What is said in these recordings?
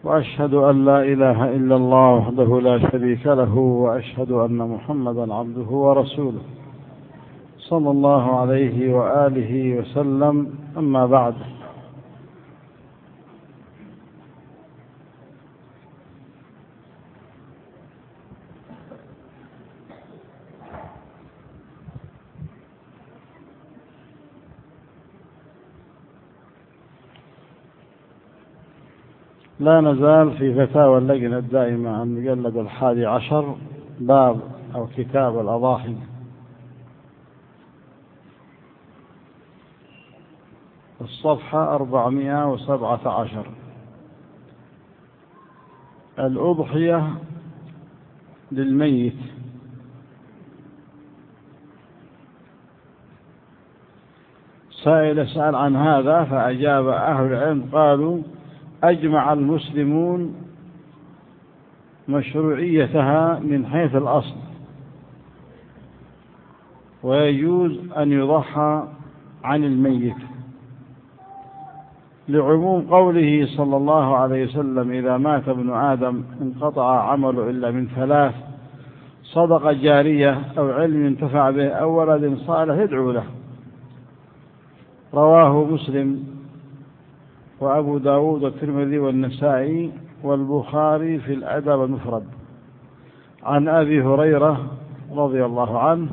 وأشهد أن لا إله إلا الله وحده لا شريك له، وأشهد أن محمدا عبده ورسوله صلى الله عليه وآله وسلم. أما بعد، لا نزال في فتاوى اللجنة الدائمة عن مجلد 11 باب أو كتاب الأضاحي. الصفحة 417. الأضحية للميت. سائل سأل عن هذا فأجاب أهل العلم قالوا: أجمع المسلمون مشروعيتها من حيث الأصل، ويجوز أن يضحى عن الميت لعموم قوله صلى الله عليه وسلم: إذا مات ابن آدم انقطع عمله إلا من 3: صدقة جارية أو علم ينتفع به أو ولد صالح يدعو له. رواه مسلم وأبو داود والترمذي والنسائي والبخاري في الأدب المفرد عن أبي هريرة رضي الله عنه.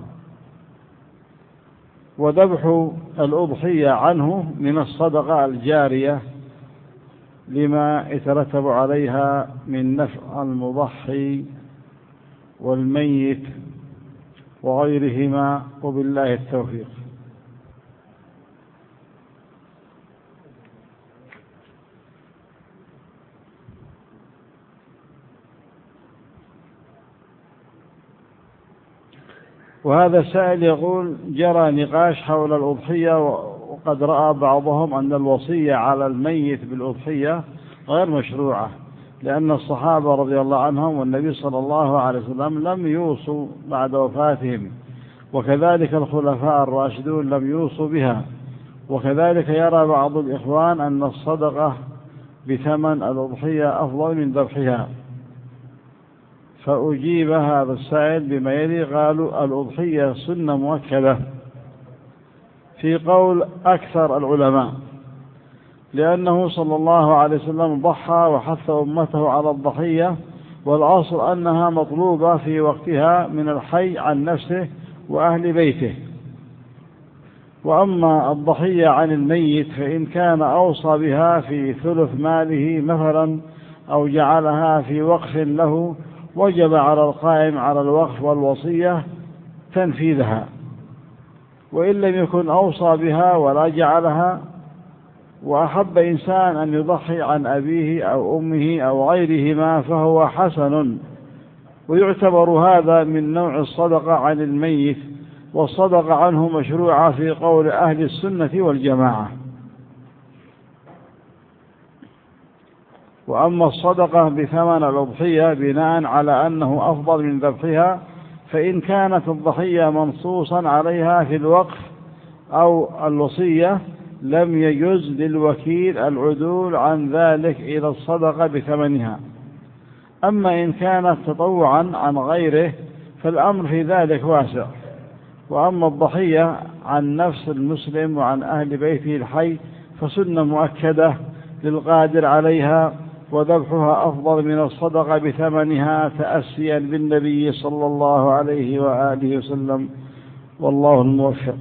وذبح الأضحية عنه من الصدقة الجارية لما يترتب عليها من نفع المضحي والميت وغيرهما، وبالله التوفيق. وهذا سائل يقول: جرى نقاش حول الأضحية، وقد رأى بعضهم أن الوصية على الميت بالأضحية غير مشروعة، لأن الصحابة رضي الله عنهم والنبي صلى الله عليه وسلم لم يوصوا بعد وفاتهم، وكذلك الخلفاء الراشدون لم يوصوا بها. وكذلك يرى بعض الإخوان أن الصدقة بثمن الأضحية أفضل من ذبحها. فأجيب هذا السائل بما يلي: قالوا الأضحية سنة مؤكدة في قول أكثر العلماء، لأنه صلى الله عليه وسلم ضحى وحث أمته على الضحية، والأصل أنها مطلوبة في وقتها من الحي عن نفسه وأهل بيته. وأما الضحية عن الميت فإن كان أوصى بها في ثلث ماله مثلا أو جعلها في وقف له، وجب على القائم على الوقف والوصية تنفيذها. وإن لم يكن أوصى بها ولا جعلها، وأحب إنسان أن يضحي عن أبيه أو أمه أو غيرهما، فهو حسن، ويعتبر هذا من نوع الصدقة عن الميت، والصدقة عنه مشروعة في قول أهل السنة والجماعة. وأما الصدقة بثمن الأضحية بناء على أنه أفضل من ذبحها، فإن كانت الضحية منصوصا عليها في الوقف أو الوصية لم يجوز للوكيل العدول عن ذلك إلى الصدقة بثمنها. أما إن كانت تطوعا عن غيره فالأمر في ذلك واسع. وأما الضحية عن نفس المسلم وعن أهل بيته الحي فسنة مؤكدة للقادر عليها، وذبحها أفضل من الصدقة بثمنها تأسيا بالنبي صلى الله عليه وآله وسلم، والله الموفق.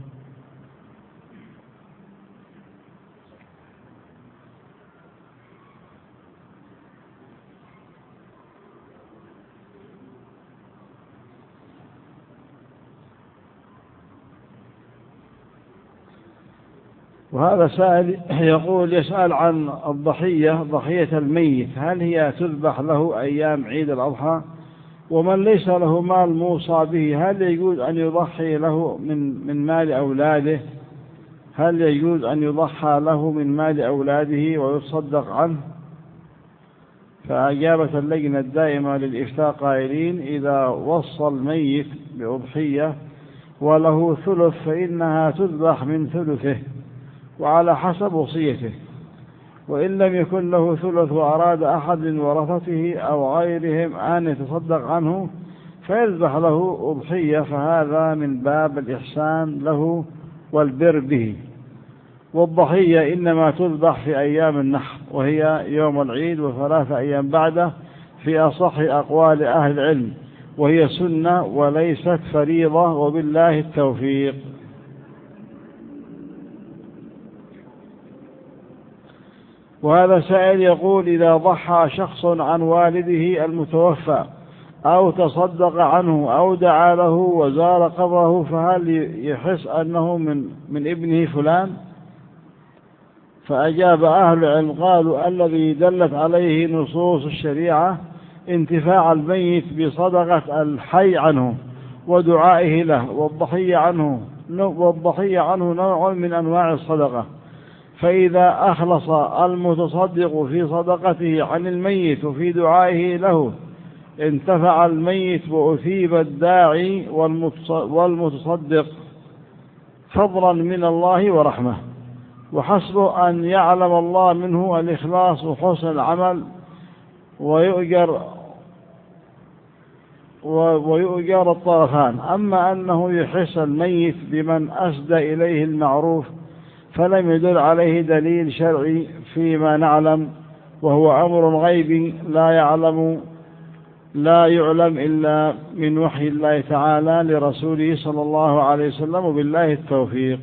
وهذا سائل يقول: يسأل عن الضحية، ضحية الميت، هل هي تذبح له أيام عيد الأضحى؟ ومن ليس له مال موصى به هل يجوز أن يضحي له من مال أولاده؟ هل يجوز أن يضحى له من مال أولاده ويتصدق عنه؟ فأجابت اللجنة الدائمة للإفتاء قائلين: إذا وصى الميت بأضحية وله ثلث فإنها تذبح من ثلثه وعلى حسب وصيته، وإن لم يكن له ثلث وأراد أحد من ورثته أو غيرهم أن يتصدق عنه فيذبح له أضحية، فهذا من باب الإحسان له والبر به. والضحية إنما تذبح في أيام النحر، وهي يوم العيد و3 أيام بعده في أصح أقوال أهل العلم، وهي سنة وليست فريضة، وبالله التوفيق. وهذا سائل يقول: إذا ضحى شخص عن والده المتوفى أو تصدق عنه أو دعا له وزار قبره، فهل يحس أنه من ابنه فلان؟ فأجاب أهل العلم قالوا: الذي دلت عليه نصوص الشريعة انتفاع الميت بصدقة الحي عنه ودعائه له، والضحية عنه نوع من أنواع الصدقة. فإذا أخلص المتصدق في صدقته عن الميت وفي دعائه له انتفع الميت وأثيب الداعي والمتصدق فضلا من الله ورحمة، وحسبه أن يعلم الله منه الإخلاص وحسن العمل ويؤجر الطرفان. أما أنه يحس الميت بمن أسدى إليه المعروف فلم يدل عليه دليل شرعي فيما نعلم، وهو أمر غيبي لا يعلم إلا من وحي الله تعالى لرسوله صلى الله عليه وسلم، وبالله التوفيق.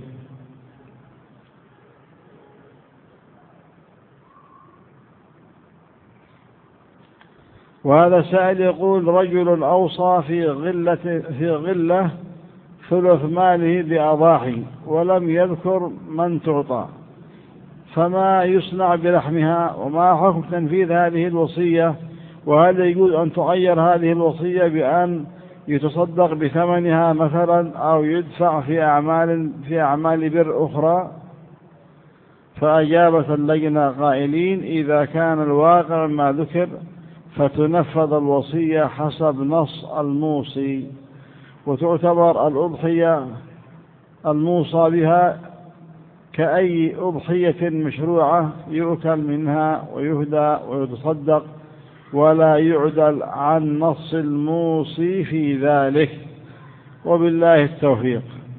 وهذا سائل يقول: رجل أوصى في غلة ثلث ماله بأضاحي ولم يذكر من تعطى، فما يصنع بلحمها؟ وما حكم تنفيذ هذه الوصية؟ وهل يجوز أن تغير هذه الوصية بأن يتصدق بثمنها مثلا أو يدفع في أعمال بر أخرى؟ فأجابت اللجنة قائلين: إذا كان الواقع ما ذكر فتنفذ الوصية حسب نص الموصي، وتعتبر الأضحية الموصى بها كأي أضحية مشروعة يؤكل منها ويهدى ويتصدق، ولا يعدل عن نص الموصي في ذلك، وبالله التوفيق.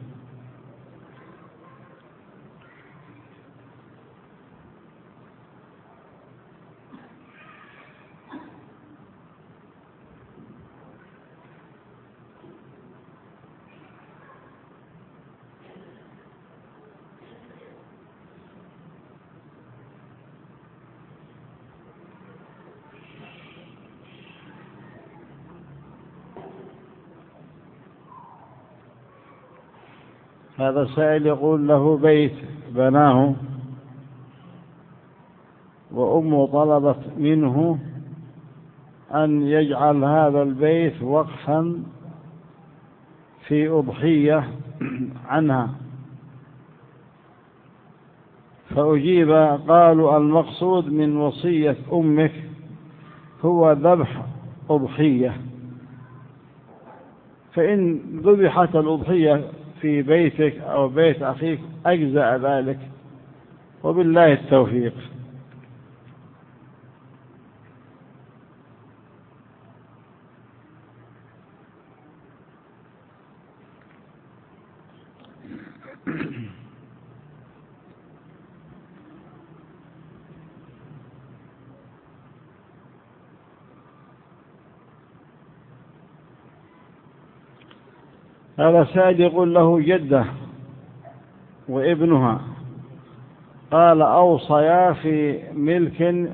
هذا السائل يقول: له بيت بناه وأمه طلبت منه أن يجعل هذا البيت وقفا في أضحية عنها، فأجيب قالوا: المقصود من وصية أمك هو ذبح أضحية، فإن ذبحت الأضحية في بيتك أو بيت أخيك أجزأ ذلك، وبالله التوفيق. هذا سائل يقول: له جدة وابنها قال أوصيا في ملك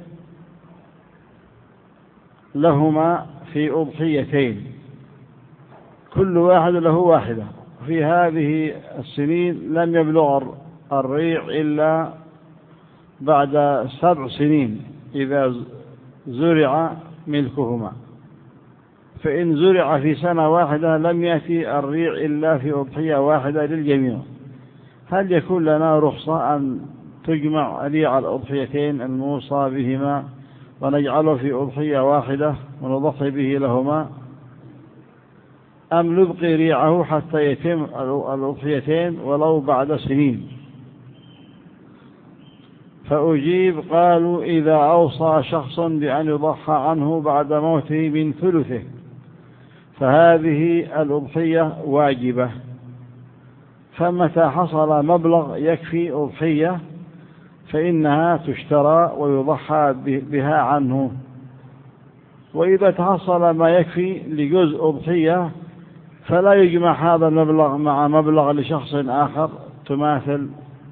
لهما في أضحيتين كل واحد له واحدة، في هذه السنين لم يبلغ الريع إلا بعد 7 سنين إذا زرع ملكهما، فإن زرع في سنة واحدة لم يأتي الريع إلا في أضحية واحدة للجميع. هل يكون لنا رخصة أن تجمع ريع الأضحيتين الموصى بهما ونجعله في أضحية واحدة ونضحي به لهما، أم نبقي ريعه حتى يتم الأضحيتين ولو بعد سنين؟ فأجيب قالوا إذا أوصى شخص بأن يضحى عنه بعد موته من ثلثه فهذه الأضحية واجبة، فمتى حصل مبلغ يكفي أضحية فإنها تشترى ويضحى بها عنه، وإذا تحصل ما يكفي لجزء أضحية فلا يجمع هذا المبلغ مع مبلغ لشخص آخر تماثل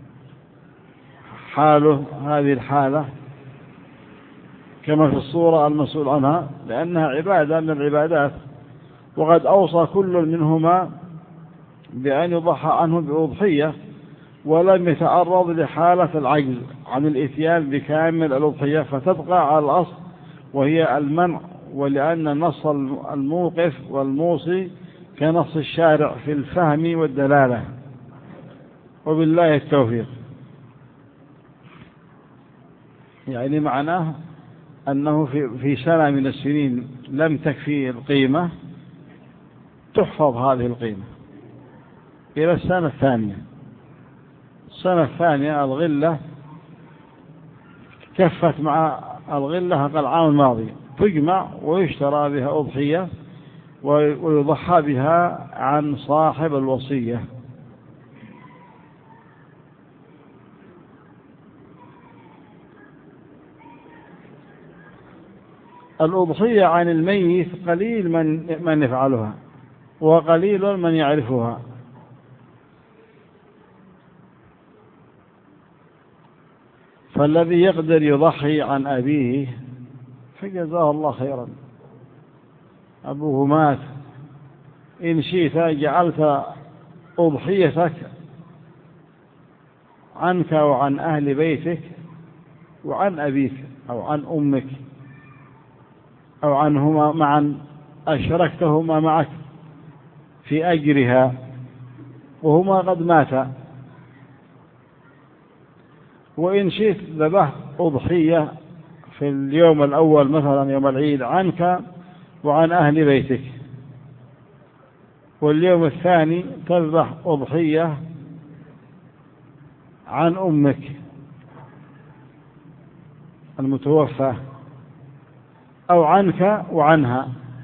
حاله هذه الحالة كما في الصورة المسؤول عنها، لأنها عبادة من العبادات، وقد أوصى كل منهما بأن يضحى عنه بأضحية ولم يتعرض لحالة العجز عن الإتيان بكامل الأضحية، فتبقى على الأصل وهي المنع، ولأن نص الموقف والموصي كنص الشارع في الفهم والدلالة. وبالله التوفيق. يعني معناه أنه في سنة من السنين لم تكفي القيمة تحفظ هذه القيمة إلى السنة الثانية. السنة الثانية الغلة كفت مع الغلة العام الماضي، تجمع ويشترى بها أضحية ويضحى بها عن صاحب الوصية. الأضحية عن الميت قليل من يفعلها وقليل من يعرفها، فالذي يقدر يضحي عن أبيه فجزاه الله خيرا، أبوه مات، إن شئت جعلت أضحيتك عنك وعن أهل بيتك وعن أبيك أو عن أمك أو عنهما معا، أشركتهما معك في أجرها وهما قد ماتا. وإن شئت ذبحت أضحية في اليوم الأول مثلا يوم العيد عنك وعن أهل بيتك، واليوم الثاني تذبح أضحية عن أمك المتوفى أو عنك وعنها،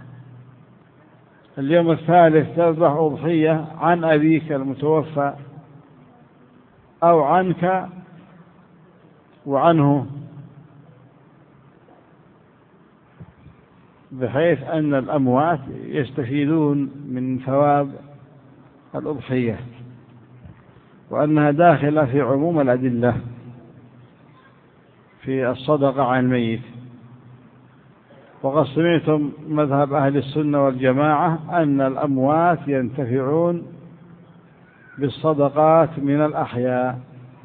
اليوم الثالث تذبح أضحية عن أبيك المتوفى أو عنك وعنه، بحيث أن الأموات يستفيدون من ثواب الأضحية، وأنها داخلة في عموم الأدلة في الصدقة عن الميت. وقد سمعتم مذهب أهل السنة والجماعة أن الأموات ينتفعون بالصدقات من الأحياء.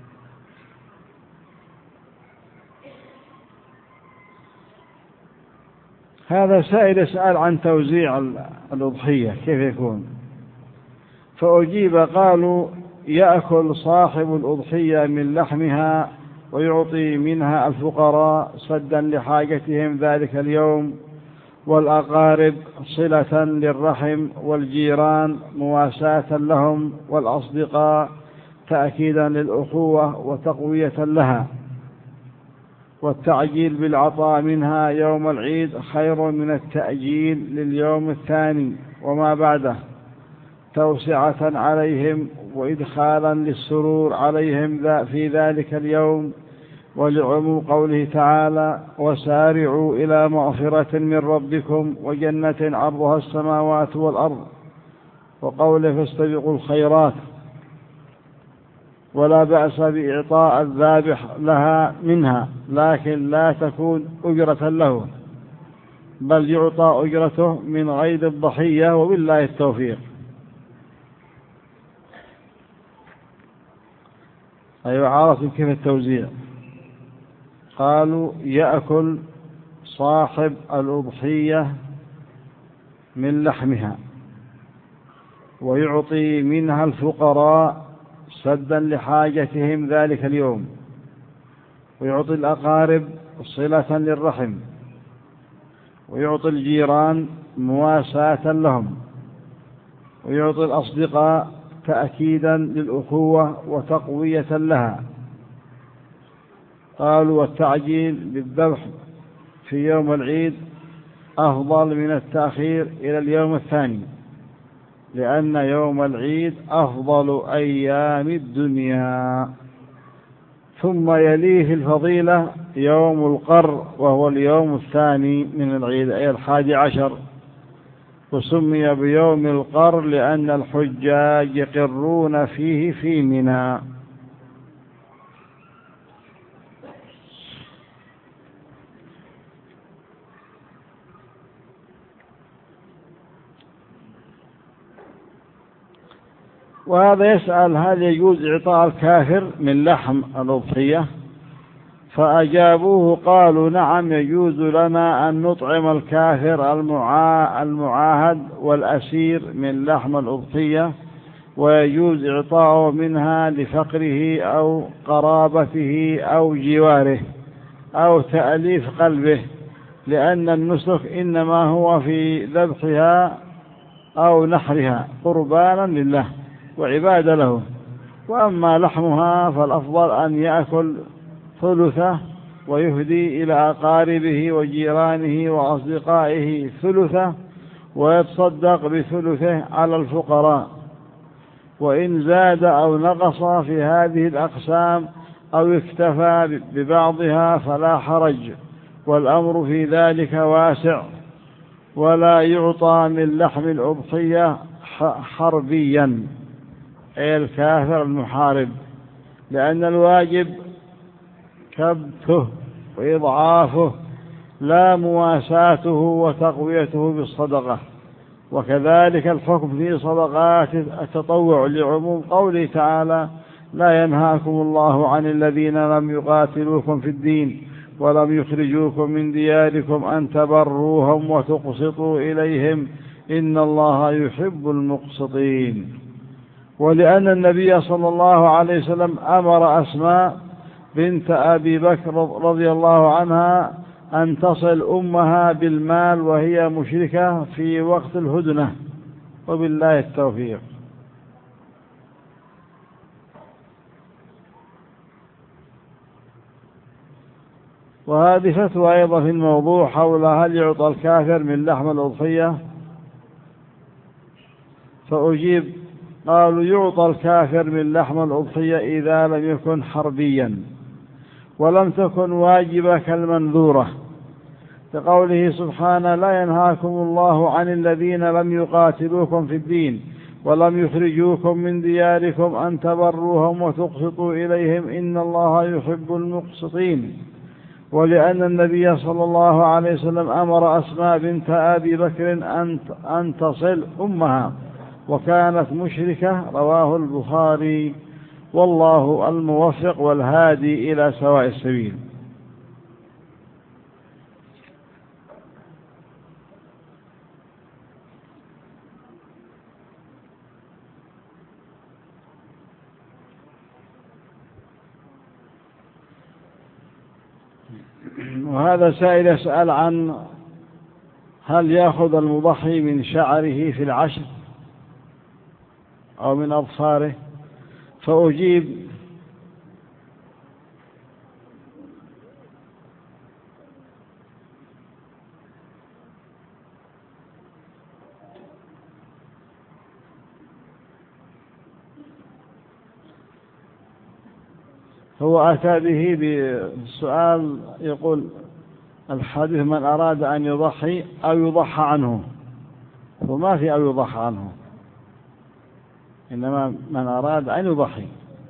هذا سائل يسأل عن توزيع الأضحية كيف يكون، فأجيب قالوا يأكل صاحب الأضحية من لحمها ويعطي منها الفقراء سدا لحاجتهم ذلك اليوم، والأقارب صلة للرحم، والجيران مواساة لهم، والأصدقاء تأكيدا للأخوة وتقوية لها، والتعجيل بالعطاء منها يوم العيد خير من التأجيل لليوم الثاني وما بعده، توسعة عليهم وإدخالا للسرور عليهم في ذلك اليوم، ولعموم قوله تعالى وسارعوا إلى مغفرة من ربكم وجنة عرضها السماوات والأرض، وقوله فاستبقوا الخيرات. ولا بأس بإعطاء الذابح لها منها، لكن لا تكون أجرة له، بل يعطى أجرته من غير الضحية. وبالله التوفيق. أيوة، عارف كيف التوزيع. قالوا يأكل صاحب الأضحية من لحمها ويعطي منها الفقراء سدا لحاجتهم ذلك اليوم، ويعطي الأقارب صلة للرحم، ويعطي الجيران مواساة لهم، ويعطي الأصدقاء تأكيدا للأخوة وتقوية لها. قالوا والتعجيل بالذبح في يوم العيد أفضل من التأخير إلى اليوم الثاني، لأن يوم العيد أفضل أيام الدنيا. ثم يليه في الفضيلة يوم القر، وهو اليوم الثاني من العيد أي 11، وسمي بيوم القر لأن الحجاج يقرون فيه في منى. وهذا يسأل هل يجوز إعطاء الكافر من لحم الأضحية؟ فأجابوه قالوا نعم، يجوز لنا أن نطعم الكافر المعاهد والأسير من لحم الأضحية، ويجوز إعطاؤه منها لفقره أو قرابته أو جواره أو تأليف قلبه، لأن النسك إنما هو في ذبحها أو نحرها قربانا لله وعبادة له. وأما لحمها فالأفضل أن يأكل ثلثه ويهدي إلى أقاربه وجيرانه وأصدقائه ثلثه، ويتصدق بثلثه على الفقراء. وإن زاد أو نقص في هذه الأقسام أو اكتفى ببعضها فلا حرج، والأمر في ذلك واسع. ولا يعطى من لحم الأضحية حربيا أي الكافر المحارب، لأن الواجب كبته وإضعافه لا مواساته وتقويته بالصدقة. وكذلك الحكم في صدقات التطوع لعموم قوله تعالى لا ينهاكم الله عن الذين لم يقاتلوكم في الدين ولم يخرجوكم من دياركم أن تبروهم وتقسطوا إليهم إن الله يحب المقسطين. ولأن النبي صلى الله عليه وسلم أمر أسماء بنت أبي بكر رضي الله عنها أن تصل أمها بالمال وهي مشركة في وقت الهدنة، وبالله التوفيق. وهذه فتوى أيضا في الموضوع حول هل يعطى الكافر من لحم الأضحية، فأجيب قالوا يعطى الكافر من لحم الأضحية إذا لم يكن حربيا ولم تكن واجبة كالمنذورة، كقوله سبحانه لا ينهاكم الله عن الذين لم يقاتلوكم في الدين ولم يخرجوكم من دياركم أن تبروهم وتقسطوا إليهم إن الله يحب المقسطين. ولأن النبي صلى الله عليه وسلم أمر أسماء بنت أبي بكر أن تصل أمها وكانت مشركة، رواه البخاري. والله الموفق والهادي إلى سواء السبيل. وهذا سائل يسأل عن هل يأخذ المضحي من شعره في العشر أو من أظفاره، فأجيب هو أتى به بالسؤال يقول الحديث من أراد أن يضحي أو يضحى عنه، وما في أو يضحى عنه، إنما من أراد أن يضحي.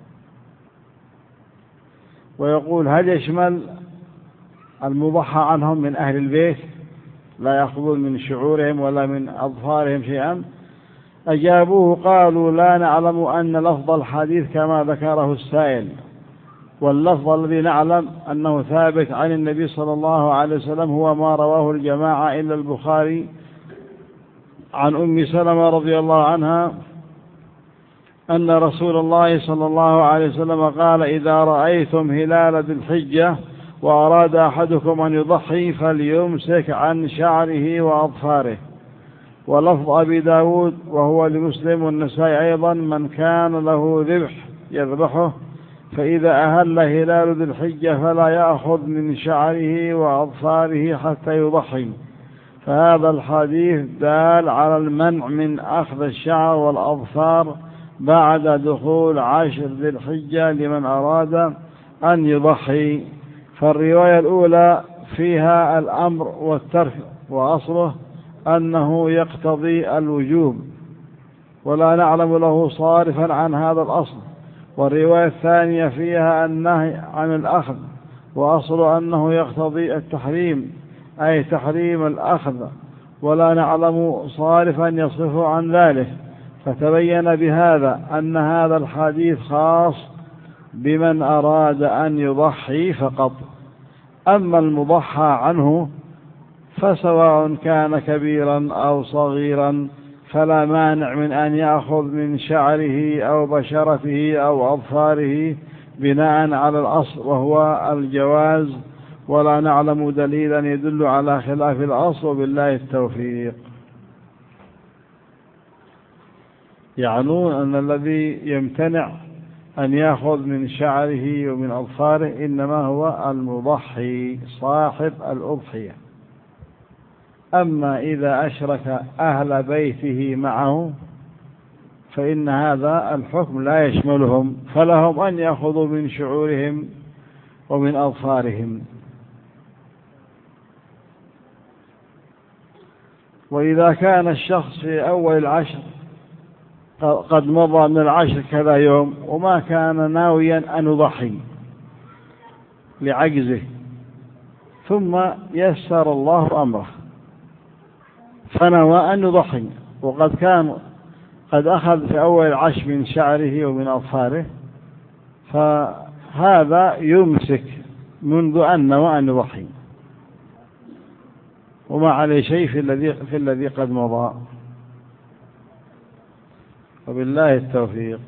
ويقول هل يشمل المضحى عنهم من أهل البيت لا يأخذون من شعورهم ولا من أظفارهم شيئا؟ أجابوه قالوا لا نعلم أن لفظ الحديث كما ذكره السائل، واللفظ الذي نعلم أنه ثابت عن النبي صلى الله عليه وسلم هو ما رواه الجماعة إلا البخاري عن أم سلمة رضي الله عنها أن رسول الله صلى الله عليه وسلم قال إذا رأيتم هلال ذي الحجة وأراد أحدكم أن يضحي فليمسك عن شعره وأظفاره. ولفظ أبي داود وهو لمسلم والنسائي أيضا من كان له ذبح يذبحه فإذا أهل هلال ذي الحجة فلا يأخذ من شعره وأظفاره حتى يضحي. فهذا الحديث دال على المنع من أخذ الشعر والأظفار بعد دخول عشر ذي الحجة لمن أراد أن يضحي. فالرواية الأولى فيها الأمر والترك، وأصله أنه يقتضي الوجوب ولا نعلم له صارفا عن هذا الأصل. والرواية الثانية فيها النهي عن الأخذ، وأصل أنه يقتضي التحريم أي تحريم الأخذ، ولا نعلم صارفا يصرف عن ذلك. فتبين بهذا أن هذا الحديث خاص بمن أراد أن يضحي فقط. أما المضحى عنه فسواء كان كبيرا أو صغيرا فلا مانع من أن يأخذ من شعره أو بشرته أو أظفاره بناء على الأصل وهو الجواز، ولا نعلم دليلا يدل على خلاف الأصل، وبالله التوفيق. يعنون أن الذي يمتنع أن يأخذ من شعره ومن أظفاره إنما هو المضحي صاحب الأضحية. أما إذا أشرك أهل بيته معه فإن هذا الحكم لا يشملهم، فلهم أن يأخذوا من شعورهم ومن أظفارهم. وإذا كان الشخص في أول العشر قد مضى من العشر كذا يوم وما كان ناويا أن يضحي لعجزه، ثم يسر الله أمره فنوى أن يضحي، وقد كان قد أخذ في أول العشر من شعره ومن أظفاره، فهذا يمسك منذ أن نوى أن يضحي وما عليه شيء في الذي قد مضى، وبالله التوفيق.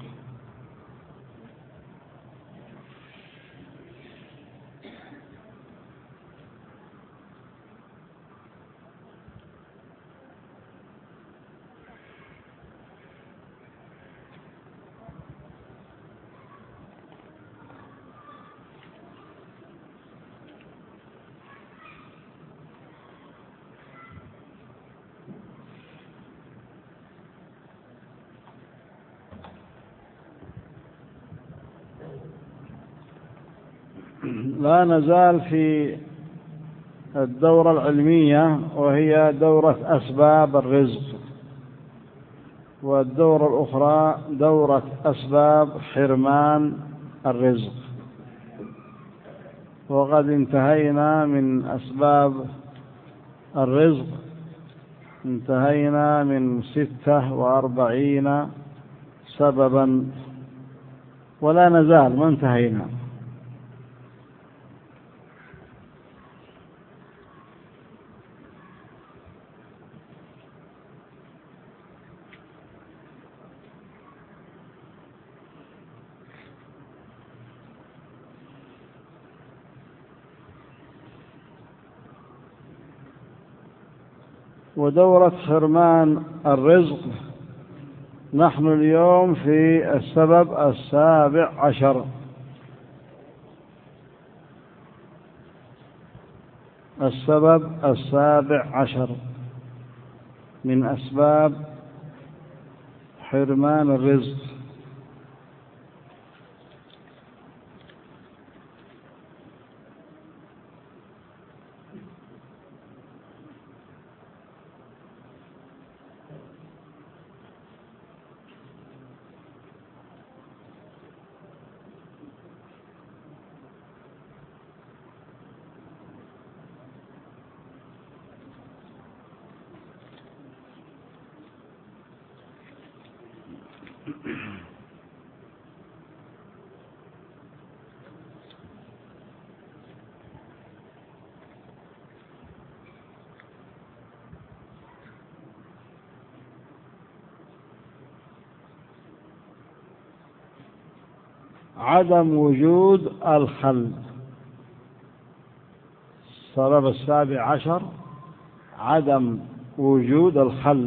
لا نزال في الدورة العلمية، وهي دورة أسباب الرزق، والدورة الأخرى دورة أسباب حرمان الرزق. وقد انتهينا من أسباب الرزق، انتهينا من 46 سببا، ولا نزال ما انتهينا. ودورة حرمان الرزق نحن اليوم في السبب 17. السبب 17 من أسباب حرمان الرزق. عدم وجود الخل. السبب 17 عدم وجود الخل.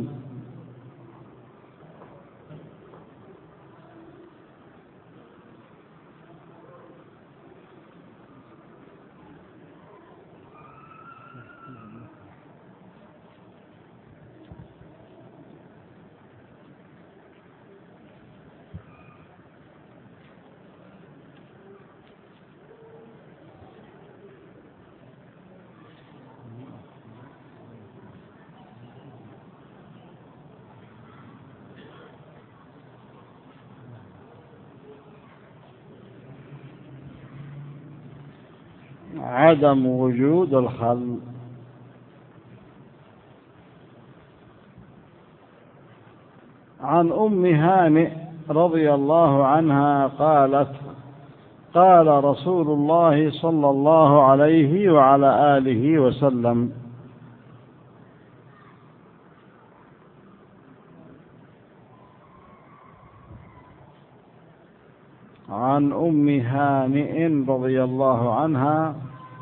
عدم وجود الخل. عن أم هانئ رضي الله عنها قالت: قال رسول الله صلى الله عليه وعلى آله وسلم: عن أم هانئ رضي الله عنها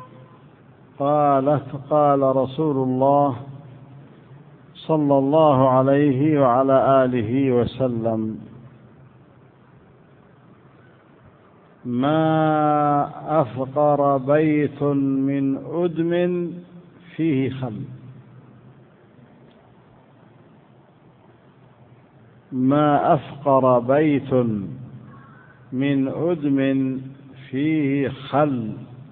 قالت: قال رسول الله صلى الله عليه وعلى آله وسلم: ما أفقر بيت من أدم فيه خل. ما أفقر بيت من أدم فيه خل.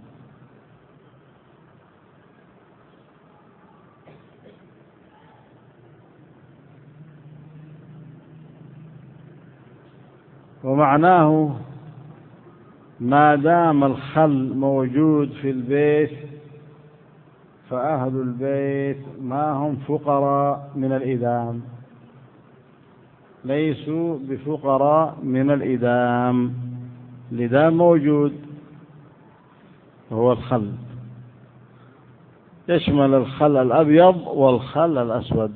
ومعناه ما دام الخل موجود في البيت فأهل البيت ما هم فقراء من الإدام، ليسوا بفقراء من الإدام. الإدام موجود هو الخل، يشمل الخل الأبيض والخل الأسود.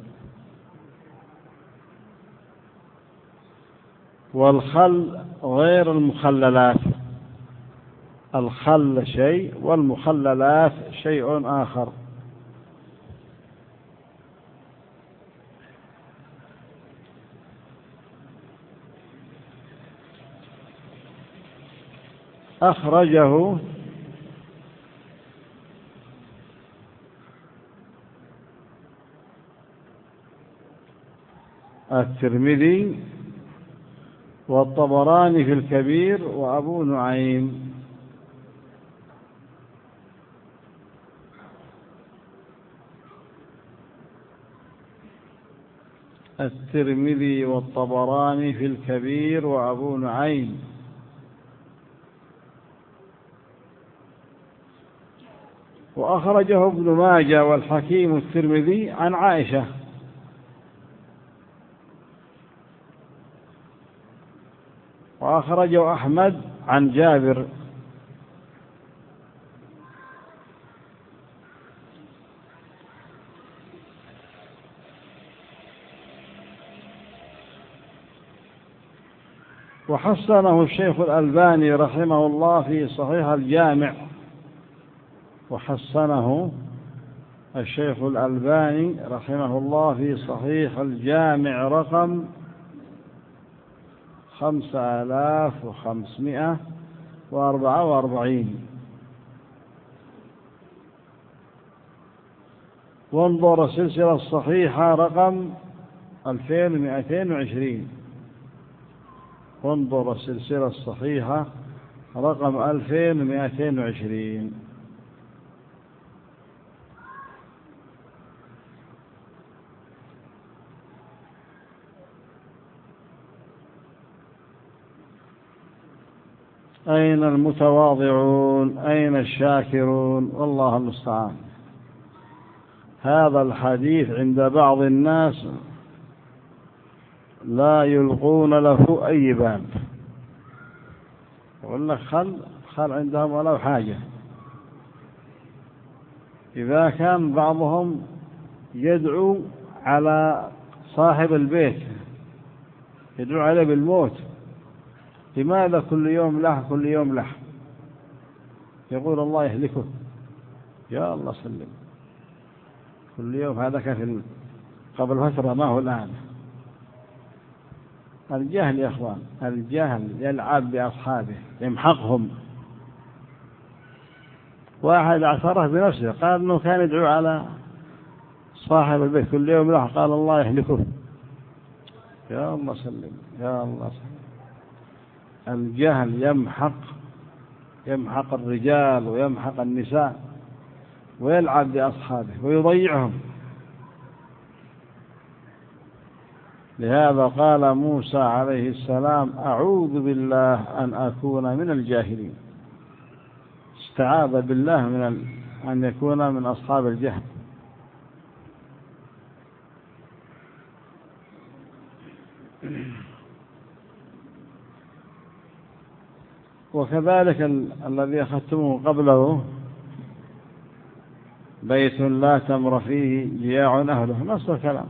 والخل غير المخللات، الخل شيء والمخللات شيء آخر. أخرجه الترمذي والطبراني في الكبير وأبو نعيم. الترمذي والطبراني في الكبير وأبو نعيم. وأخرجه ابن ماجه والحكيم الترمذي عن عائشة. وأخرجه أحمد عن جابر. وحسنه الشيخ الألباني رحمه الله في صحيح الجامع. وحسنه الشيخ الألباني رحمه الله في صحيح الجامع رقم 5544. وانظر السلسلة الصحيحة رقم 2220. وانظر السلسلة الصحيحة رقم 2220. أين المتواضعون؟ أين الشاكرون؟ والله المستعان. هذا الحديث عند بعض الناس لا يلقون له أي بال، يقول لك خل عندهم ولا حاجة. إذا كان بعضهم يدعو على صاحب البيت، يدعو عليه بالموت، لماذا كل يوم كل يوم له؟ يقول الله يهلكه. يا الله سلم، كل يوم. هذا كان قبل فترة، ما هو الآن. الجهل يا أخوان، الجهل يلعب بأصحابه، يمحقهم. واحد اعترف بنفسه، قال أنه كان يدعو على صاحب البيت كل يوم له، قال الله يهلكه. يا الله سلم، يا الله سلم. الجهل يمحق الرجال ويمحق النساء ويلعب بأصحابه ويضيعهم. لهذا قال موسى عليه السلام: أعوذ بالله أن أكون من الجاهلين. استعاذ بالله من أن يكون من أصحاب الجهل. وكذلك الذي أخذتموه قبله بيت لا تمر فيه جياع أهله، نفس الكلام.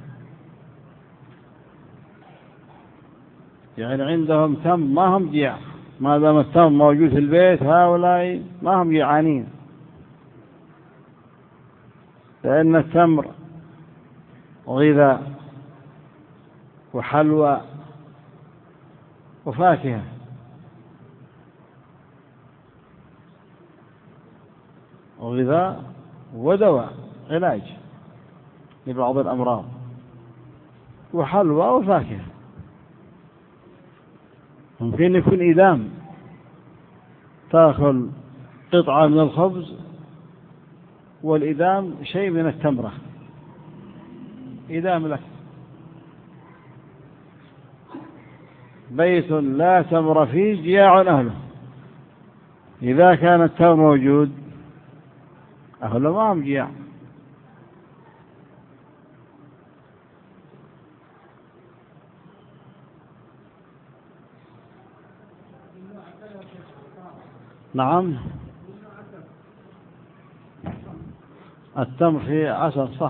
يعني عندهم تمر ما هم جياع، ما دام التمر موجود في البيت هؤلاء ما هم جيعانين، لأن التمر غذاء وحلوى وفاكهة، وغذاء ودواء علاج لبعض الأمراض، وحلوى وفاكهة. ممكن يكون إدام، تأكل قطعة من الخبز والإدام شيء من التمرة، إدام لك. بيت لا تمر فيه جياع أهله، إذا كان التمر موجود أهله ما هم جياع. نعم، التمر فيه عسل، صح،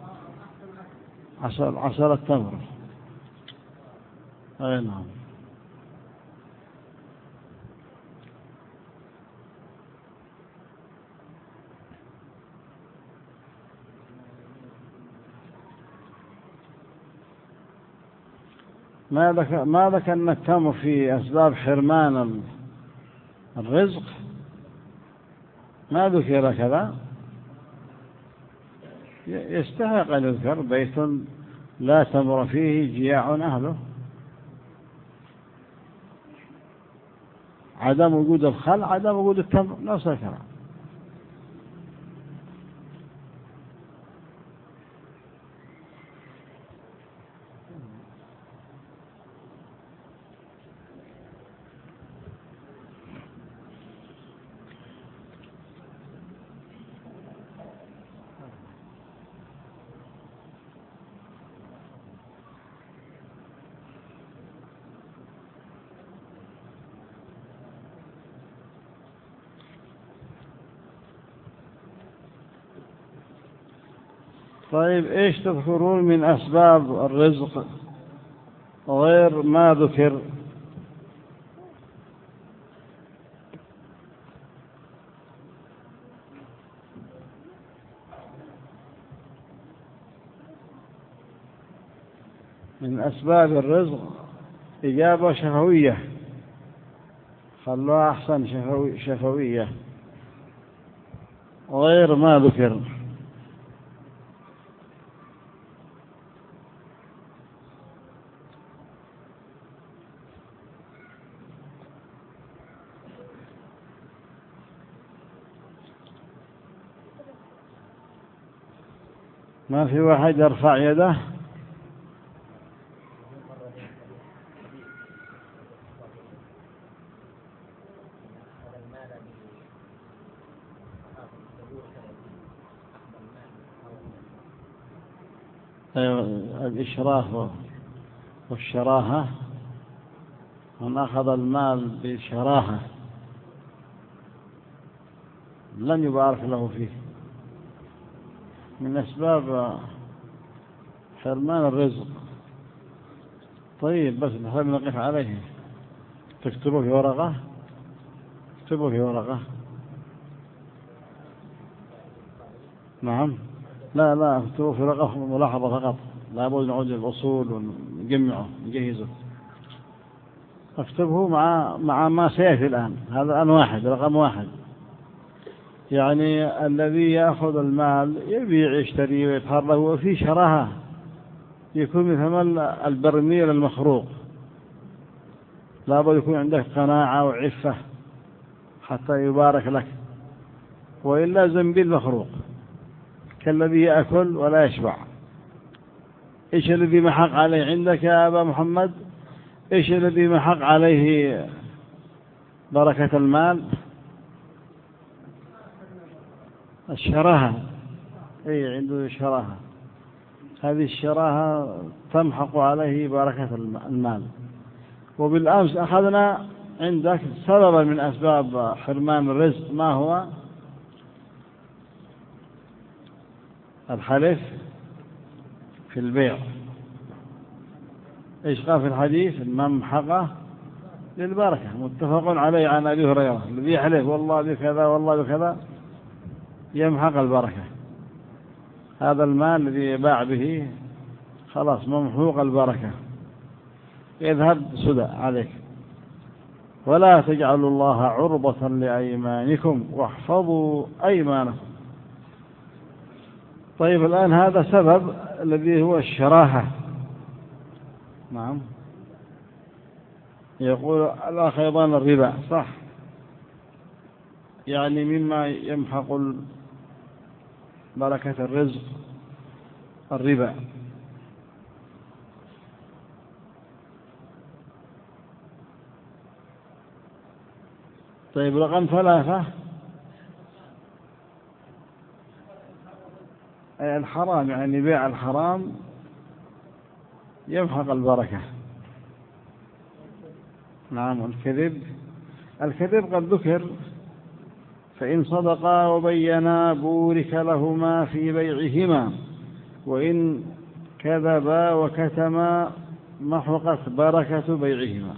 عسل التمر، أي نعم. ما ذكرنا التمر في أسباب حرمان الرزق، ما ذكر كذا، يستحق أن يذكر بيت لا تمر فيه جياع أهله. عدم وجود الخل، عدم وجود التمر، نفس الكلام. طيب، إيش تذكرون من أسباب الرزق غير ما ذكر؟ من أسباب الرزق إجابة شفوية، خلوها أحسن، شفوية غير ما ذكر. ما في واحد يرفع يده؟ الإشراف والشراهة، من أخذ المال بشراهة لن يبارك له فيه، من أسباب حرمان الرزق. طيب، بس نحن نقف عليه. تكتبوا في ورقة، اكتبوا في ورقة. نعم، لا اكتبوا في ورقة ملاحظة فقط، لا بد نعود الأصول ونجمعه نجهزه. اكتبه مع ما سيأتي الآن. هذا الآن واحد، رقم واحد، يعني الذي يأخذ المال يبيع يشتري ويتحرك وفي شراهة، يكون مثل البرميل المخروق، لا بد يكون عندك قناعة وعفة حتى يبارك لك، وإلا زنبيل مخروق كالذي يأكل ولا يشبع. إيش الذي محق عليه عندك يا أبا محمد؟ إيش الذي محق عليه بركة المال؟ الشراهة، أي عنده شراهة، هذه الشراهة تمحق عليه بركة المال. وبالأمس أخذنا عندك سببا من أسباب حرمان الرزق، ما هو؟ الحلف في البيع. إيش قال في الحديث؟ الممحقة للبركة، متفق عليه عن أبي هريرة، الذي يحلف والله بكذا والله بكذا يمحق البركة. هذا المال الذي يباع به خلاص ممحوق البركة، يذهب سدى عليك. ولا تجعلوا الله عرضة لأيمانكم واحفظوا أيمانكم. طيب الآن هذا سبب الذي هو الشراهة. نعم. يقول الأخ أيضا الربا، صح، يعني مما يمحق بركة الرزق الربا. طيب رقم 3 أي الحرام، يعني بيع الحرام يمحق البركة. نعم. الكذب قد ذكر، فإن صدقا وبينا بورك لهما في بيعهما، وإن كذبا وكتما محقت بركة بيعهما.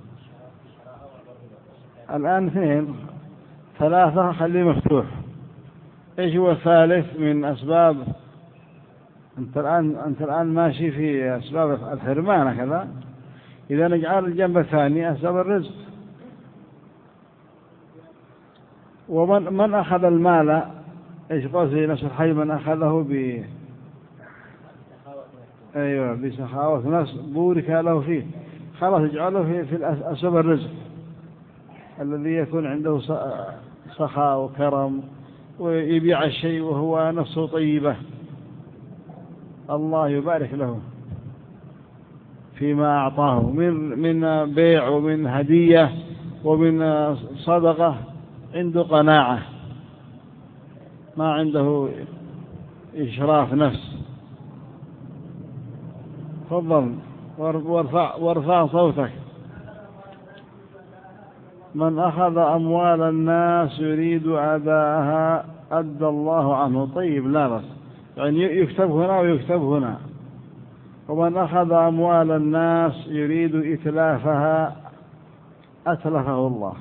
الآن 2 3 خليه مفتوح. إيش هو الثالث من أسباب؟ أنت الآن ماشي في أسباب الحرمان كذا، إذا نجعل الجنب الثاني أسباب الرزق. ومن أخذ المال، إيش قصدي نفس الحي؟ من أخذه بسخاوة نفس بورك له فيه، خلاص يجعله في أسباب الرزق الذي يكون عنده سخاء وكرم، ويبيع الشيء وهو نفسه طيبة، الله يبارك له فيما أعطاه من بيع ومن هدية ومن صدقة، عنده قناعة، ما عنده إشراف نفس. تفضل وارفع صوتك. من أخذ أموال الناس يريد أداءها أدى الله عنه. طيب لا بس، يعني يكتب هنا ويكتب هنا. ومن أخذ أموال الناس يريد إتلافها أتلفه الله.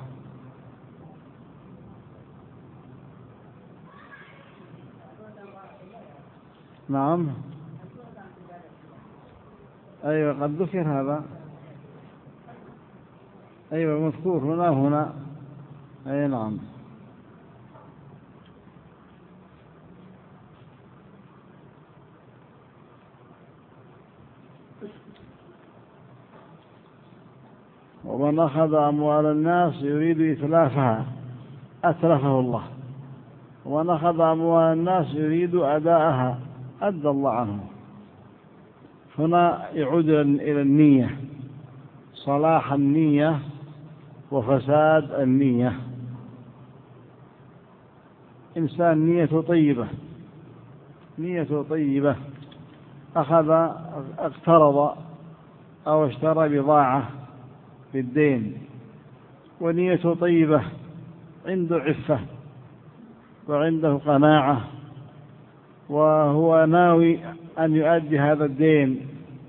نعم. أيوة قد ذكر هذا، أيوة مذكور هنا. أي نعم. ومن أخذ أموال الناس يريد إتلافها أتلفه الله، ومن أخذ أموال الناس يريد أداءها أدى الله عنه. هنا يعود إلى النية، صلاح النية وفساد النية. إنسان نيته طيبة اقترض أو اشترى بضاعة بالدين ونيته طيبة، عنده عفة وعنده قناعة، وهو ناوي أن يؤدي هذا الدين،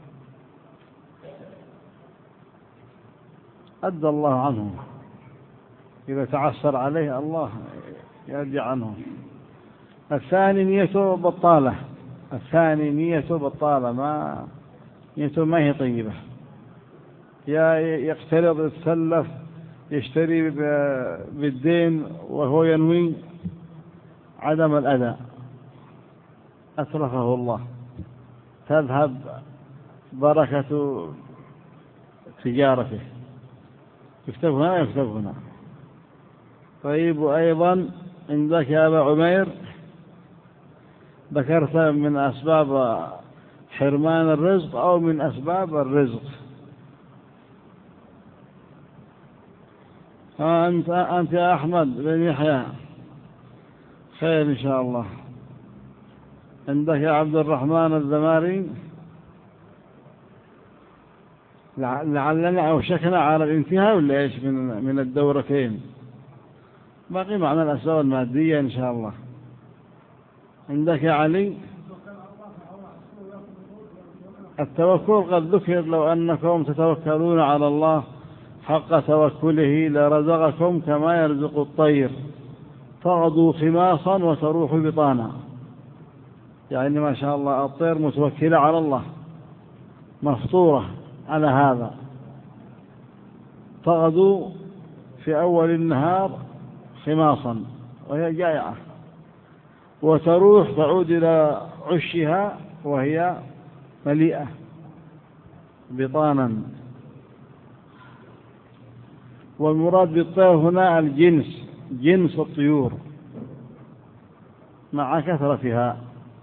أدى الله عنه. إذا تعسر عليه الله يؤدي عنه. الثاني نيته بطالة، ما نيته ما هي طيبة، يقترض يتسلف يشتري بالدين وهو ينوي عدم الأداء، أتلفه الله، تذهب بركة تجارته. يكتب هنا. طيب. وأيضا عندك يا أبا عمير ذكرت من أسباب حرمان الرزق أو من أسباب الرزق. أنت يا أحمد بن يحيى خير إن شاء الله. عندك يا عبد الرحمن الزماري؟ لعلنا أوشكنا على الانتهاء ولا إيش من الدورتين؟ باقي معنا الأسباب المادية إن شاء الله. عندك يا علي؟ التوكل قد ذكر: لو أنكم تتوكلون على الله حق توكله لرزقكم كما يرزق الطير تغدو خماصا وتروح بطانا. يعني ما شاء الله الطير متوكلة على الله، مفطورة على هذا، تغدو في أول النهار خماصا وهي جائعة، وتروح تعود إلى عشها وهي مليئة بطانا. والمراد بالطير هنا الجنس، جنس الطيور مع كثرتها.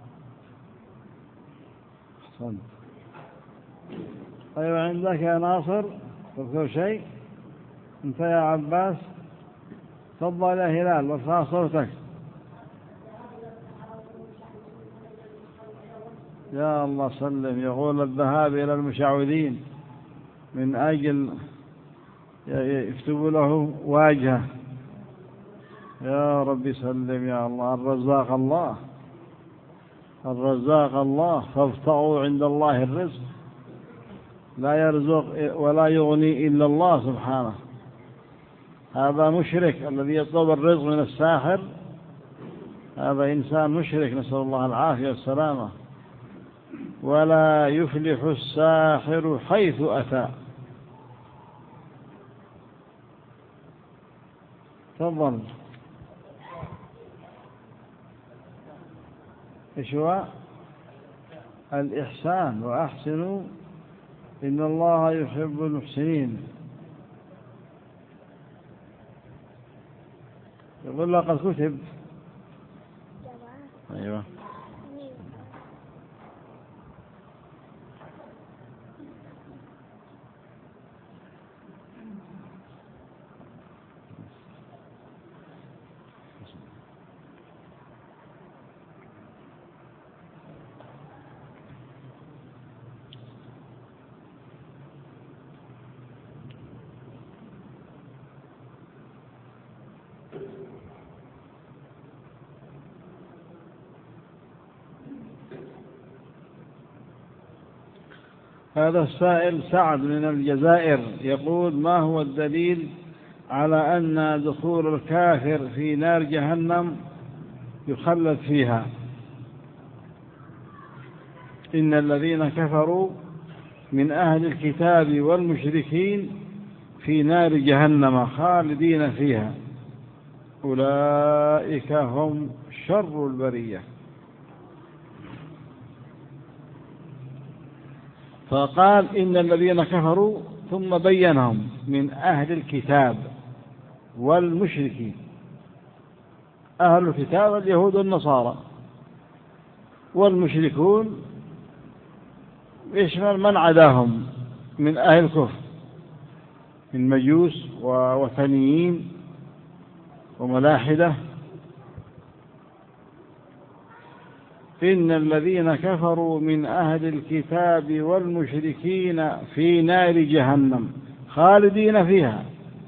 طيب عندك يا ناصر تذكر شيء؟ انت يا عباس؟ تفضل يا هلال وارفع صوتك. يا الله سلم. يقول الذهاب إلى المشعوذين من أجل يكتبوا له واجهة. يا ربي سلم يا الله. الرزاق الله، الرزاق الله، فابتغوا عند الله الرزق، لا يرزق ولا يغني إلا الله سبحانه. هذا مشرك الذي يطلب الرزق من الساحر، هذا إنسان مشرك، نسأل الله العافية والسلامة. ولا يفلح الساحر حيث أتى. تفضل. إيش هو؟ الإحسان. وأحسنوا إن الله يحب المحسنين. يقول لقد كتب. أيوة. هذا السائل سعد من الجزائر يقول: ما هو الدليل على أن دخول الكافر في نار جهنم يخلد فيها؟ إن الذين كفروا من أهل الكتاب والمشركين في نار جهنم خالدين فيها أولئك هم شر البرية. فقال إن الذين كفروا ثم بينهم من أهل الكتاب والمشركين. أهل الكتاب اليهود والنصارى، والمشركون يشمل من عداهم من أهل الكفر من مجوس ووثنيين وملاحدة. إن الذين كفروا من أهل الكتاب والمشركين في نار جهنم خالدين فيها،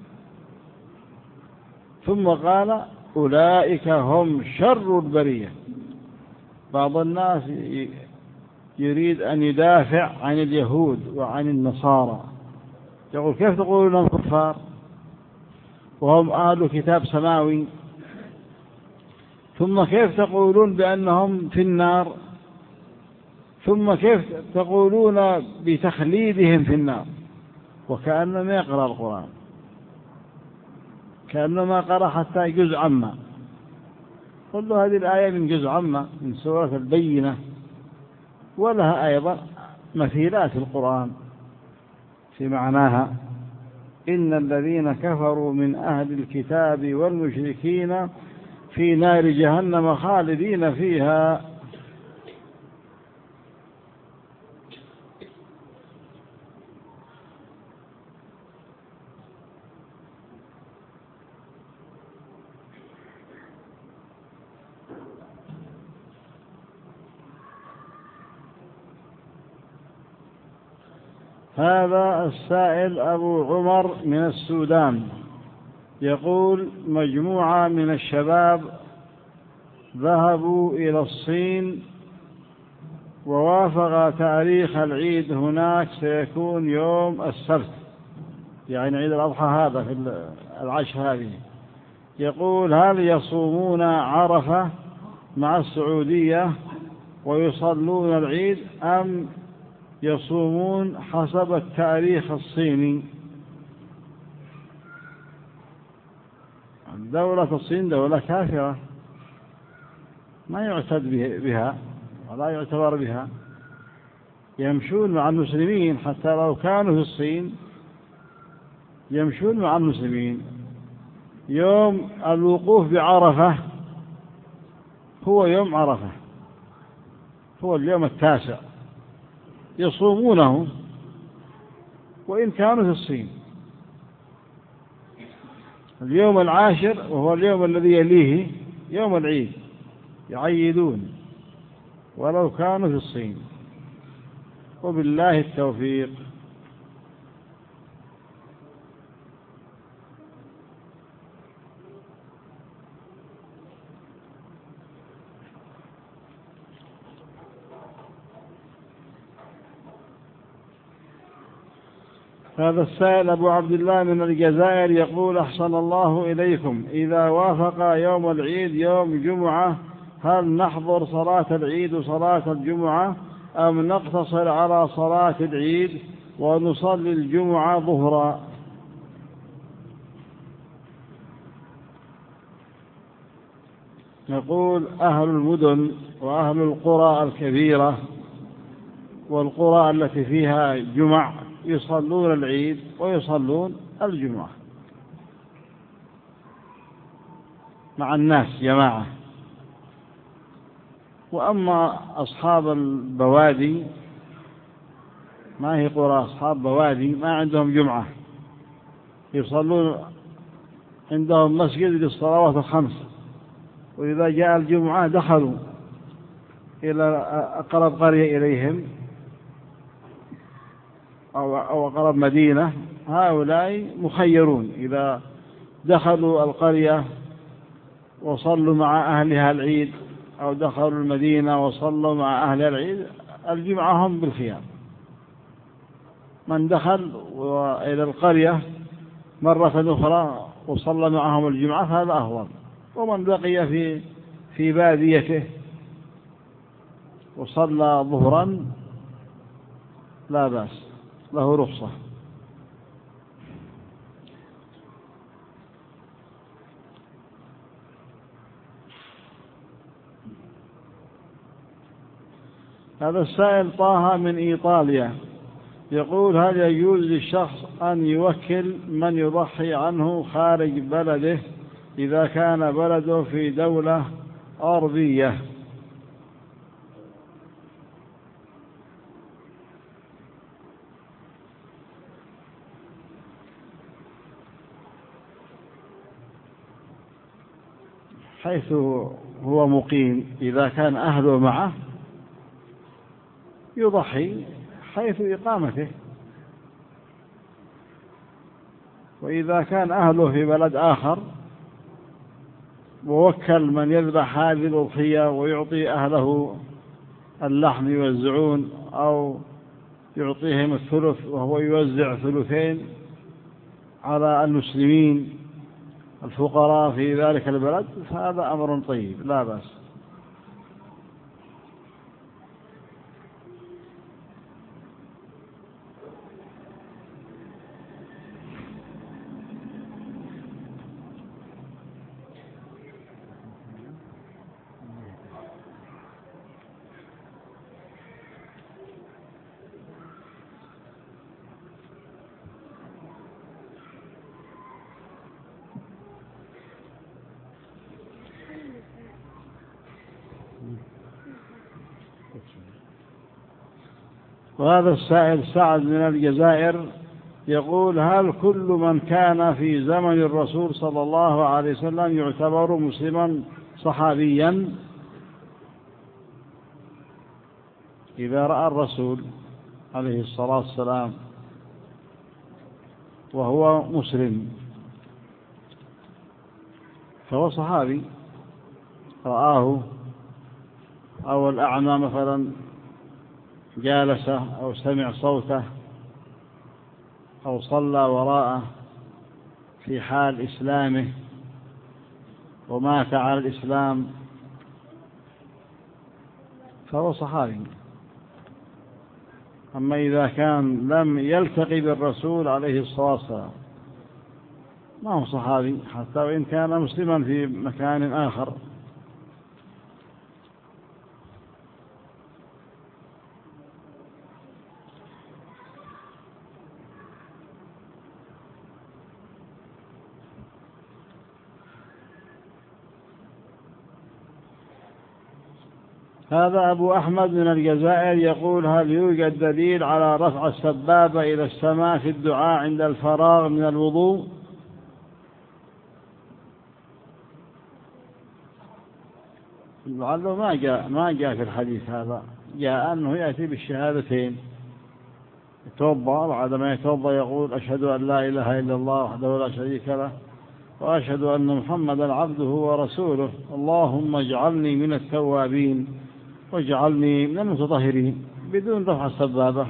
ثم قال أولئك هم شر البرية. بعض الناس يريد أن يدافع عن اليهود وعن النصارى، يقول: كيف تقولون أنهم كفار وهم أهل كتاب سماوي؟ ثم كيف تقولون بأنهم في النار؟ ثم كيف تقولون بتخليدهم في النار؟ وكأنما يقرأ القرآن، كأنما قرأ حتى جزء عما. قل له هذه الآية من جزء عما من سورة البينة، ولها أيضا مثيلات القرآن في معناها. إن الذين كفروا من أهل الكتاب والمشركين في نار جهنم خالدين فيها. هذا السائل أبو عمر من السودان يقول: مجموعة من الشباب ذهبوا إلى الصين، ووافق تاريخ العيد هناك سيكون يوم السبت، يعني عيد الأضحى هذا في العشر هذه. يقول: هل يصومون عرفة مع السعودية ويصلون العيد، أم يصومون حسب التاريخ الصيني؟ دولة الصين دولة كافرة ما يعتد بها ولا يعتبر بها، يمشون مع المسلمين حتى لو كانوا في الصين، يمشون مع المسلمين. يوم الوقوف بعرفة هو يوم عرفة، هو اليوم 9، يصومونه وإن كانوا في الصين. اليوم 10 وهو اليوم الذي يليه يوم العيد يعيدون ولو كانوا في الصين. وبالله التوفيق. هذا السائل أبو عبد الله من الجزائر يقول: أحسن الله إليكم، إذا وافق يوم العيد يوم جمعة هل نحضر صلاة العيد وصلاة الجمعة، أم نقتصر على صلاة العيد ونصلي الجمعة ظهرا؟ نقول: أهل المدن وأهل القرى الكبيرة والقرى التي فيها جمع يصلون العيد ويصلون الجمعة مع الناس جماعة. وأما أصحاب البوادي، ما هي قرى، أصحاب بوادي ما عندهم جمعة، يصلون عندهم مسجد للصلوات الخمس، وإذا جاء الجمعة دخلوا إلى أقرب قرية إليهم أو أقرب مدينة. هؤلاء مخيرون، إذا دخلوا القرية وصلوا مع أهلها العيد، أو دخلوا المدينة وصلوا مع أهل العيد، الجمعة هم بالخيار. من دخل إلى القرية مرة أخرى وصلى معهم الجمعة هذا أفضل، ومن بقي في باديته وصلى ظهرا لا بأس، له رخصة. هذا السائل طه من إيطاليا يقول: هل يجوز للشخص أن يوكل من يضحي عنه خارج بلده إذا كان بلده في دولة أوروبية؟ حيث هو مقيم، إذا كان أهله معه يضحي حيث إقامته، وإذا كان أهله في بلد آخر ووكل من يذبح هذه الأضحية ويعطي أهله اللحم يوزعون، أو يعطيهم الثلث وهو يوزع ثلثين على المسلمين الفقراء في ذلك البلد، فهذا أمر طيب لا بأس. وهذا السائل سعد من الجزائر يقول: هل كل من كان في زمن الرسول صلى الله عليه وسلم يعتبر مسلما صحابيا؟ إذا رأى الرسول عليه الصلاة والسلام وهو مسلم، فهو صحابي رآه، أو الأعمى مثلا جالسه أو سمع صوته أو صلى وراءه في حال إسلامه ومات على الإسلام، فهو صحابي. أما إذا كان لم يلتقي بالرسول عليه الصلاة والسلام ما هو صحابي، حتى وإن كان مسلما في مكان آخر. هذا أبو أحمد من الجزائر يقول: هل يوجد دليل على رفع السبابة إلى السماء في الدعاء عند الفراغ من الوضوء؟ لعله ما جاء في الحديث هذا، جاء أنه يأتي بالشهادتين، يتوضأ، وعندما يتوضأ يقول: أشهد أن لا إله إلا الله وحده لا شريك له، وأشهد أن محمدا عبده ورسوله، اللهم اجعلني من التوابين واجعلني من المتطهرين، بدون رفع السبابة.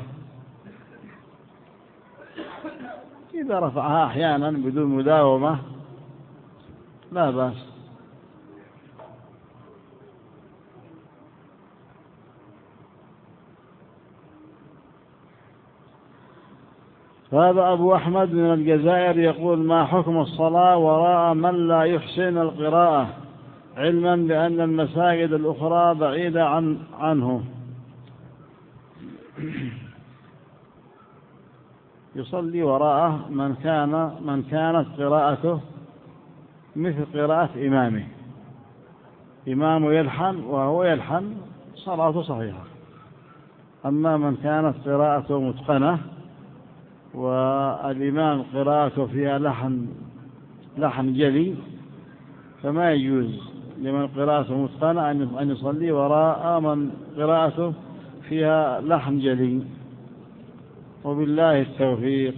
إذا رفعها أحيانا بدون مداومة لا بأس. هذا أبو أحمد من الجزائر يقول: ما حكم الصلاة وراء من لا يحسن القراءة، علما بأن المساجد الأخرى بعيدة عنه؟ يصلي وراءه من كانت قراءته مثل قراءة إمامه يلحن وهو يلحن، صلاته صحيحة. أما من كانت قراءته متقنة والإمام قراءته فيها لحن جلي، فما يجوز لمن قراءته متقنة أن يصلي وراء من قراءته فيها لحن جلي. وبالله التوفيق.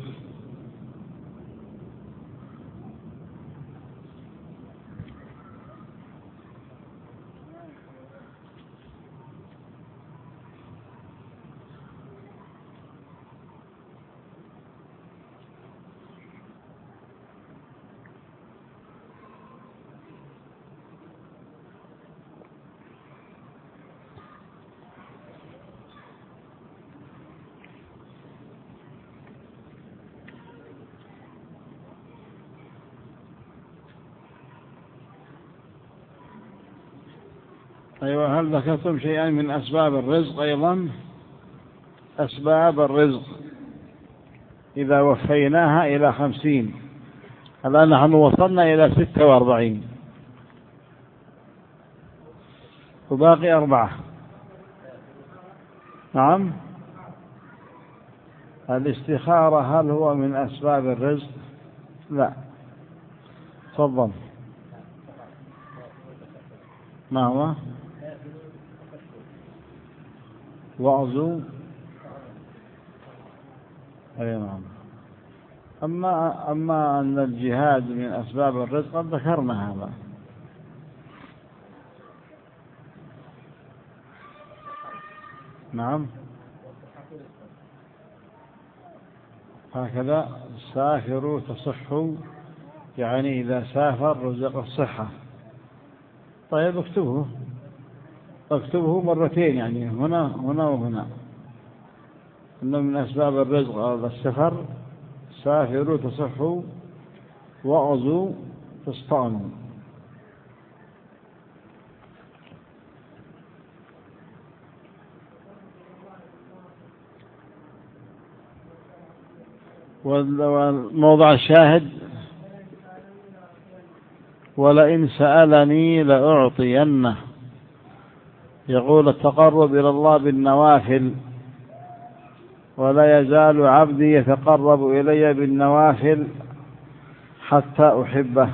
أيوة، هل ذكرتم شيئا من أسباب الرزق؟ أيضا أسباب الرزق إذا وفيناها إلى 50، الآن نحن وصلنا إلى 46 وباقي 4. نعم. الاستخارة هل هو من أسباب الرزق؟ لا. تفضل. ما هو؟ وعظوا. أي نعم. أما أن الجهاد من أسباب الرزق قد ذكرنا هذا. نعم. هكذا سافروا تصحوا، يعني إذا سافر رزق الصحة. طيب اكتبه مرتين، يعني هنا وهنا، إنه من أسباب الرزق السفر. سافروا تصحوا وعظوا تصطانوا. والموضع الشاهد: ولئن سألني لأعطينه. يقول: التقرب إلى الله بالنوافل، ولا يزال عبدي يتقرب إلي بالنوافل حتى أحبه،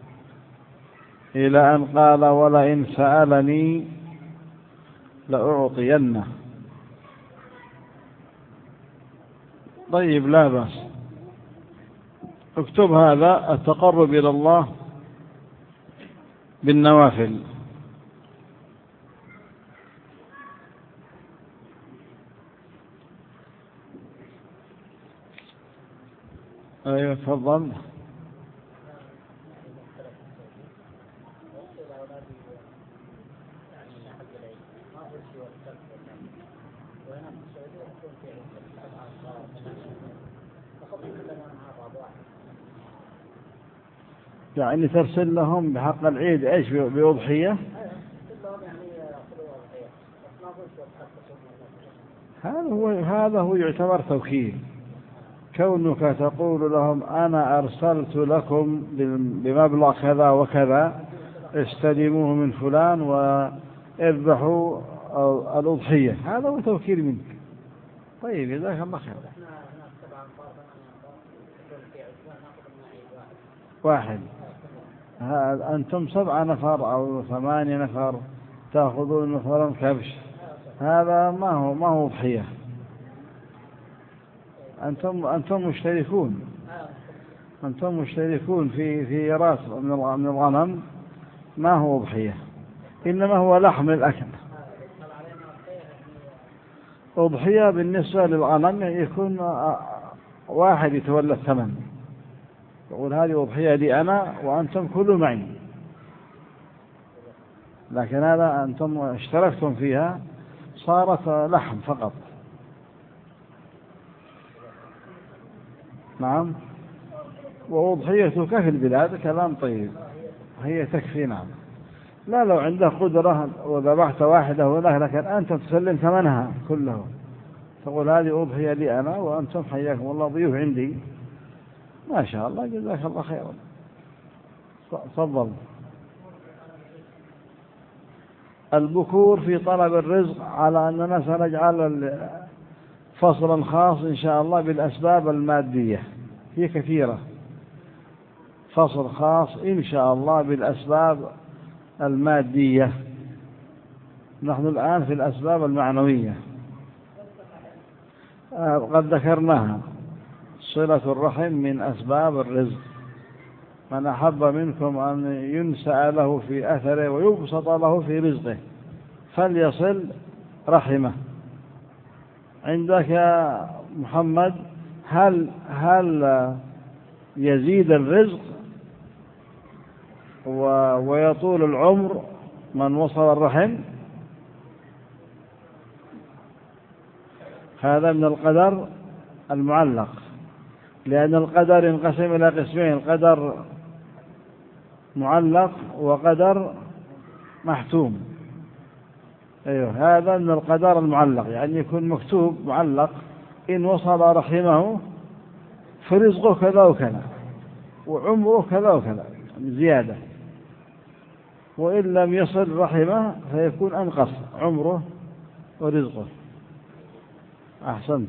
إلى أن قال: ولئن سألني لأعطينه. طيب، لا بأس. اكتب هذا: التقرب إلى الله بالنوافل. أيوة تفضل. يعني ترسل لهم بحق العيد ايش؟ بأضحية؟ هذا هو يعتبر توكيل. كونك تقول لهم أنا أرسلت لكم بمبلغ كذا وكذا، استلموه من فلان واذبحوا الأضحية، هذا هو توكيل منك. طيب جزاك الله خير. واحد. أنتم 7 نفر أو 8 نفر تأخذون مثلا كبش، هذا ما هو أضحية. أنتم مشتركون في راس من الغنم، ما هو أضحية، إنما هو لحم الأكل. أضحية بالنسبة للغنم يكون واحد يتولى الثمن، يقول هذه أضحية لي أنا وأنتم كلوا معي، لكن هذا أنتم اشتركتم فيها صارت لحم فقط. نعم. وأضحيتك في البلاد كلام طيب، هي تكفي. نعم. لا، لو عنده قدرة وذبحت واحدة هناك، لكن أنت تسلم ثمنها كله، تقول هذه أضحية لي أنا وأنتم حياكم الله ضيوف عندي، ما شاء الله جزاك الله خيرا. تفضل. البكور في طلب الرزق، على أننا سنجعل فصلا خاص إن شاء الله بالأسباب المادية، هي كثيرة. فصل خاص إن شاء الله بالأسباب المادية. نحن الآن في الأسباب المعنوية قد ذكرناها. صلة الرحم من أسباب الرزق. من أحب منكم أن ينسأ له في أثره ويبسط له في رزقه فليصل رحمه. عندك يا محمد، هل يزيد الرزق ويطول العمر من وصل الرحم؟ هذا من القدر المعلق، لأن القدر ينقسم إلى قسمين: قدر معلق وقدر محتوم. أيوه، هذا من القدر المعلق، يعني يكون مكتوب معلق: إن وصل رحمه فرزقه كذا وكذا وعمره كذا وكذا زيادة، وإن لم يصل رحمه فيكون أنقص عمره ورزقه. أحسنت.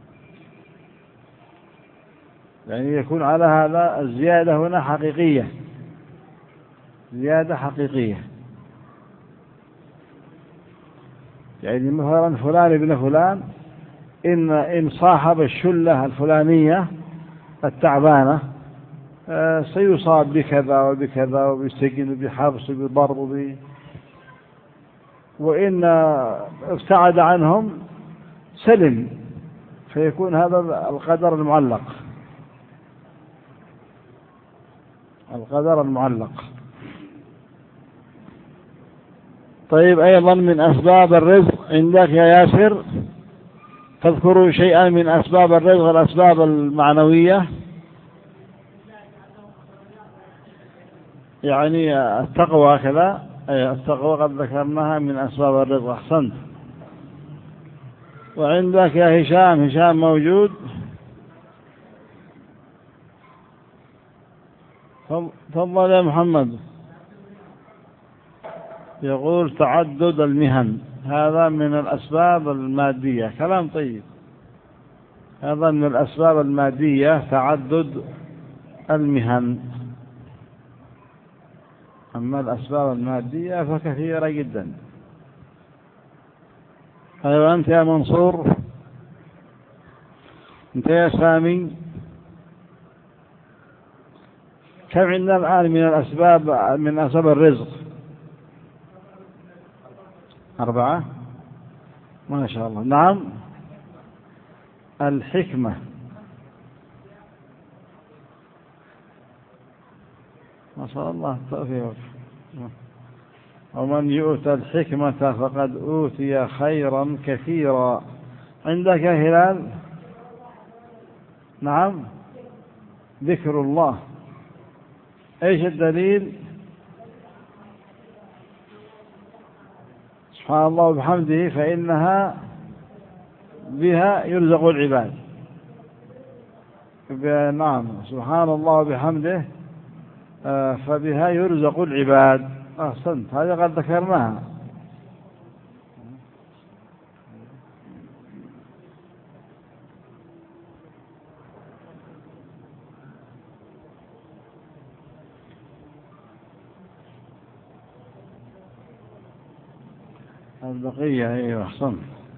يعني يكون على هذا الزيادة هنا حقيقية، زيادة حقيقية. يعني مثلا فلان ابن فلان إن صاحب الشلة الفلانية التعبانة سيصاب بكذا وبكذا وبسجن وبحبس وبضرب، وإن ابتعد عنهم سلم، فيكون هذا القدر المعلق. القدر المعلق. طيب، أيضا من أسباب الرزق عندك يا ياسر، تذكروا شيئا من أسباب الرزق، الأسباب المعنوية، يعني التقوى كذا. التقوى قد ذكرناها من أسباب الرزق. أحسنت. وعندك يا هشام موجود؟ تفضل يا محمد. يقول تعدد المهن، هذا من الأسباب المادية. كلام طيب. هذا من الأسباب المادية، تعدد المهن. أما الأسباب المادية فكثيرة جدا. أيوة، أنت يا منصور، أنت يا سامي. كم عندنا الآن من الأسباب من أسباب الرزق؟ 4. ما شاء الله. نعم. الحكمة. ما شاء الله التوفيق. ومن يؤت الحكمة فقد أوتي خيرا كثيرا. عندك يا هلال؟ نعم. ذكر الله. ايش الدليل؟ سبحان الله وبحمده فإنها بها يرزق العباد. نعم. سبحان الله وبحمده فبها يرزق العباد. أحسنت، هذا قد ذكرناها. البقية. أيوة أحسنت.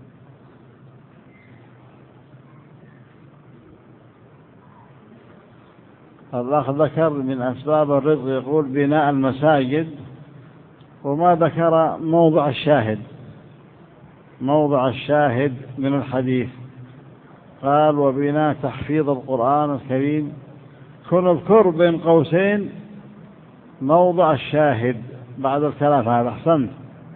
الله ذكر من أسباب الرزق يقول بناء المساجد، وما ذكر موضع الشاهد. موضع الشاهد من الحديث قال وبناء تحفيظ القرآن الكريم. كن اذكر بين قوسين موضع الشاهد بعد الكلام هذا. أحسنت.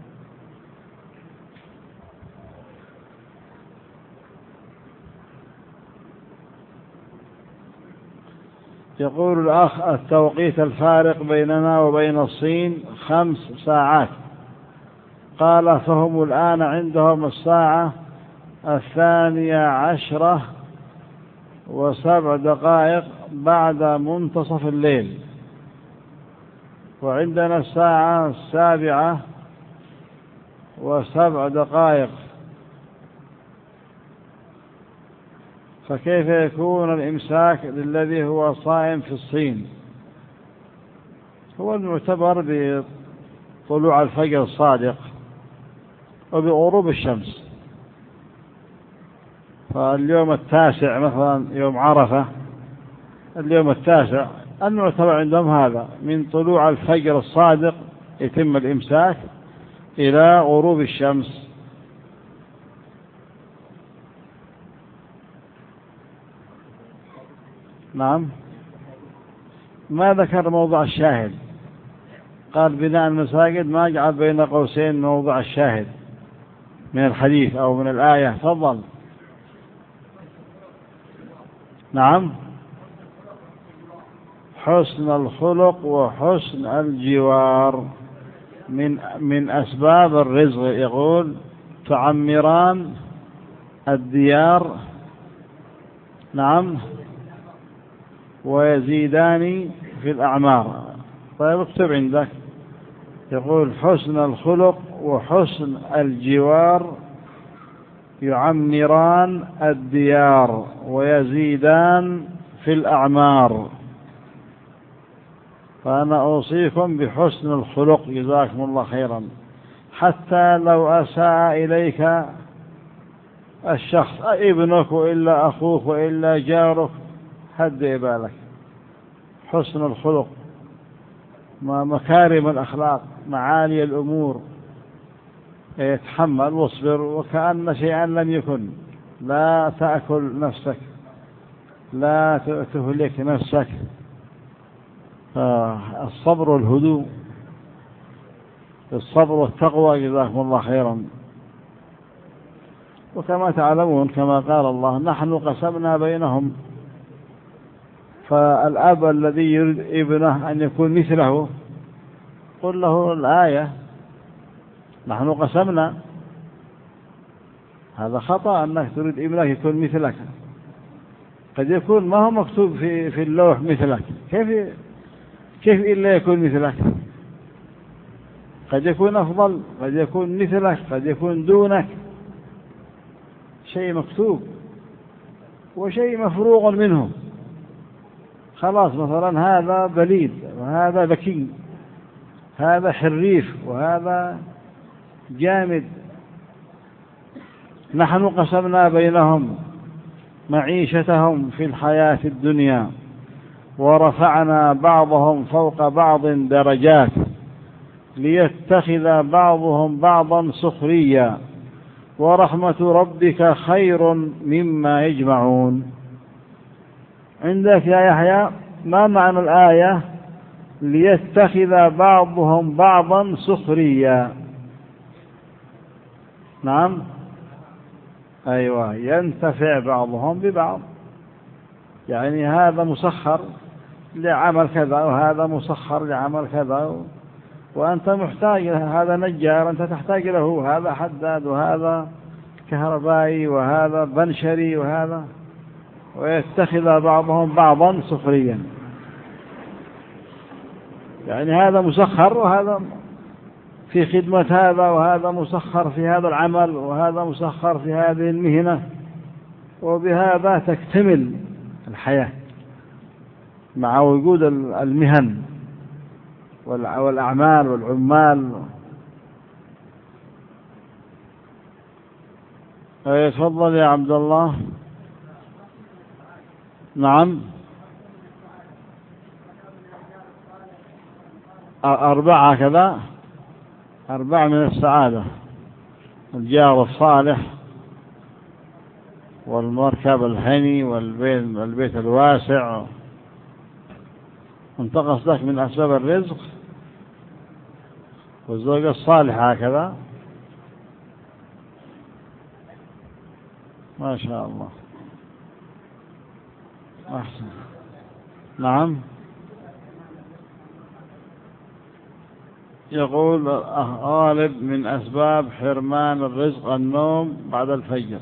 يقول الأخ التوقيت الفارق بيننا وبين الصين 5 ساعات. قال فهم الآن عندهم 12:07 بعد منتصف الليل، وعندنا 7:07. فكيف يكون الإمساك للذي هو صائم في الصين؟ هو المعتبر بطلوع الفجر الصادق وبغروب الشمس. فاليوم 9 مثلا يوم عرفة، اليوم 9 المعتبر عندهم هذا من طلوع الفجر الصادق يتم الإمساك إلى غروب الشمس. نعم. ما ذكر موضع الشاهد. قال بناء المساجد، ما جعل بين قوسين موضع الشاهد من الحديث أو من الآية. تفضل. نعم. حسن الخلق وحسن الجوار من أسباب الرزق. يقول تعمران الديار. نعم. ويزيدان في الأعمار. طيب اكتب عندك. يقول حسن الخلق وحسن الجوار يعمران الديار ويزيدان في الأعمار. فأنا أوصيكم بحسن الخلق جزاكم الله خيرا. حتى لو أساء إليك الشخص، ابنك وإلا أخوك وإلا جارك، هدئ بالك. حسن الخلق، مكارم الأخلاق، معالي الأمور، يتحمل واصبر وكأن شيئا لم يكن. لا تأكل نفسك، لا تهلك نفسك. الصبر والهدوء، الصبر والتقوى جزاكم الله خيرا. وكما تعلمون كما قال الله نحن قسمنا بينهم. فالأب الذي يريد ابنه أن يكون مثله قل له الآية نحن قسمنا. هذا خطأ أنك تريد ابنك يكون مثلك. قد يكون ما هو مكتوب في اللوح مثلك. كيف إلا يكون مثلك؟ قد يكون أفضل، قد يكون مثلك، قد يكون دونك. شيء مكتوب وشيء مفروغ منه. خلاص مثلا هذا بليد وهذا ذكي، هذا حريف وهذا جامد. نحن قسمنا بينهم معيشتهم في الحياة الدنيا ورفعنا بعضهم فوق بعض درجات ليتخذ بعضهم بعضا سخريا ورحمة ربك خير مما يجمعون. عندك يا يحيى ما معنى الآية ليتخذ بعضهم بعضا سخريا؟ نعم، أيوة، ينتفع بعضهم ببعض، يعني هذا مسخر لعمل كذا وهذا مسخر لعمل كذا، وأنت محتاج، هذا نجار أنت تحتاج له، هذا حداد وهذا كهربائي وهذا بنشري وهذا، ويتخذ بعضهم بعضا سخريا، يعني هذا مسخر وهذا في خدمة هذا، وهذا مسخر في هذا العمل وهذا مسخر في هذه المهنة، وبهذا تكتمل الحياة مع وجود المهن والأعمال والعمال. تفضل يا عبد الله. نعم، 4 كذا، 4 من السعادة: الجار الصالح، والمركب الحني، والبيت الواسع. انت قصدك من أسباب الرزق والزوجة الصالحة هكذا؟ ما شاء الله، أحسن. نعم، يقول غالب من أسباب حرمان الرزق النوم بعد الفجر،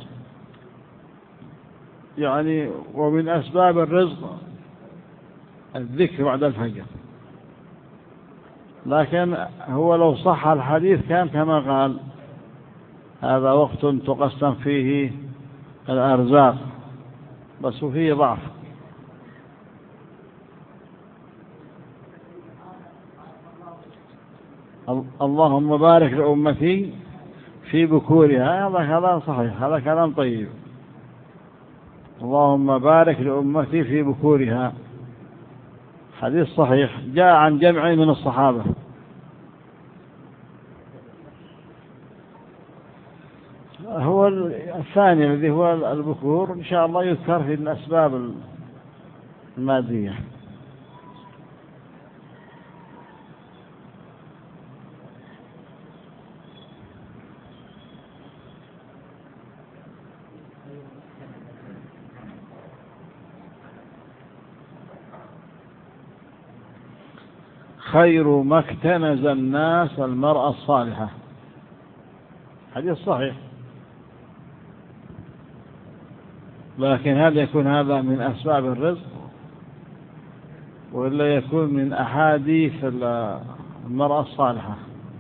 يعني ومن أسباب الرزق الذكر بعد الفجر، لكن هو لو صح الحديث كان كما قال: هذا وقت تقسم فيه الأرزاق، بس فيه ضعف. اللهم بارك لأمتي في بكورها، هذا كلام صحيح، هذا كلام طيب. اللهم بارك لأمتي في بكورها، حديث صحيح جاء عن جمع من الصحابة. هو الثاني الذي هو البكور إن شاء الله يذكر في الأسباب المادية. خير ما اكتنز الناس المرأة الصالحة، حديث صحيح، لكن هل يكون هذا من أسباب الرزق ولا يكون من أحاديث المرأة الصالحة؟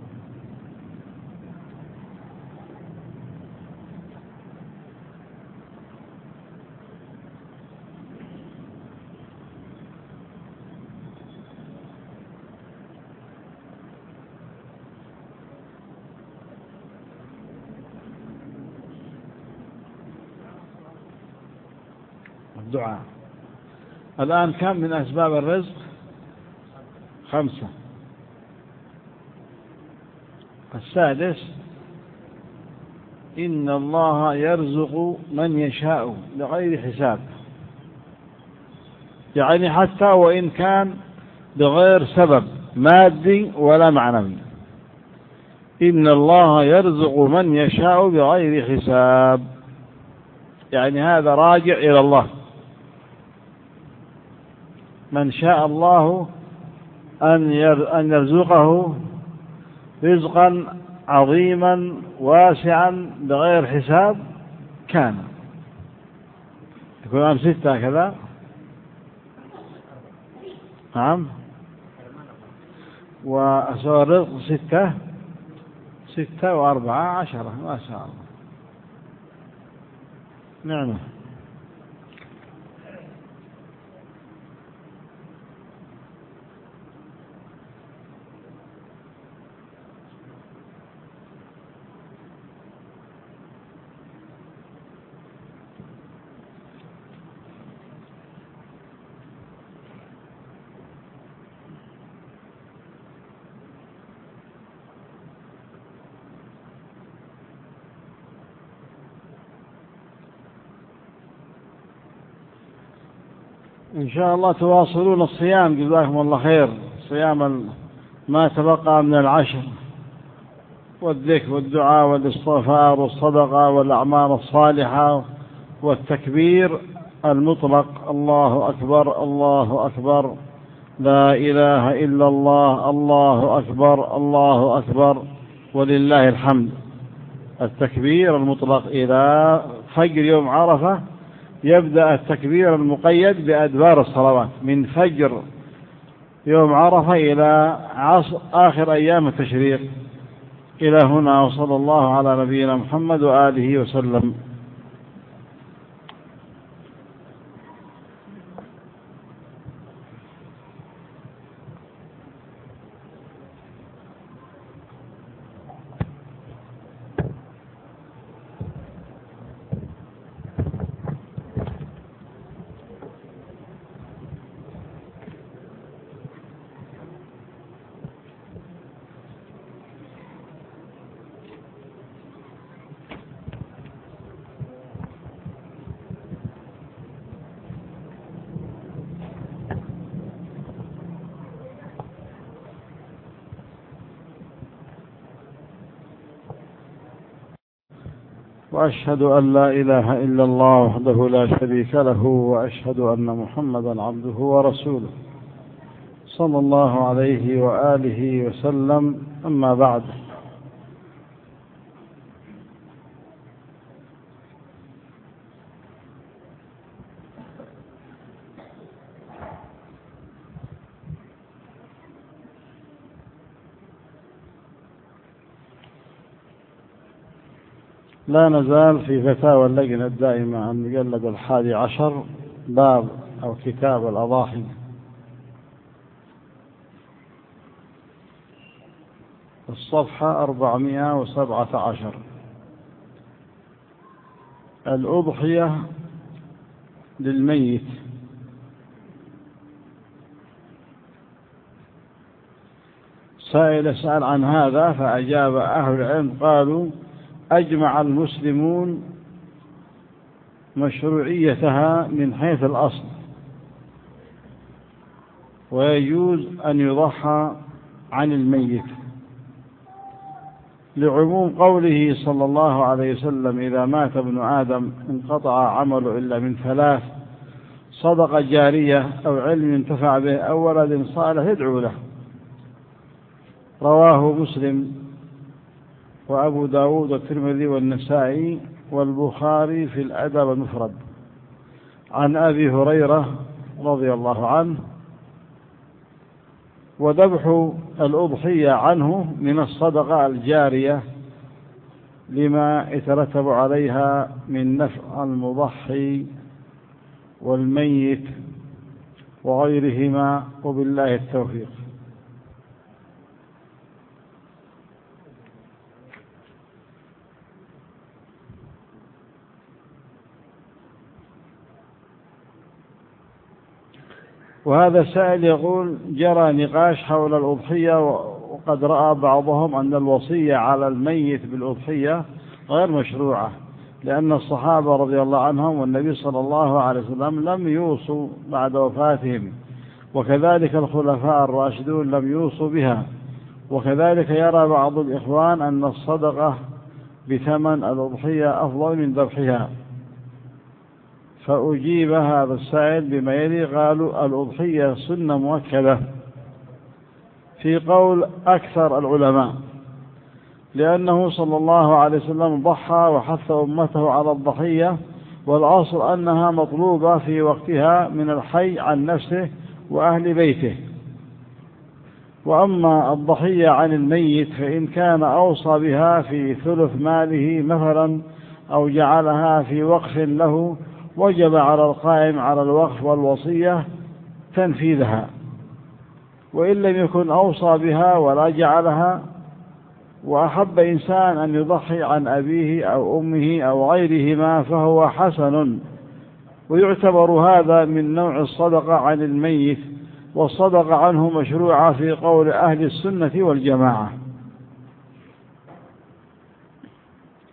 الدعاء. الآن كم من أسباب الرزق؟ 5. السادس: إن الله يرزق من يشاء بغير حساب، يعني حتى وإن كان بغير سبب مادي ولا معنوي. إن الله يرزق من يشاء بغير حساب، يعني هذا راجع إلى الله. من شاء الله أن يرزقه رزقا عظيما واسعا بغير حساب كان. يكون 6 كذا. نعم، وأسوأ الرزق 6 و4 10، ما شاء الله، نعمة. إن شاء الله تواصلون الصيام، جزاكم الله خير. صيام ما تبقى من العشر، والذكر والدعاء والاستغفار والصدقة والأعمال الصالحة والتكبير المطلق، الله أكبر الله أكبر، لا إله إلا الله، الله أكبر الله أكبر، ولله الحمد. التكبير المطلق إلى فجر يوم عرفة، يبدأ التكبير المقيد بأدبار الصلوات من فجر يوم عرفة إلى آخر أيام التشريق. إلى هنا، وصلى الله على نبينا محمد وآله وسلم. وأشهد أن لا إله إلا الله وحده لا شريك له، وأشهد أن محمدا عبده ورسوله صلى الله عليه وآله وسلم. أما بعد، لا نزال في فتاوى اللجنة الدائمة المجلد 11، باب أو كتاب الأضاحي. الصفحة 417. الأضحية للميت. سائل سأل عن هذا فأجاب أهل العلم قالوا: أجمع المسلمون مشروعيتها من حيث الأصل، ويجوز أن يضحى عن الميت لعموم قوله صلى الله عليه وسلم: إذا مات ابن آدم انقطع عمله إلا من ثلاث: صدقة جارية أو علم ينتفع به أو ولد صالح يدعو له. رواه مسلم وأبو داود والترمذي والنسائي والبخاري في الأدب المفرد عن أبي هريرة رضي الله عنه. وذبح الأضحية عنه من الصدقة الجارية لما يترتب عليها من نفع المضحي والميت وغيرهما، وبالله التوفيق. وهذا السائل يقول: جرى نقاش حول الأضحية، وقد رأى بعضهم أن الوصية على الميت بالأضحية غير مشروعة، لأن الصحابة رضي الله عنهم والنبي صلى الله عليه وسلم لم يوصوا بعد وفاتهم، وكذلك الخلفاء الراشدون لم يوصوا بها. وكذلك يرى بعض الإخوان أن الصدقة بثمن الأضحية أفضل من ذبحها. فأجيب هذا السائل بما يلي: قالوا الأضحية سنة مؤكدة في قول أكثر العلماء، لأنه صلى الله عليه وسلم ضحى وحث أمته على الضحية، والأصل أنها مطلوبة في وقتها من الحي عن نفسه وأهل بيته. وأما الضحية عن الميت فإن كان أوصى بها في ثلث ماله مثلا أو جعلها في وقف له، وجب على القائم على الوقف والوصية تنفيذها. وإن لم يكن أوصى بها ولا جعلها، وأحب إنسان أن يضحي عن أبيه أو أمه أو غيرهما، فهو حسن، ويعتبر هذا من نوع الصدقة عن الميت، والصدقة عنه مشروعة في قول أهل السنة والجماعة.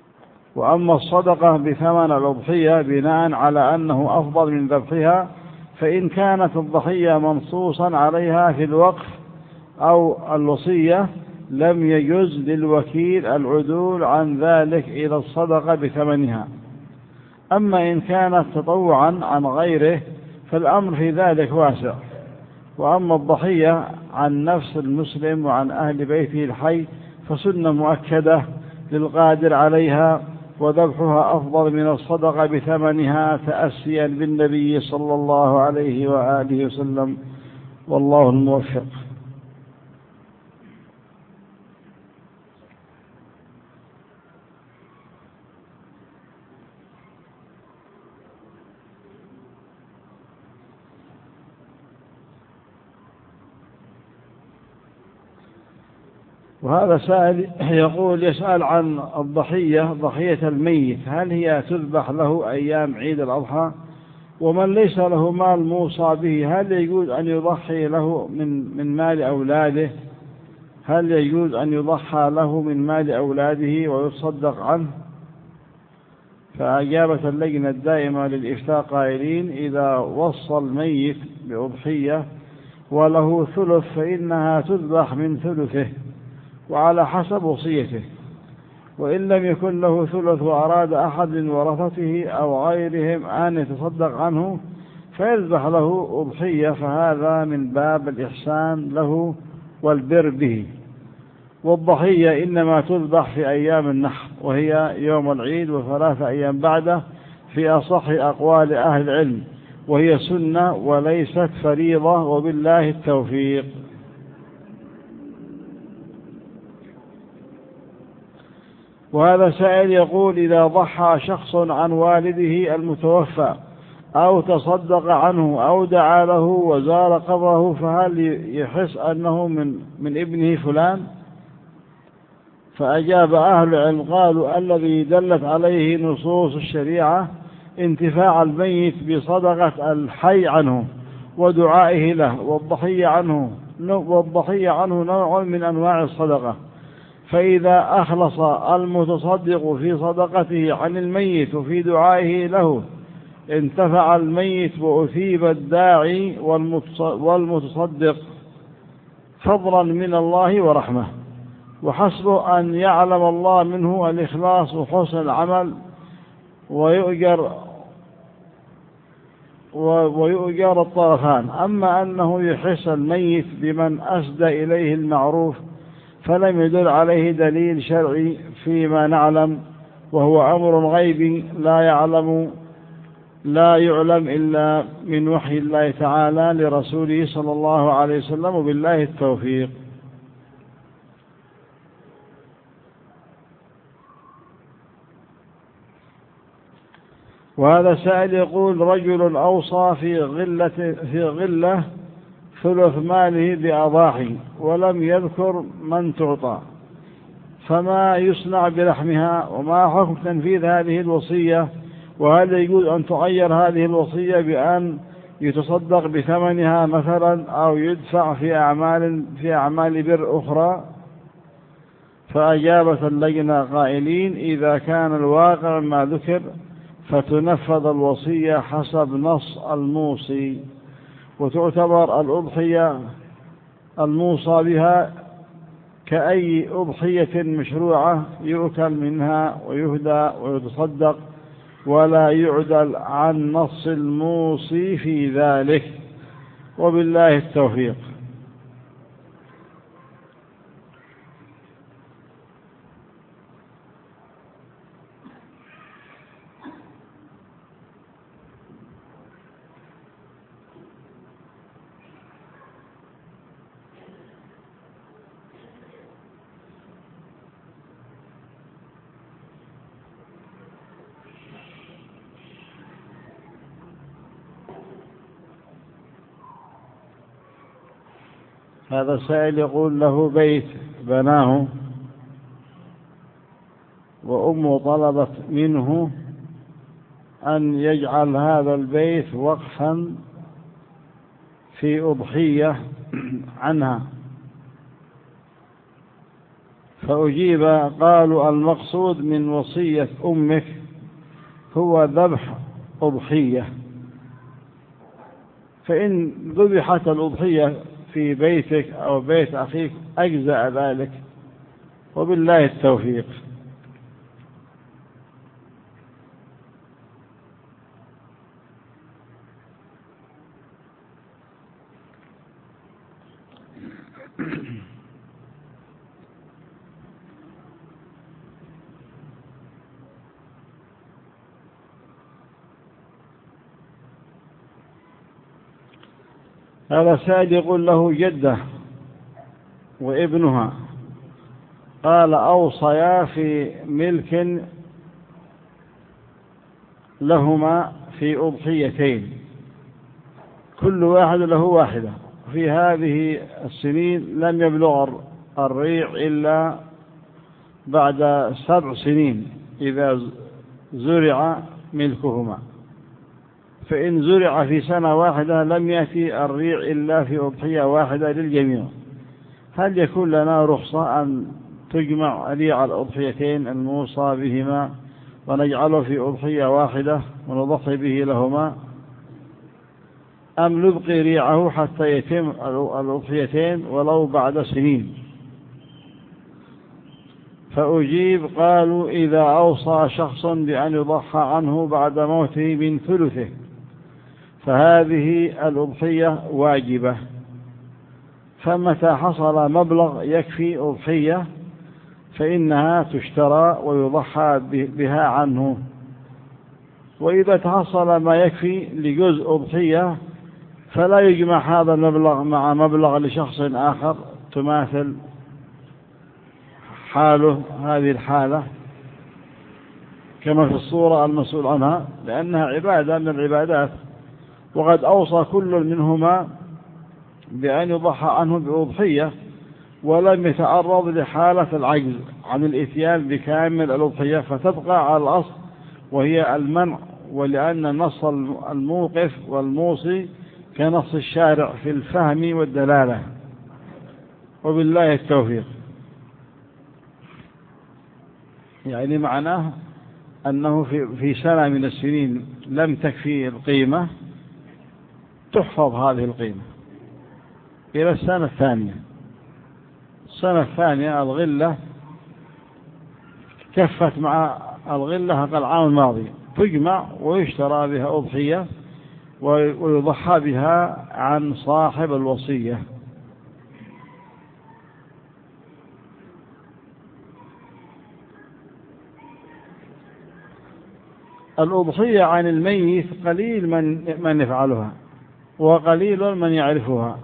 وأما الصدقة بثمن الأضحية بناء على أنه أفضل من ذبحها، فإن كانت الضحية منصوصا عليها في الوقف أو الوصية لم يجوز للوكيل العدول عن ذلك إلى الصدقة بثمنها. أما إن كانت تطوعا عن غيره فالأمر في ذلك واسع. وأما الضحية عن نفس المسلم وعن أهل بيته الحي فسنة مؤكدة للقادر عليها، وذبحها أفضل من الصدقة بثمنها تأسيا بالنبي صلى الله عليه وآله وسلم، والله الموفق. وهذا سائل يقول يسأل عن الضحية، ضحية الميت، هل هي تذبح له أيام عيد الأضحى؟ ومن ليس له مال موصى به هل يجوز أن يضحي له من مال أولاده؟ هل يجوز أن يضحى له من مال أولاده ويتصدق عنه؟ فأجابت اللجنة الدائمة للإفتاء قائلين إذا وصى الميت بأضحية وله ثلث فإنها تذبح من ثلثه وعلى حسب وصيته، وإن لم يكن له ثلث وأراد أحد من ورثته أو غيرهم أن يتصدق عنه فيذبح له أضحية، فهذا من باب الإحسان له والبر به. والضحية إنما تذبح في أيام النحر وهي يوم العيد وثلاثة أيام بعده في أصح أقوال أهل العلم، وهي سنة وليست فريضة، وبالله التوفيق. وهذا سائل يقول إذا ضحى شخص عن والده المتوفى أو تصدق عنه أو دعا له وزار قبره فهل يحس أنه من ابنه فلان؟ فأجاب أهل العلم قالوا الذي دلت عليه نصوص الشريعة انتفاع الميت بصدقة الحي عنه ودعائه له، والضحية عنه نوع من أنواع الصدقة، فإذا أخلص المتصدق في صدقته عن الميت وفي دعائه له انتفع الميت وأثيب الداعي والمتصدق فضلا من الله ورحمة، وحسبه أن يعلم الله منه الإخلاص وحسن العمل ويؤجر الطرفان. أما أنه يحس الميت بمن أسدى إليه المعروف فلم يدل عليه دليل شرعي فيما نعلم، وهو أمر غيبي لا يعلم إلا من وحي الله تعالى لرسوله صلى الله عليه وسلم، وبالله التوفيق. وهذا سائل يقول رجل أوصى في غلة ثلث ماله بأضاحي ولم يذكر من تعطى، فما يصنع بلحمها؟ وما حكم تنفيذ هذه الوصية؟ وهل يجوز أن تغير هذه الوصية بأن يتصدق بثمنها مثلا أو يدفع في أعمال بر أخرى؟ فأجابت اللجنة قائلين إذا كان الواقع ما ذكر فتنفذ الوصية حسب نص الموصي، وتعتبر الأضحية الموصى بها كأي أضحية مشروعة يؤكل منها ويهدى ويتصدق، ولا يعدل عن نص الموصي في ذلك، وبالله التوفيق. هذا السائل يقول له بيت بناه وأمه طلبت منه أن يجعل هذا البيت وقفا في أضحية عنها، فأجيب قالوا المقصود من وصية أمك هو ذبح أضحية، فإن ذبحت الأضحية في بيتك أو بيت أخيك أجزأ ذلك، وبالله التوفيق. هذا سائل يقول له جدة وابنها قال أوصيا في ملك لهما في أضحيتين، كل واحد له واحدة، في هذه السنين لم يبلغ الريع إلا بعد 7 سنين إذا زرع ملكهما، فإن زرع في سنة واحدة لم يأتي الريع إلا في أضحية واحدة للجميع. هل يكون لنا رخصة أن تجمع ريع الأضحيتين الموصى بهما ونجعله في أضحية واحدة ونضحي به لهما، أم نبقي ريعه حتى يتم الأضحيتين ولو بعد سنين؟ فأجيب قالوا إذا أوصى شخص بأن يضحى عنه بعد موته من ثلثه فهذه الأضحية واجبة، فمتى حصل مبلغ يكفي أضحية فإنها تشترى ويضحى بها عنه، وإذا تحصل ما يكفي لجزء أضحية فلا يجمع هذا المبلغ مع مبلغ لشخص آخر تماثل حاله هذه الحالة كما في الصورة المسؤول عنها، لأنها عبادة من العبادات، وقد أوصى كل منهما بأن يضحى عنه بأضحية ولم يتعرض لحالة العجز عن الإتيان بكامل الأضحية، فتبقى على الأصل وهي المنع، ولأن نص الموقف والموصي كنص الشارع في الفهم والدلالة، وبالله التوفيق. يعني معناه أنه في سنة من السنين لم تكفي القيمة تحفظ هذه القيمة إلى السنة الثانية. السنة الثانية الغلة كفت مع الغلة العام الماضي، تجمع ويشترى بها أضحية ويضحى بها عن صاحب الوصية. الأضحية عن الميت قليل من يفعلها وقليل من يعرفها،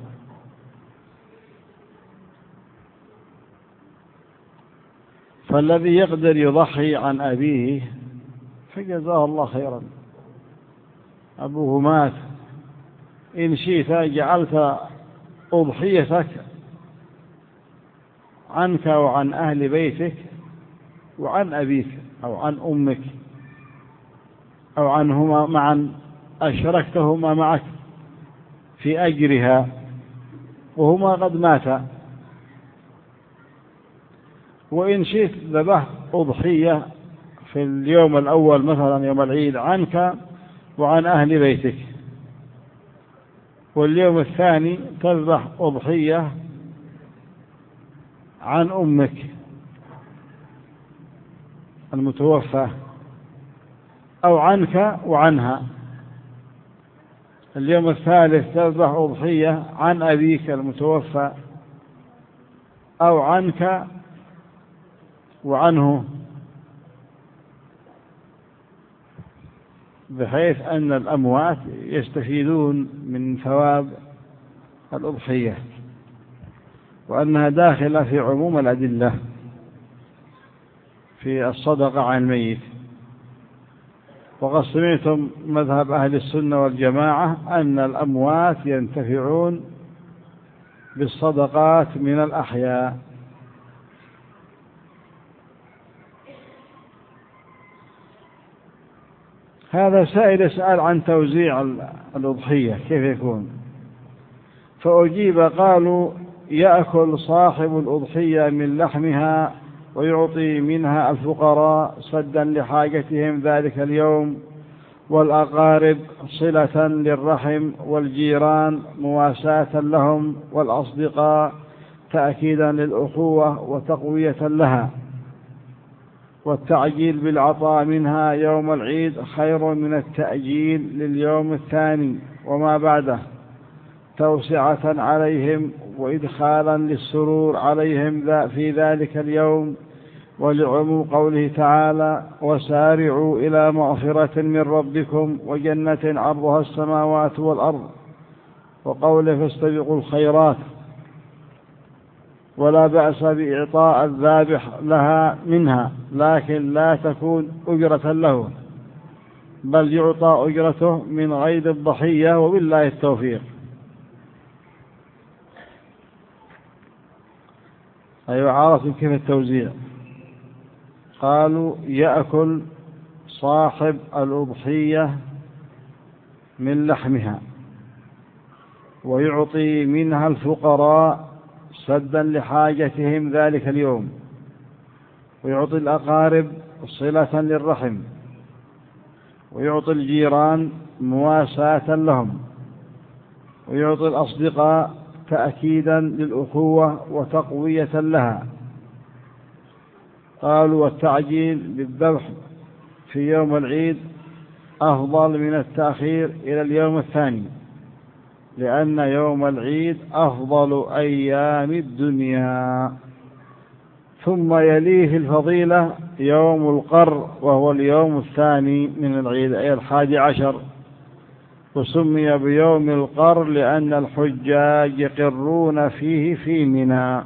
فالذي يقدر يضحي عن أبيه فجزاه الله خيرا، أبوه مات، إن شئت جعلت أضحيتك عنك وعن أهل بيتك وعن أبيك أو عن أمك أو عنهما معا، أشركتهما معك في أجرها وهما قد ماتا. وإن شئت ذبحت أضحية في اليوم الأول مثلا يوم العيد عنك وعن أهل بيتك، واليوم الثاني تذبح أضحية عن أمك المتوفى أو عنك وعنها، اليوم الثالث تذبح أضحية عن أبيك المتوفى أو عنك وعنه، بحيث أن الأموات يستفيدون من ثواب الأضحية، وأنها داخلة في عموم الأدلة في الصدقة عن الميت. وقد سمعتم مذهب أهل السنة والجماعة أن الأموات ينتفعون بالصدقات من الأحياء. هذا سائل يسأل عن توزيع الأضحية كيف يكون، فأجيب قالوا يأكل صاحب الأضحية من لحمها ويعطي منها الفقراء سدا لحاجتهم ذلك اليوم، والأقارب صلة للرحم، والجيران مواساة لهم، والأصدقاء تأكيدا للأخوة وتقوية لها. والتعجيل بالعطاء منها يوم العيد خير من التأجيل لليوم الثاني وما بعده، توسعة عليهم وإدخالا للسرور عليهم في ذلك اليوم، ولعموم قوله تعالى: وسارعوا إلى مغفرة من ربكم وجنة عرضها السماوات والأرض، وقوله: فاستبقوا الخيرات. ولا بأس بإعطاء الذابح لها منها، لكن لا تكون أجرة له، بل يعطى أجرته من غير الضحية، وبالله التوفيق. أيوة، عارف كيف التوزيع. قالوا: يأكل صاحب الأضحية من لحمها، ويعطي منها الفقراء سدا لحاجتهم ذلك اليوم، ويعطي الأقارب صلة للرحم، ويعطي الجيران مواساة لهم، ويعطي الأصدقاء تأكيدا للأخوة وتقوية لها. قالوا: والتعجيل بالذبح في يوم العيد أفضل من التأخير إلى اليوم الثاني، لأن يوم العيد أفضل أيام الدنيا. ثم يليه الفضيلة يوم القر، وهو اليوم الثاني من العيد، أي 11، وسمي بيوم القر لأن الحجاج يقرون فيه في منى.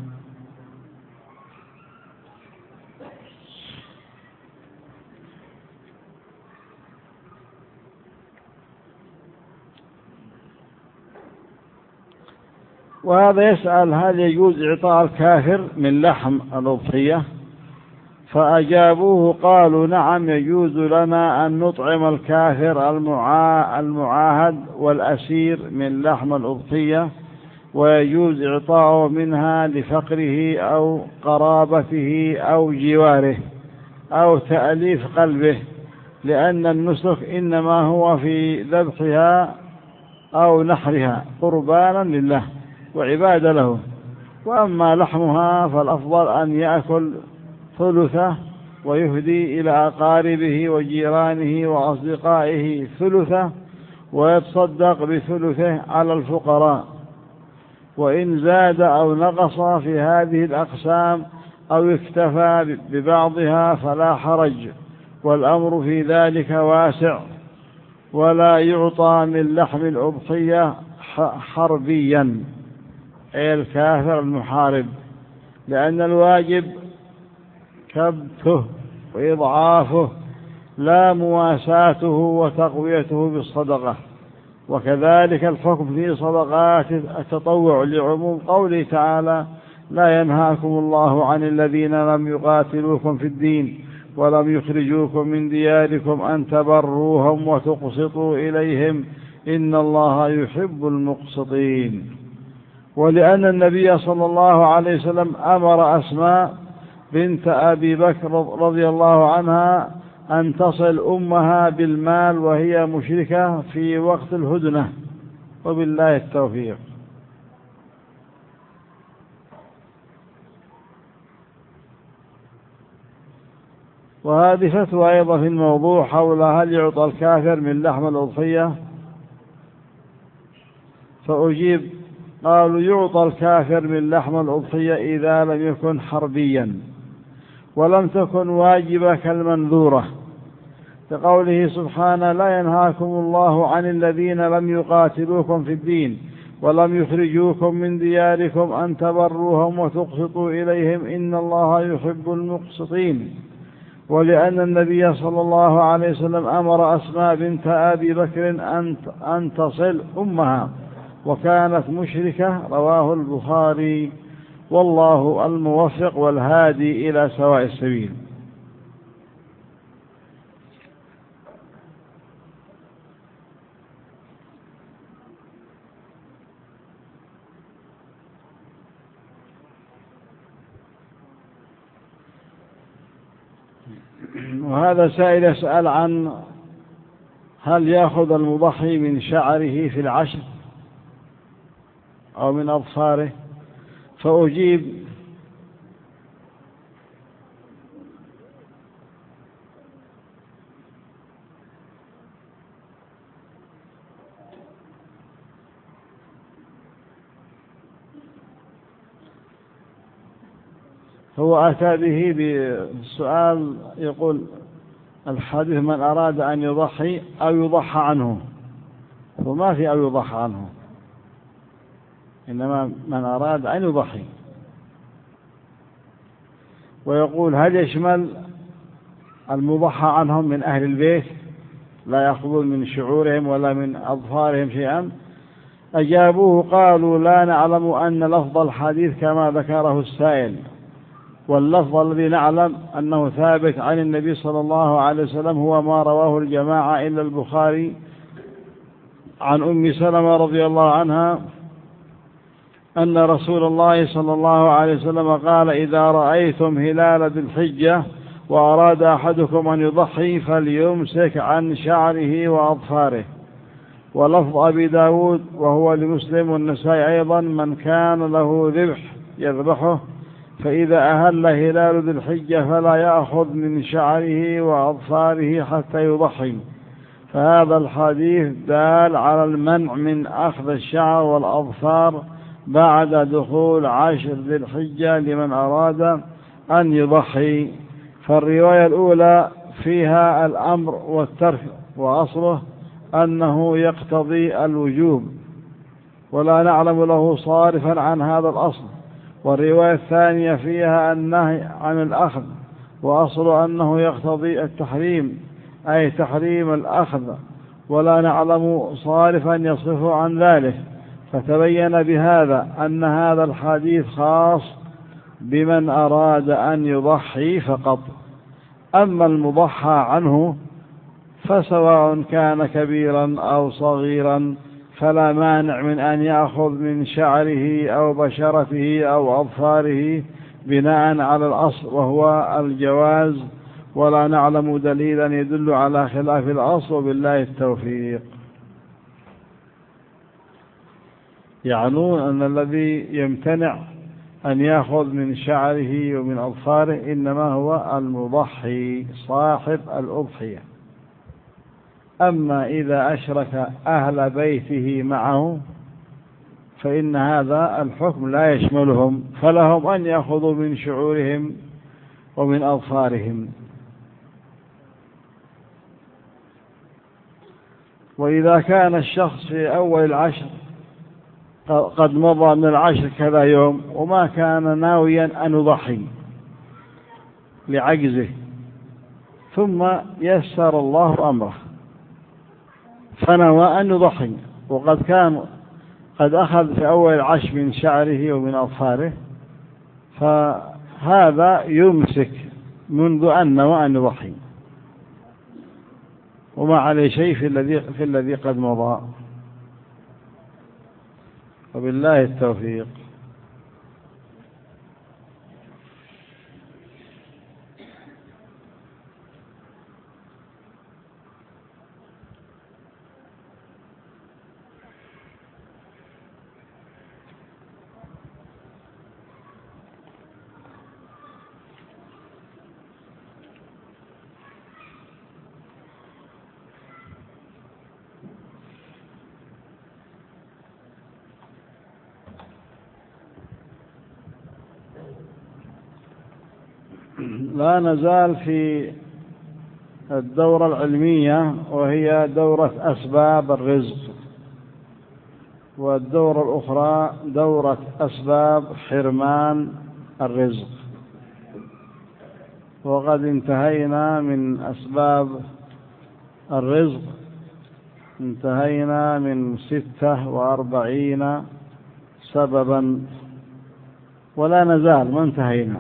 وهذا يسأل: هل يجوز إعطاء الكافر من لحم الأضحية؟ فأجابوه قالوا: نعم، يجوز لنا أن نطعم الكافر المعاهد والأسير من لحم الأضحية، ويجوز إعطاؤه منها لفقره أو قرابته أو جواره أو تأليف قلبه، لأن النسك إنما هو في ذبحها أو نحرها قربانا لله وعبادة له. وأما لحمها فالأفضل أن يأكل ثلثه ويهدي إلى أقاربه وجيرانه وأصدقائه ثلثه، ويتصدق بثلثه على الفقراء. وإن زاد أو نقص في هذه الأقسام أو اكتفى ببعضها فلا حرج، والأمر في ذلك واسع. ولا يعطى من لحم الأضحية حربيا، أي الكافر المحارب، لأن الواجب كبته وإضعافه، لا مواساته وتقويته بالصدقة. وكذلك الحكم في صدقات التطوع، لعموم قوله تعالى: لا ينهاكم الله عن الذين لم يقاتلوكم في الدين ولم يخرجوكم من دياركم أن تبروهم وتقسطوا إليهم إن الله يحب المقسطين. ولأن النبي صلى الله عليه وسلم أمر أسماء بنت أبي بكر رضي الله عنها أن تصل أمها بالمال وهي مشركة في وقت الهدنة، وبالله التوفيق. وهذه فتوى أيضا في الموضوع حول هل يعطى الكافر من لحم الأضحية، فأجيب: قالوا: يعطى الكافر من لحم الأضحية إذا لم يكن حربيا ولم تكن واجبة كالمنذورة، كقوله سبحانه: لا ينهاكم الله عن الذين لم يقاتلوكم في الدين ولم يخرجوكم من دياركم أن تبروهم وتقسطوا إليهم إن الله يحب المقسطين. ولأن النبي صلى الله عليه وسلم أمر أسماء بنت أبي بكر أن تصل أمها وكانت مشركة، رواه البخاري. والله الموفق والهادي إلى سواء السبيل. وهذا سائل يسأل عن هل يأخذ المضحي من شعره في العشر أو من أظفاره؟ فأجيب هو أتى به بالسؤال، يقول الحديث من أراد أن يضحي أو يضحى عنه، وما في أو يضحى عنه، إنما من أراد أن يضحي. ويقول هل يشمل المضحى عنهم من أهل البيت لا يأخذون من شعورهم ولا من أظفارهم شيئا؟ أجابوه قالوا لا نعلم أن لفظ الحديث كما ذكره السائل، واللفظ الذي نعلم أنه ثابت عن النبي صلى الله عليه وسلم هو ما رواه الجماعة إلا البخاري عن أم سلمة رضي الله عنها أن رسول الله صلى الله عليه وسلم قال إذا رأيتم هلال ذي الحجة وأراد أحدكم أن يضحي فليمسك عن شعره وأظفاره. ولفظ أبي داود وهو لمسلم والنسائي أيضا من كان له ذبح يذبحه، فإذا أهل هلال ذي الحجة فلا يأخذ من شعره وأظفاره حتى يضحي. فهذا الحديث دال على المنع من أخذ الشعر والأظفار بعد دخول عشر ذي الحجة لمن أراد أن يضحي. فالرواية الأولى فيها الأمر والترك، وأصله أنه يقتضي الوجوب ولا نعلم له صارفا عن هذا الأصل. والرواية الثانية فيها النهي عن الأخذ، وأصل أنه يقتضي التحريم أي تحريم الأخذ، ولا نعلم صارفا يصرف عن ذلك. فتبين بهذا أن هذا الحديث خاص بمن أراد أن يضحي فقط. أما المضحى عنه فسواء كان كبيرا أو صغيرا فلا مانع من أن يأخذ من شعره أو بشرته أو أظفاره بناء على الأصل وهو الجواز، ولا نعلم دليلا يدل على خلاف الأصل، وبالله التوفيق. يعنون أن الذي يمتنع أن يأخذ من شعره ومن أظفاره إنما هو المضحي صاحب الأضحية. أما إذا أشرك أهل بيته معه فإن هذا الحكم لا يشملهم، فلهم أن يأخذوا من شعورهم ومن أظفارهم. وإذا كان الشخص في أول العشر قد مضى من العشر كذا يوم وما كان ناويا أن يضحي لعجزه، ثم يسر الله أمره فنوى أن يضحي، وقد كان قد أخذ في أول العشر من شعره ومن أظفاره، فهذا يمسك منذ أن نوى أن يضحي، وما عليه شيء في الذي قد مضى، وبالله التوفيق. لا نزال في الدورة العلمية، وهي دورة أسباب الرزق، والدورة الأخرى دورة أسباب حرمان الرزق. وقد انتهينا من أسباب الرزق، انتهينا من 46 سببا، ولا نزال ما انتهينا.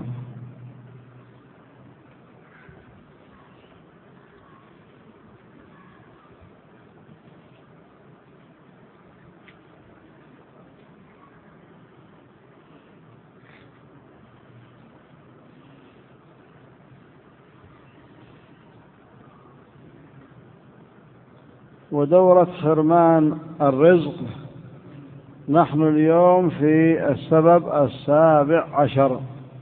ودورة حرمان الرزق. نحن اليوم في السبب 17.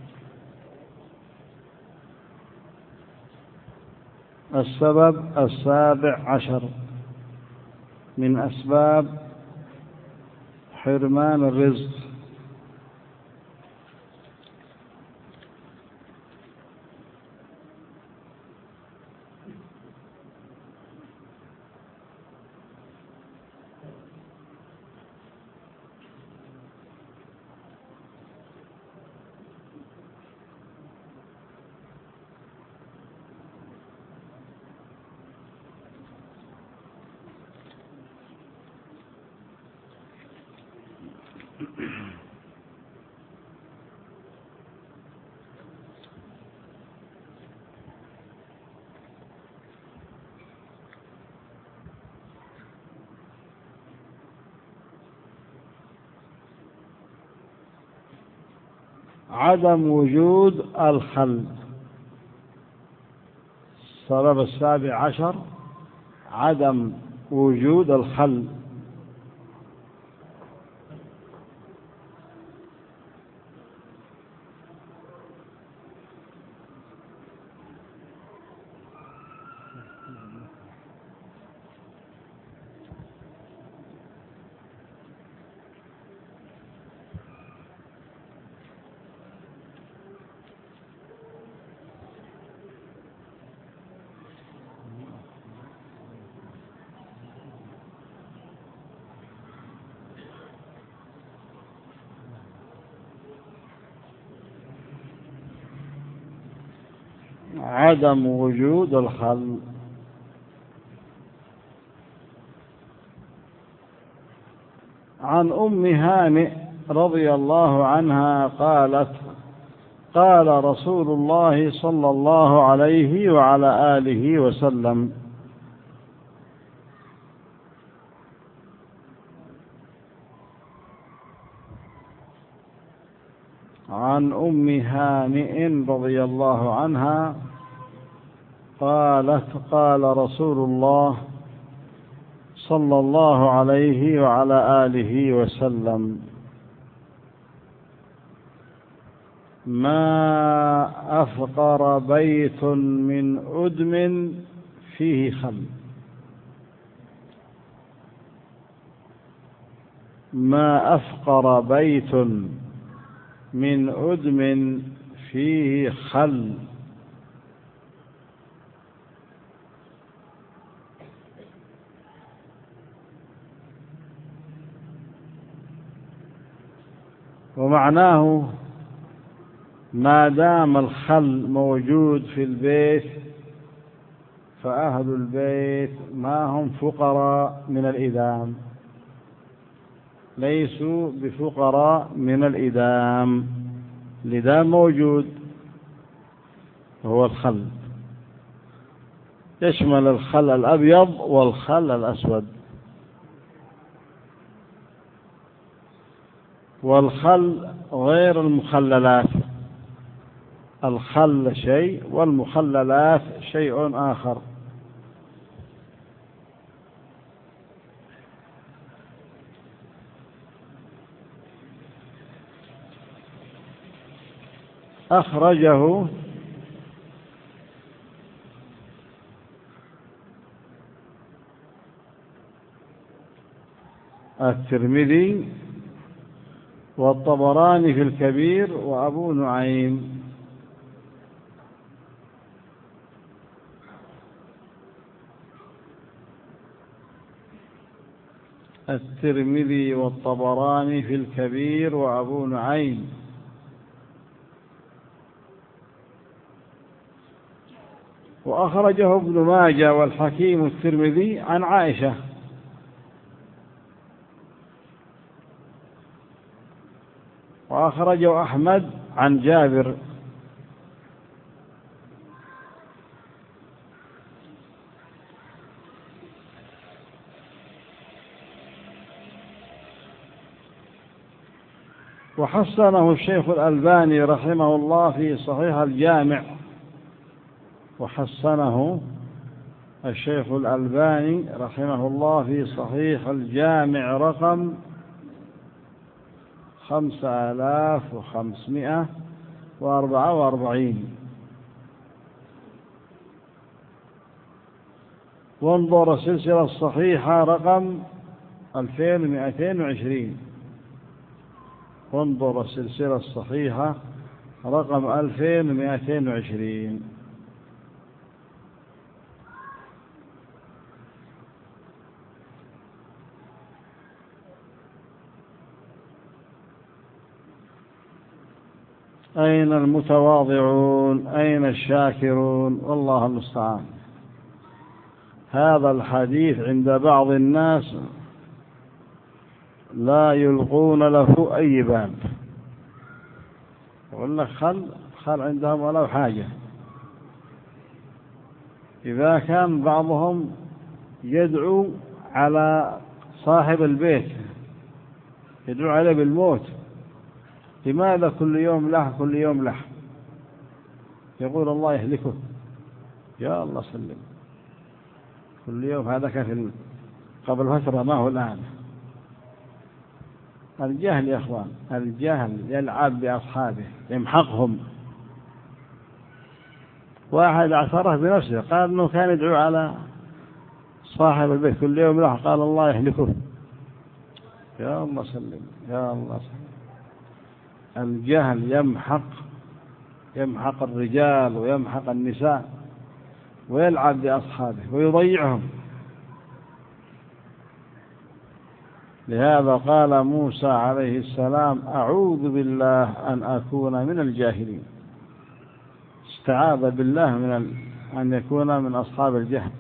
السبب 17 من أسباب حرمان الرزق. عدم وجود الخل. السبب 17 عدم وجود الخل. عدم وجود الخل. عن أم هانئ رضي الله عنها قالت: قال رسول الله صلى الله عليه وعلى آله وسلم: عن أم هانئ رضي الله عنها قالت: قال رسول الله صلى الله عليه وعلى آله وسلم: ما أفقر بيت من أدم فيه خل. ما أفقر بيت من أدم فيه خل. ومعناه ما دام الخل موجود في البيت فأهل البيت ما هم فقراء من الإدام، ليسوا بفقراء من الإدام. الإدام موجود هو الخل، يشمل الخل الأبيض والخل الأسود. والخل غير المخللات، الخل شيء والمخللات شيء آخر. أخرجه الترمذي والطبراني في الكبير وأبو نعيم. الترمذي والطبراني في الكبير وأبو نعيم. وأخرجه ابن ماجه والحكيم الترمذي عن عائشة. وأخرجه أحمد عن جابر. وحسنه الشيخ الألباني رحمه الله في صحيح الجامع، وحسنه الشيخ الألباني رحمه الله في صحيح الجامع رقم 5544. وانظر السلسلة الصحيحة رقم 2220. وانظر السلسلة الصحيحة رقم 2220. أين المتواضعون؟ أين الشاكرون؟ والله المستعان. هذا الحديث عند بعض الناس لا يلقون له أي باب، يقول لك خل عندهم ولو حاجة. إذا كان بعضهم يدعو على صاحب البيت، يدعو عليه بالموت، لماذا كل يوم له كل يوم له؟ يقول الله يهلكه. يا الله سلم، كل يوم. هذا كان قبل فترة، ما هو الآن. الجهل يا أخوان، الجهل يلعب بأصحابه، يمحقهم. واحد اعترف بنفسه، قال أنه كان يدعو على صاحب البيت كل يوم له، قال الله يهلكه. يا الله سلم، يا الله سلم. الجهل يمحق الرجال ويمحق النساء ويلعب بأصحابه ويضيعهم. لهذا قال موسى عليه السلام: أعوذ بالله أن أكون من الجاهلين. استعاذ بالله من أن يكون من أصحاب الجهل.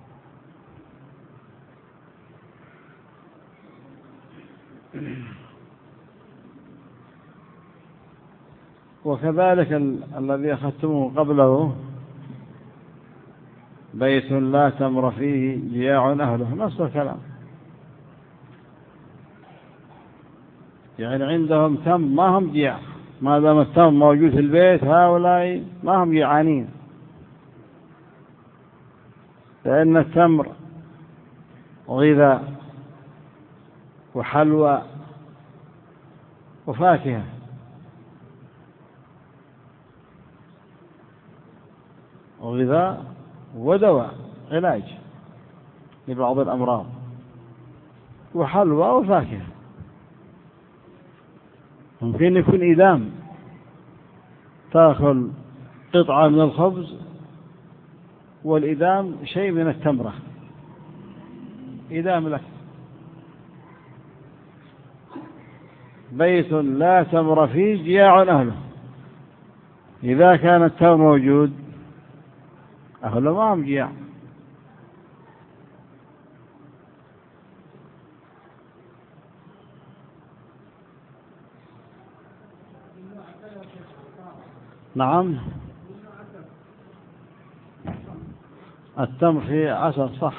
وكذلك الذي أخذتموه قبله: بيت لا تمر فيه جياع أهله، نفس الكلام. يعني عندهم تم، ما هم جياع، ما دام التم موجود في البيت هؤلاء ما هم جيعانين، لأن التمر غذاء وحلوى وفاكهة، وغذاء ودواء، علاج لبعض الأمراض، وحلوى وفاكهة. ممكن يكون إدام، تأكل قطعة من الخبز، والإدام شيء من التمرة، إدام لك. بيت لا تمر فيه جياع أهله. إذا كان التمر موجود أهله ما هم جياع. نعم، التمر في عسل، صح،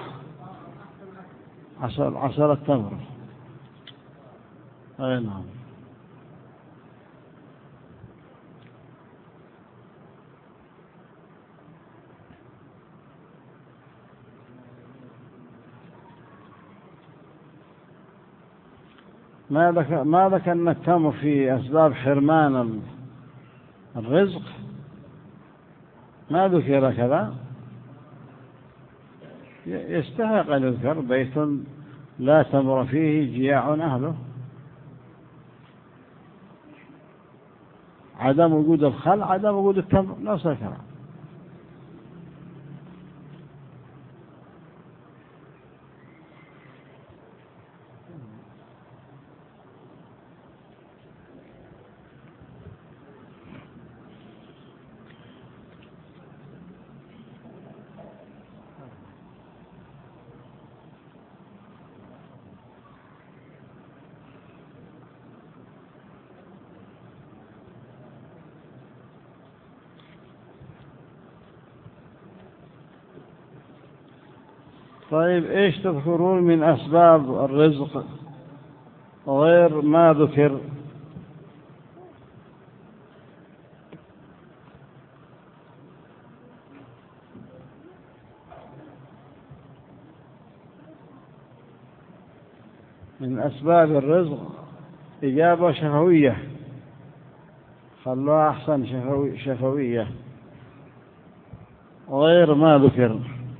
عسل التمر. أي نعم. ما ذكرنا التمر في أسباب حرمان الرزق، ما ذكر كذا. يستحق أن يذكر: بيت لا تمر فيه جياع أهله. عدم وجود الخل، عدم وجود التمر، نفس الكلام. طيب، إيش تذكرون من أسباب الرزق غير ما ذكر؟ من أسباب الرزق إجابة شفوية، خلوها أحسن شفوية غير ما ذكر.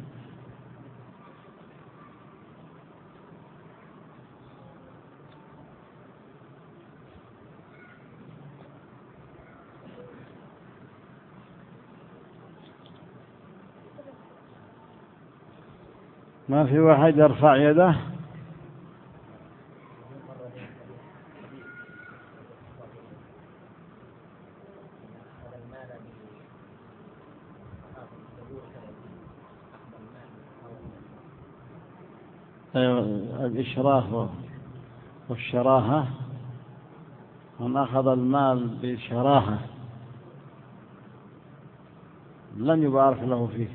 ما في واحد يرفع يده؟ الإشراف والشراهة، من أخذ المال بشراهة لن يبارك له فيه،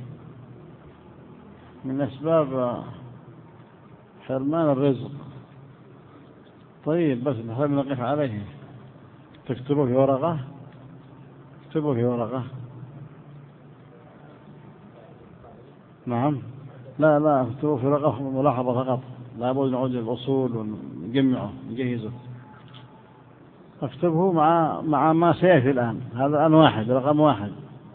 من أسباب حرمان الرزق. طيب بس نحن نقف عليه. تكتبه في ورقة، اكتبه في ورقة. نعم، لا اكتبه في ورقة ملاحظة فقط، لا بد نعود للأصول ونجمعه نجهزه. اكتبه مع ما سيأتي الآن. هذا الآن واحد، رقم واحد،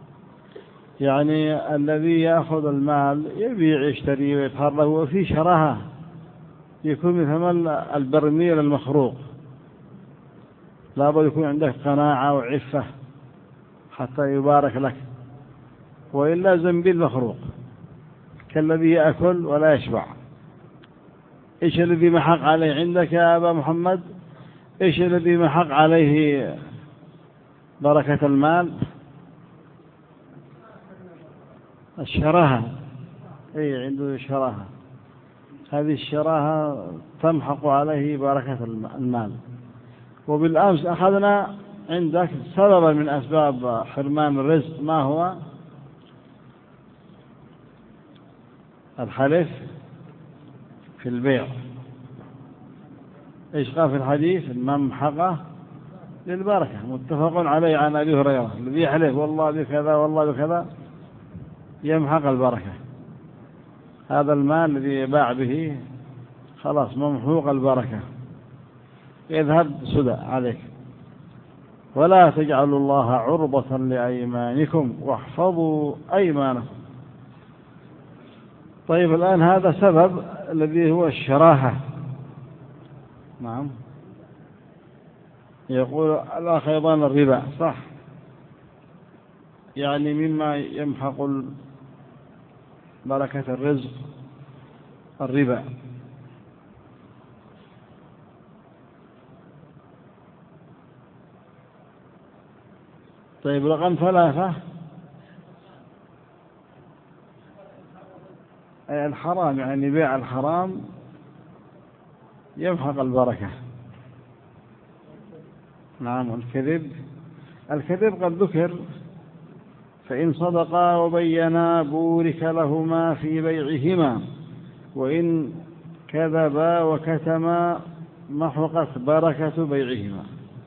يعني الذي يأخذ المال يبيع يشتري ويتحرك وفي شراهة، يكون مثل البرميل المخروق، لا بد يكون عندك قناعة وعفة حتى يبارك لك، وإلا زنبيل مخروق كالذي يأكل ولا يشبع. إيش الذي محق عليه عندك يا أبا محمد؟ إيش الذي محق عليه بركة المال؟ الشراهة. أي عنده شراهة، هذه الشراهة تمحق عليه بركة المال. وبالأمس أخذنا عندك سببا من أسباب حرمان الرزق، ما هو؟ الحلف في البيع. إيش قال في الحديث؟ الممحقة للبركة، متفق عليه عن أبي هريرة، الذي يحلف والله بكذا والله بكذا يمحق البركة. هذا المال الذي يباع به خلاص ممحوق البركة، يذهب سدى عليك. ولا تجعلوا الله عرضة لأيمانكم واحفظوا أيمانكم. طيب الآن هذا سبب الذي هو الشراهة. نعم، يقول الأخ أيضا الربا، صح، يعني مما يمحق بركة الرزق الربا. طيب رقم 3، أي الحرام، يعني بيع الحرام يمحق البركة. نعم، الكذب قد ذكر، فإن صدقا وبينا بورك لهما في بيعهما، وإن كذبا وكتما محقت بركة بيعهما.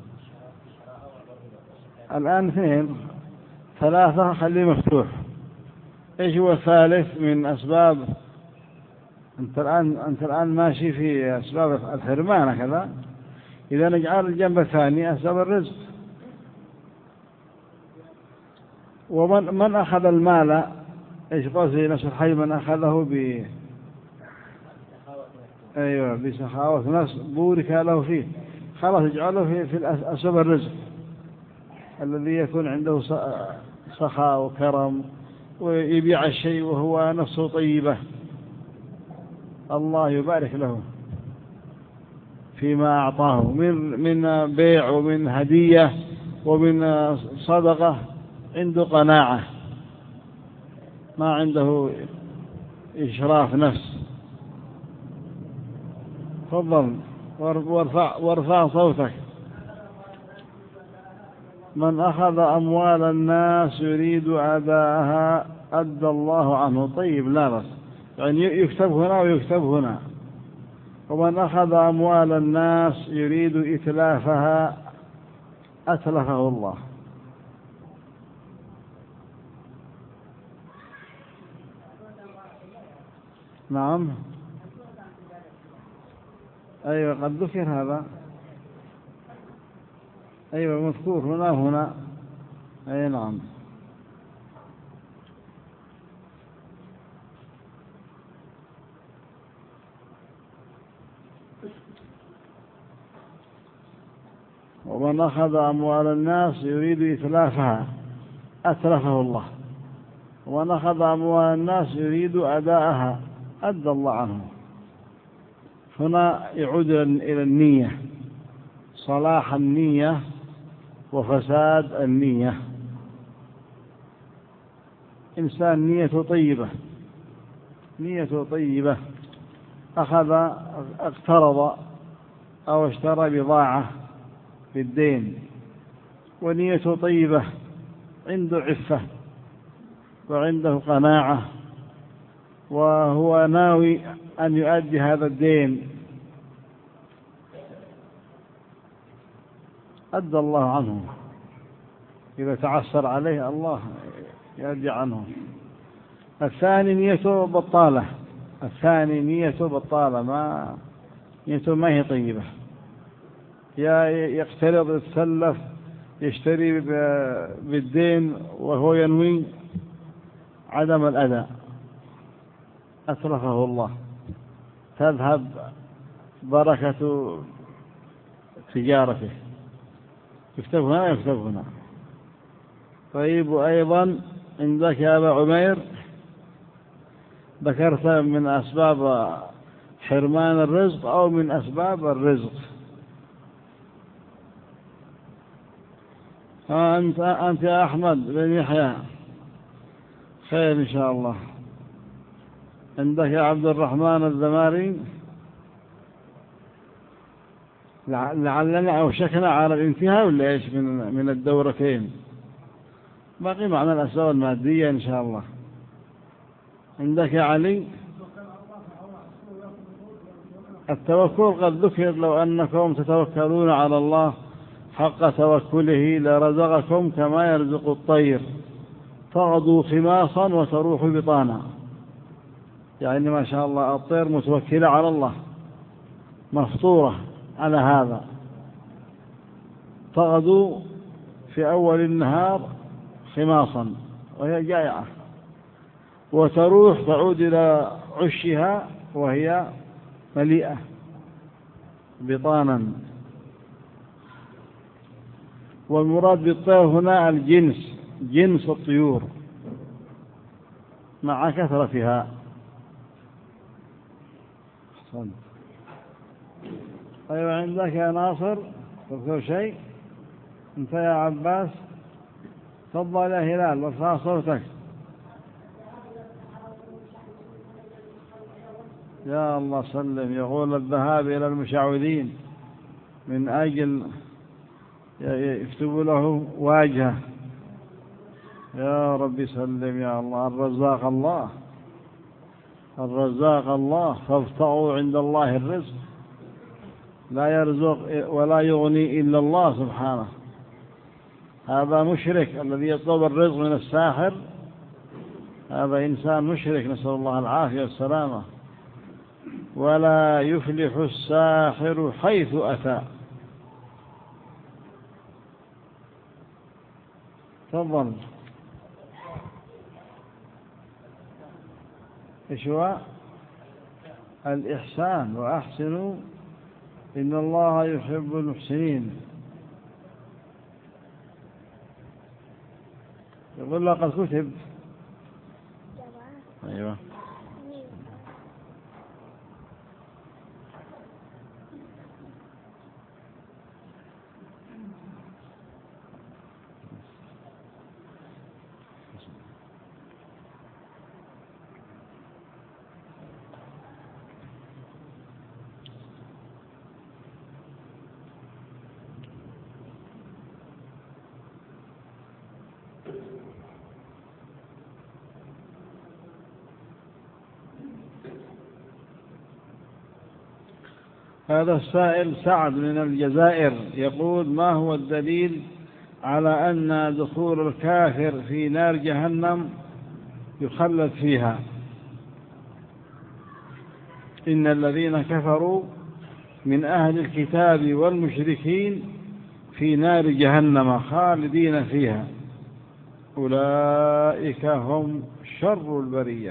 الآن 2، 3 خليه مفتوح. إيش هو الثالث من أسباب؟ أنت الآن ماشي في أسباب الحرمان كذا، إذا نجعل الجنب الثاني أسباب الرزق. ومن أخذ المال، إيش قصدي نفس الحي؟ من أخذه بسخاوة نفس بورك له فيه، خلاص يجعله في أسباب الرزق، الذي يكون عنده سخاء وكرم ويبيع الشيء وهو نفسه طيبة، الله يبارك له فيما أعطاه من بيع ومن هدية ومن صدقة، عنده قناعة، ما عنده إشراف نفس. تفضل وارفع صوتك. من أخذ أموال الناس يريد أداءها أدى الله عنه. طيب لا بس، يعني يكتب هنا ويكتب هنا. ومن أخذ أموال الناس يريد إتلافها أتلفه الله. نعم، أيوة قد ذكر هذا، أيوة مذكور هنا أي نعم. ومن أخذ أموال الناس يريد إتلافها أتلفه الله، ومن أخذ أموال الناس يريد أداءها أدى الله عنه. هنا يعود إلى النية، صلاح النية وفساد النية. إنسان نيته طيبة، نيته طيبة، اقترض أو اشترى بضاعة بالدين ونيته طيبة، عنده عفة وعنده قناعة وهو ناوي أن يؤدي هذا الدين، أدى الله عنه. إذا تعسر عليه الله يؤدي عنه. الثاني نيته بطالة، الثاني نيته بطالة، نيته ما هي طيبة، يقترض يتسلف يشتري بالدين وهو ينوي عدم الأداء، أتلفه الله، تذهب بركة تجارته، يكتب هنا يكتب هنا. طيب، وأيضا عندك يا أبا عمير ذكرت من أسباب حرمان الرزق أو من أسباب الرزق. أنت يا أحمد بن يحيى خير إن شاء الله. عندك يا عبد الرحمن الزماري، لعلنا أوشكنا على الانتهاء ولا إيش من الدورتين، باقي معنا الأسباب المادية إن شاء الله. عندك يا علي التوكل قد ذكر، لو أنكم تتوكلون على الله حق توكله لرزقكم كما يرزق الطير تغدو خماصا وتروح بطانا. يعني ما شاء الله الطير متوكلة على الله، مفطورة على هذا، تغدو في أول النهار خماصا وهي جائعة، وتروح تعود إلى عشها وهي مليئة بطانا. والمراد بالطير هنا الجنس، جنس الطيور مع كثرتها. أيوة عندك يا ناصر تذكر شيء؟ أنت يا عباس تفضل يا هلال وارفع صوتك. يا الله سلم، يقول الذهاب إلى المشعوذين من أجل يكتبوا له واجهة. يا ربي سلم يا الله. الرزاق الله، الرزاق الله، فابتغوا عند الله الرزق، لا يرزق ولا يغني إلا الله سبحانه. هذا مشرك الذي يطلب الرزق من الساحر، هذا إنسان مشرك، نسأل الله العافية والسلامة. ولا يفلح الساحر حيث أتى. تفضل. إيش هو؟ الإحسان، وأحسنوا إن الله يحب المحسنين. يقول لقد كتب. أيوة. هذا السائل سعد من الجزائر يقول: ما هو الدليل على أن دخول الكافر في نار جهنم يخلد فيها؟ إن الذين كفروا من أهل الكتاب والمشركين في نار جهنم خالدين فيها أولئك هم شر البرية.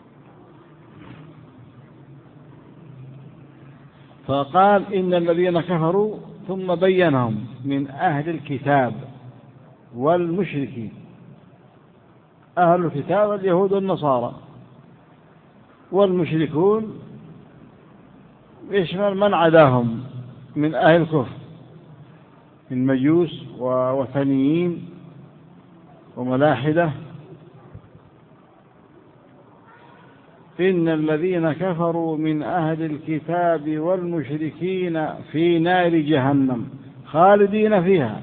فقال إن الذين كفروا ثم بينهم من أهل الكتاب والمشركين. أهل الكتاب اليهود والنصارى، والمشركون يشمل من عداهم من أهل الكفر من مجوس ووثنيين وملاحدة. إن الذين كفروا من أهل الكتاب والمشركين في نار جهنم خالدين فيها.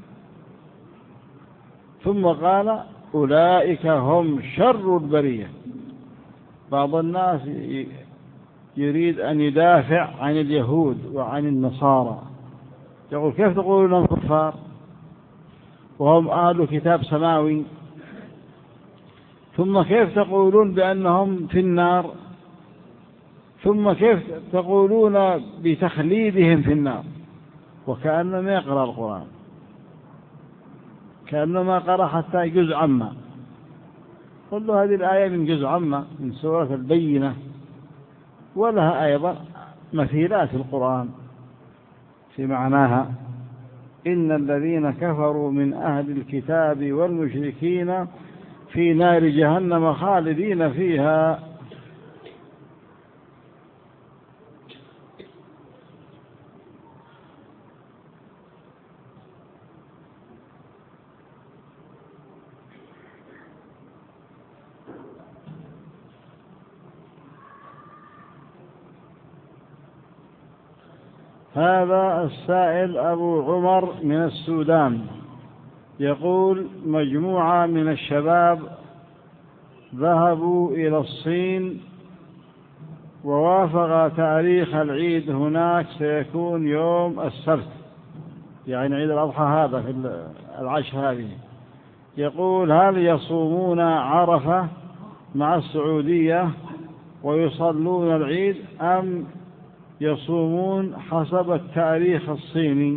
ثم قال أولئك هم شر البرية. بعض الناس يريد أن يدافع عن اليهود وعن النصارى، يقول كيف تقولون أنهم كفار وهم أهل كتاب سماوي؟ ثم كيف تقولون بأنهم في النار؟ ثم كيف تقولون بتخليدهم في النار؟ وكأنه ما يقرأ القرآن، كأنه ما قرأ حتى جزء عما. قل له هذه الآية من جزء عما من سورة البينة، ولها أيضا مثيلات في القرآن في معناها. إن الذين كفروا من أهل الكتاب والمشركين في نار جهنم خالدين فيها. هذا السائل أبو عمر من السودان يقول مجموعة من الشباب ذهبوا إلى الصين ووافق تاريخ العيد هناك سيكون يوم السبت، يعني عيد الأضحى هذا في العشر هذه. يقول هل يصومون عرفة مع السعودية ويصلون العيد أم يصومون حسب التاريخ الصيني؟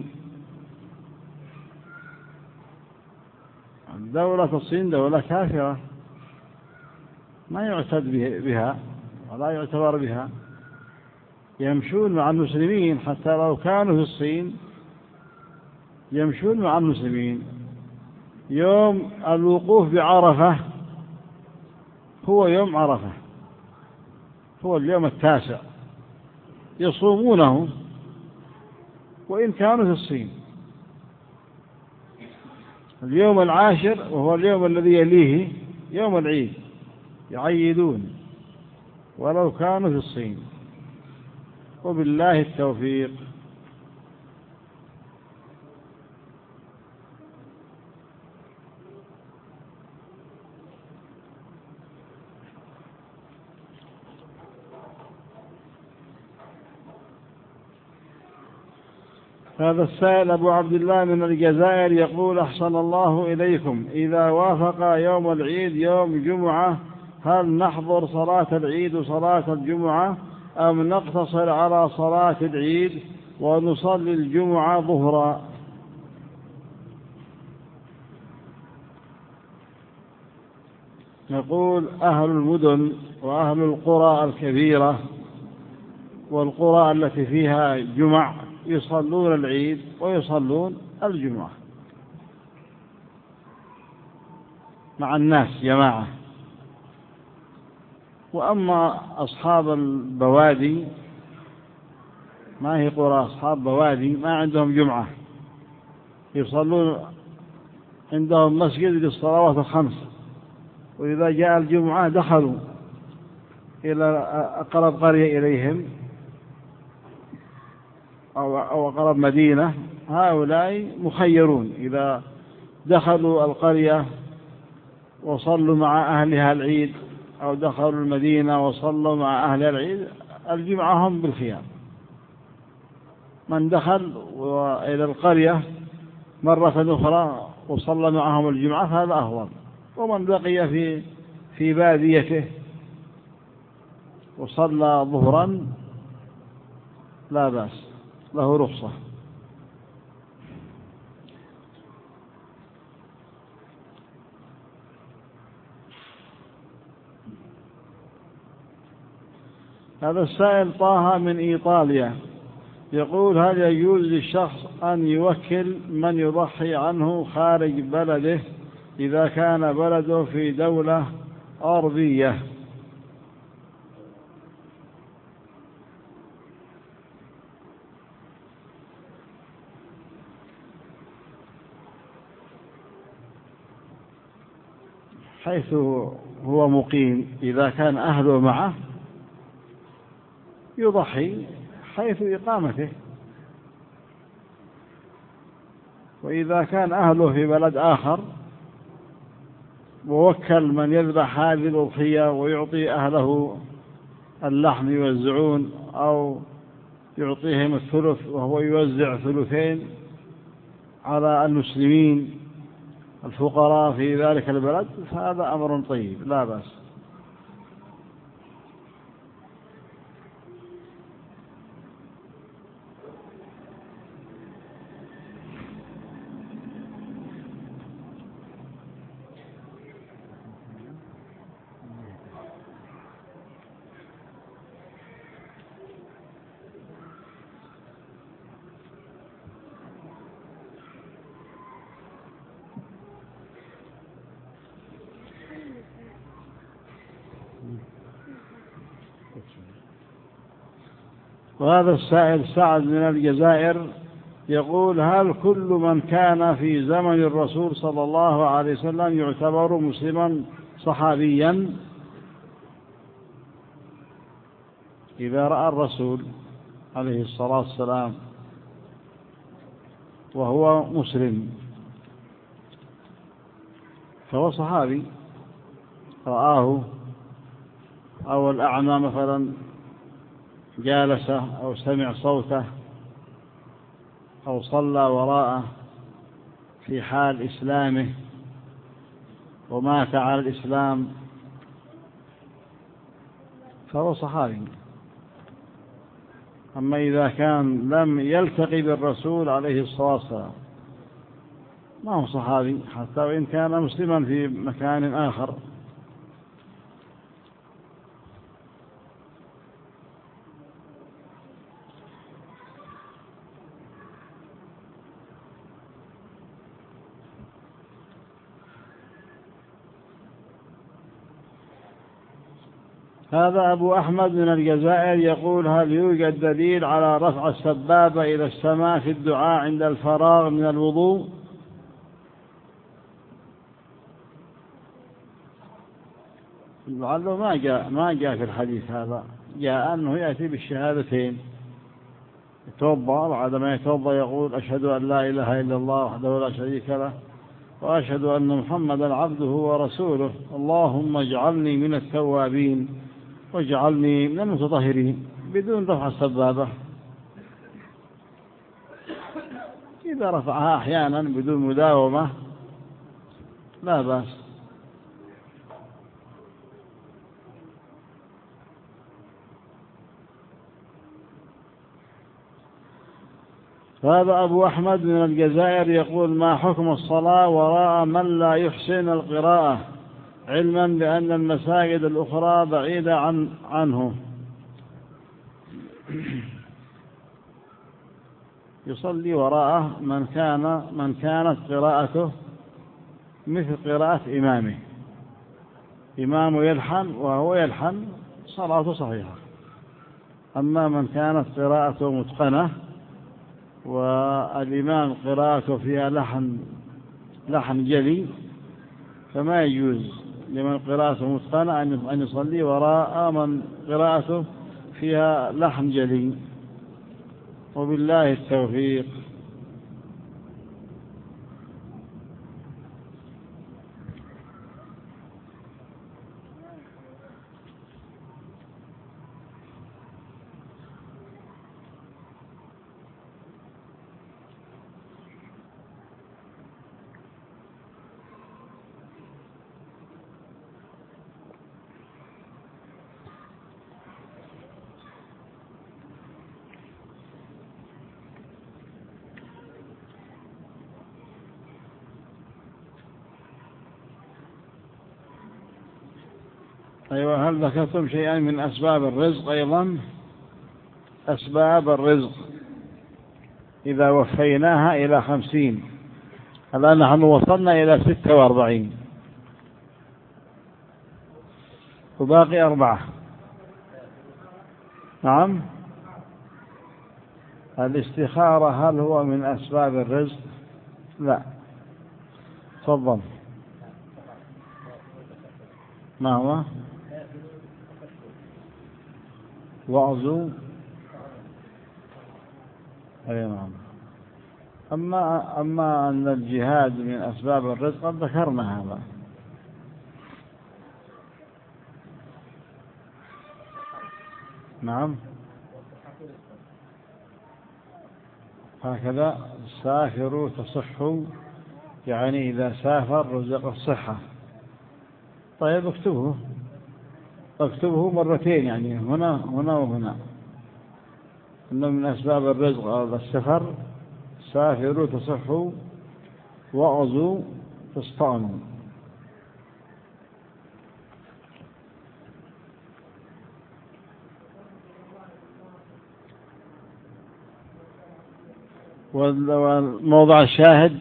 دولة الصين دولة كافرة ما يعتد بها ولا يعتبر بها. يمشون مع المسلمين حتى لو كانوا في الصين، يمشون مع المسلمين. يوم الوقوف بعرفة هو يوم عرفة، هو اليوم 9 يصومونه وإن كانوا في الصين. اليوم 10 وهو اليوم الذي يليه يوم العيد يعيدون ولو كانوا في الصين. وبالله التوفيق. هذا السائل أبو عبد الله من الجزائر يقول أحسن الله إليكم، إذا وافق يوم العيد يوم جمعة هل نحضر صلاة العيد وصلاة الجمعة أم نقتصر على صلاة العيد ونصلي الجمعة ظهرا؟ نقول أهل المدن وأهل القرى الكبيرة والقرى التي فيها جمع يصلون العيد ويصلون الجمعة مع الناس جماعة. وأما أصحاب البوادي ما هي قرى، أصحاب بوادي ما عندهم جمعة، يصلون عندهم مسجد للصلوات الخمس، وإذا جاء الجمعة دخلوا إلى أقرب قرية إليهم أو أقرب مدينة. هؤلاء مخيرون، إذا دخلوا القرية وصلوا مع أهلها العيد أو دخلوا المدينة وصلوا مع أهل العيد الجمعة هم بالخيار. من دخل إلى القرية مرة أخرى وصلى معهم الجمعة هذا أفضل، ومن بقي في باديته وصلى ظهرا لا بأس. له رخصة. هذا السائل طه من إيطاليا يقول: هل يجوز للشخص أن يوكل من يضحي عنه خارج بلده إذا كان بلده في دولة أوروبية؟ حيث هو مقيم إذا كان أهله معه يضحي حيث إقامته، وإذا كان أهله في بلد آخر ووكل من يذبح هذه الأضحية ويعطي أهله اللحم يوزعون، أو يعطيهم الثلث وهو يوزع ثلثين على المسلمين الفقراء في ذلك البلد، فهذا أمر طيب لا بأس. وهذا السائل سعد من الجزائر يقول: هل كل من كان في زمن الرسول صلى الله عليه وسلم يعتبر مسلما صحابيا إذا رأى الرسول عليه الصلاة والسلام وهو مسلم فهو صحابي رآه، أو الأعمى مثلا جالسه أو سمع صوته أو صلى وراءه في حال إسلامه ومات على الإسلام فهو صحابي. أما إذا كان لم يلتقي بالرسول عليه الصلاة والسلام ما هو صحابي حتى وإن كان مسلما في مكان آخر. هذا أبو أحمد من الجزائر يقول: هل يوجد دليل على رفع السبابة إلى السماء في الدعاء عند الفراغ من الوضوء؟ لعله ما جاء في الحديث هذا، جاء أنه يأتي بالشهادتين، يتوضأ بعدما يتوضأ يقول: أشهد أن لا إله إلا الله وحده لا شريك له وأشهد أن محمدا عبده ورسوله، اللهم اجعلني من التوابين واجعلني من المتطهرين، بدون رفع السبابة. إذا رفعها أحيانا بدون مداومة لا بأس. هذا أبو أحمد من الجزائر يقول: ما حكم الصلاة وراء من لا يحسن القراءة علما بأن المساجد الأخرى بعيدة عنه؟ يصلي وراءه من كانت قراءته مثل قراءة إمامه يلحن وهو يلحن صلاته صحيحة. أما من كانت قراءته متقنة والإمام قراءته فيها لحن جلي فما يجوز لمن قراءته متقنة أن يصلي وراء من قراءته فيها لحن جلي. وبالله التوفيق. أيوة. هل ذكرتم شيئا من أسباب الرزق أيضا؟ أسباب الرزق إذا وفيناها إلى 50، الآن نحن وصلنا إلى 46 وباقي 4. نعم. الاستخارة هل هو من أسباب الرزق؟ لا. تفضل. ما هو؟ وعظوا. أي نعم. أما أن الجهاد من أسباب الرزق قد ذكرنا هذا. نعم. هكذا سافروا تصحوا، يعني إذا سافر رزق الصحة. طيب اكتبه مرتين، يعني هنا وهنا، إنه من أسباب الرزق هذا السفر. سافروا تصحوا، وعظوا تسطعنوا. والموضع الشاهد: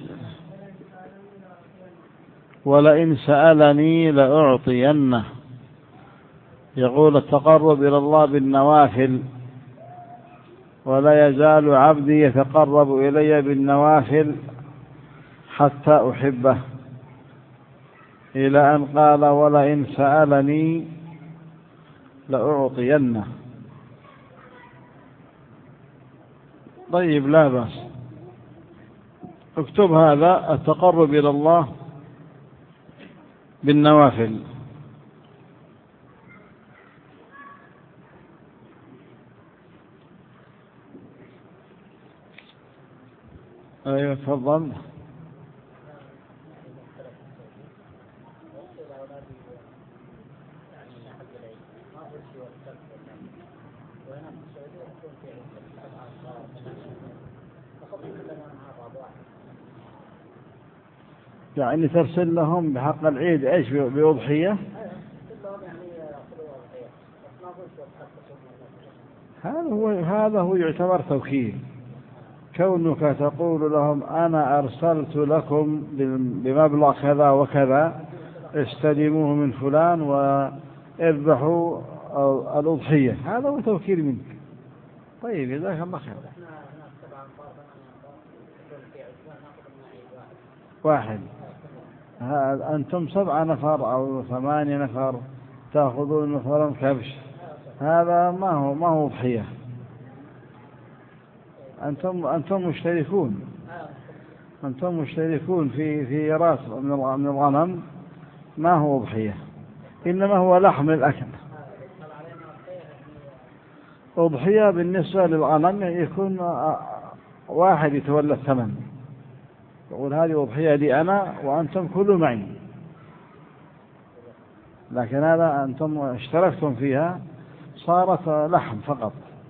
ولئن سألني لأعطينه. يقول التقرب إلى الله بالنوافل، ولا يزال عبدي يتقرب إلي بالنوافل حتى أحبه، إلى أن قال: ولئن سألني لأعطينه. طيب، لا بأس، اكتب هذا: التقرب إلى الله بالنوافل. أيوة، تفضل. يعني ترسل لهم بحق العيد ايش؟ بأضحية؟ هذا هو يعتبر توكيل. كونك تقول لهم: أنا أرسلت لكم بمبلغ كذا وكذا، استلموه من فلان واذبحوا الأضحية، هذا هو توكيل منك. طيب، جزاك الله خير. واحد. أنتم 7 نفر أو 8 نفر تأخذون مثلا كبش، هذا ما هو أضحية. أنتم مشتركون في راس من الغنم، ما هو أضحية، إنما هو لحم الأكل. أضحية بالنسبة للغنم يكون واحد يتولى الثمن، يقول: هذه أضحية لي أنا وأنتم كلوا معي. لكن هذا أنتم اشتركتم فيها، صارت لحم فقط.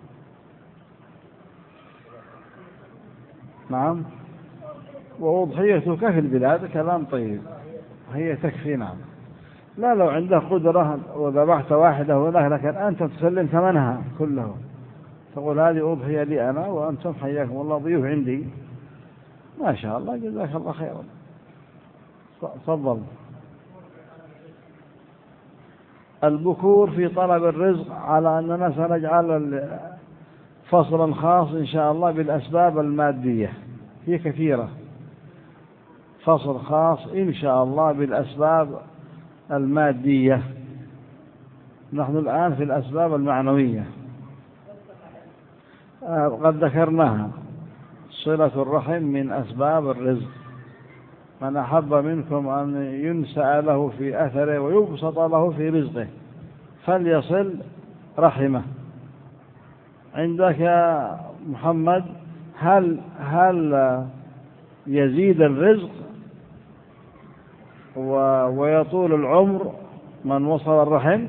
نعم. وأضحيتك في البلاد كلام طيب، هي تكفي. نعم. لا، لو عندك قدرة وذبحت واحدة هناك، لكن أنت تسلم ثمنها كله، تقول: هذه أضحية لي أنا وأنتم حياكم الله ضيوف عندي، ما شاء الله، جزاك الله خيرا. تفضل. البكور في طلب الرزق، على أننا سنجعل فصلا خاص إن شاء الله بالأسباب المادية، هي كثيرة. فصل خاص إن شاء الله بالأسباب المادية. نحن الآن في الأسباب المعنوية، قد ذكرناها. صلة الرحم من أسباب الرزق. من أحب منكم أن ينسأ له في أثره ويبسط له في رزقه فليصل رحمه. عندك يا محمد، هل يزيد الرزق ويطول العمر من وصل الرحم؟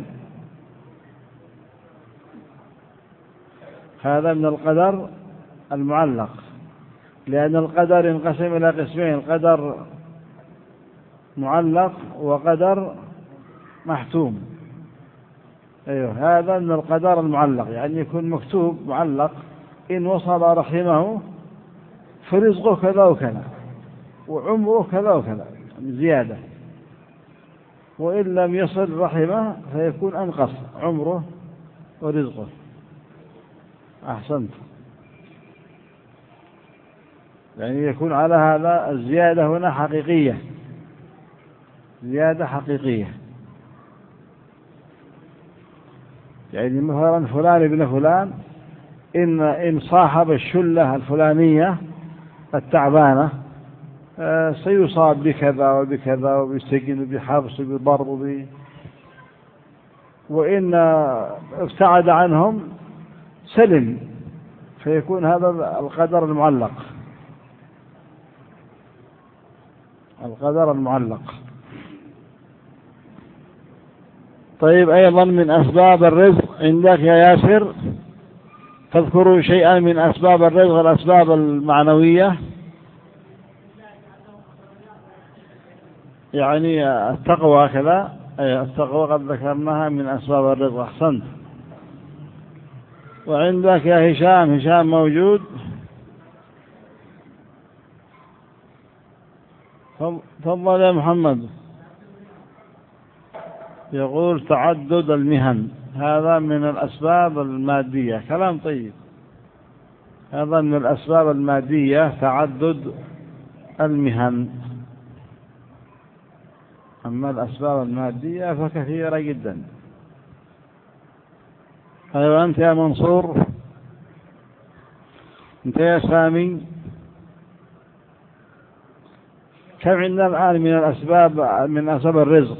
هذا من القدر المعلق، لأن القدر ينقسم إلى قسمين: قدر معلق وقدر محتوم. أيوه هذا من القدر المعلق، يعني يكون مكتوب معلق إن وصل رحمه فرزقه كذا وكذا وعمره كذا وكذا زيادة، وإن لم يصل رحمه فيكون أنقص عمره ورزقه. أحسنت، يعني يكون على هذا الزيادة هنا حقيقية، زيادة حقيقية، يعني مثلا فلان ابن فلان إن صاحب الشلة الفلانية التعبانة سيصاب بكذا وبكذا وبسجن وبحبس وبضرب وإن ابتعد عنهم سلم، فيكون هذا القدر المعلق، القدر المعلق. طيب أيضا من أسباب الرزق عندك يا ياسر، تذكروا شيئا من أسباب الرزق، الأسباب المعنوية، يعني التقوى كذا. أي التقوى قد ذكرناها من أسباب الرزق. أحسنت. وعندك يا هشام، هشام موجود؟ تفضل يا محمد. يقول تعدد المهن، هذا من الأسباب المادية. كلام طيب، هذا من الأسباب المادية تعدد المهن. أما الأسباب المادية فكثيرة جدا. أيوة أنت يا منصور، أنت يا سامي، كم عندنا الآن من الأسباب من أسباب الرزق؟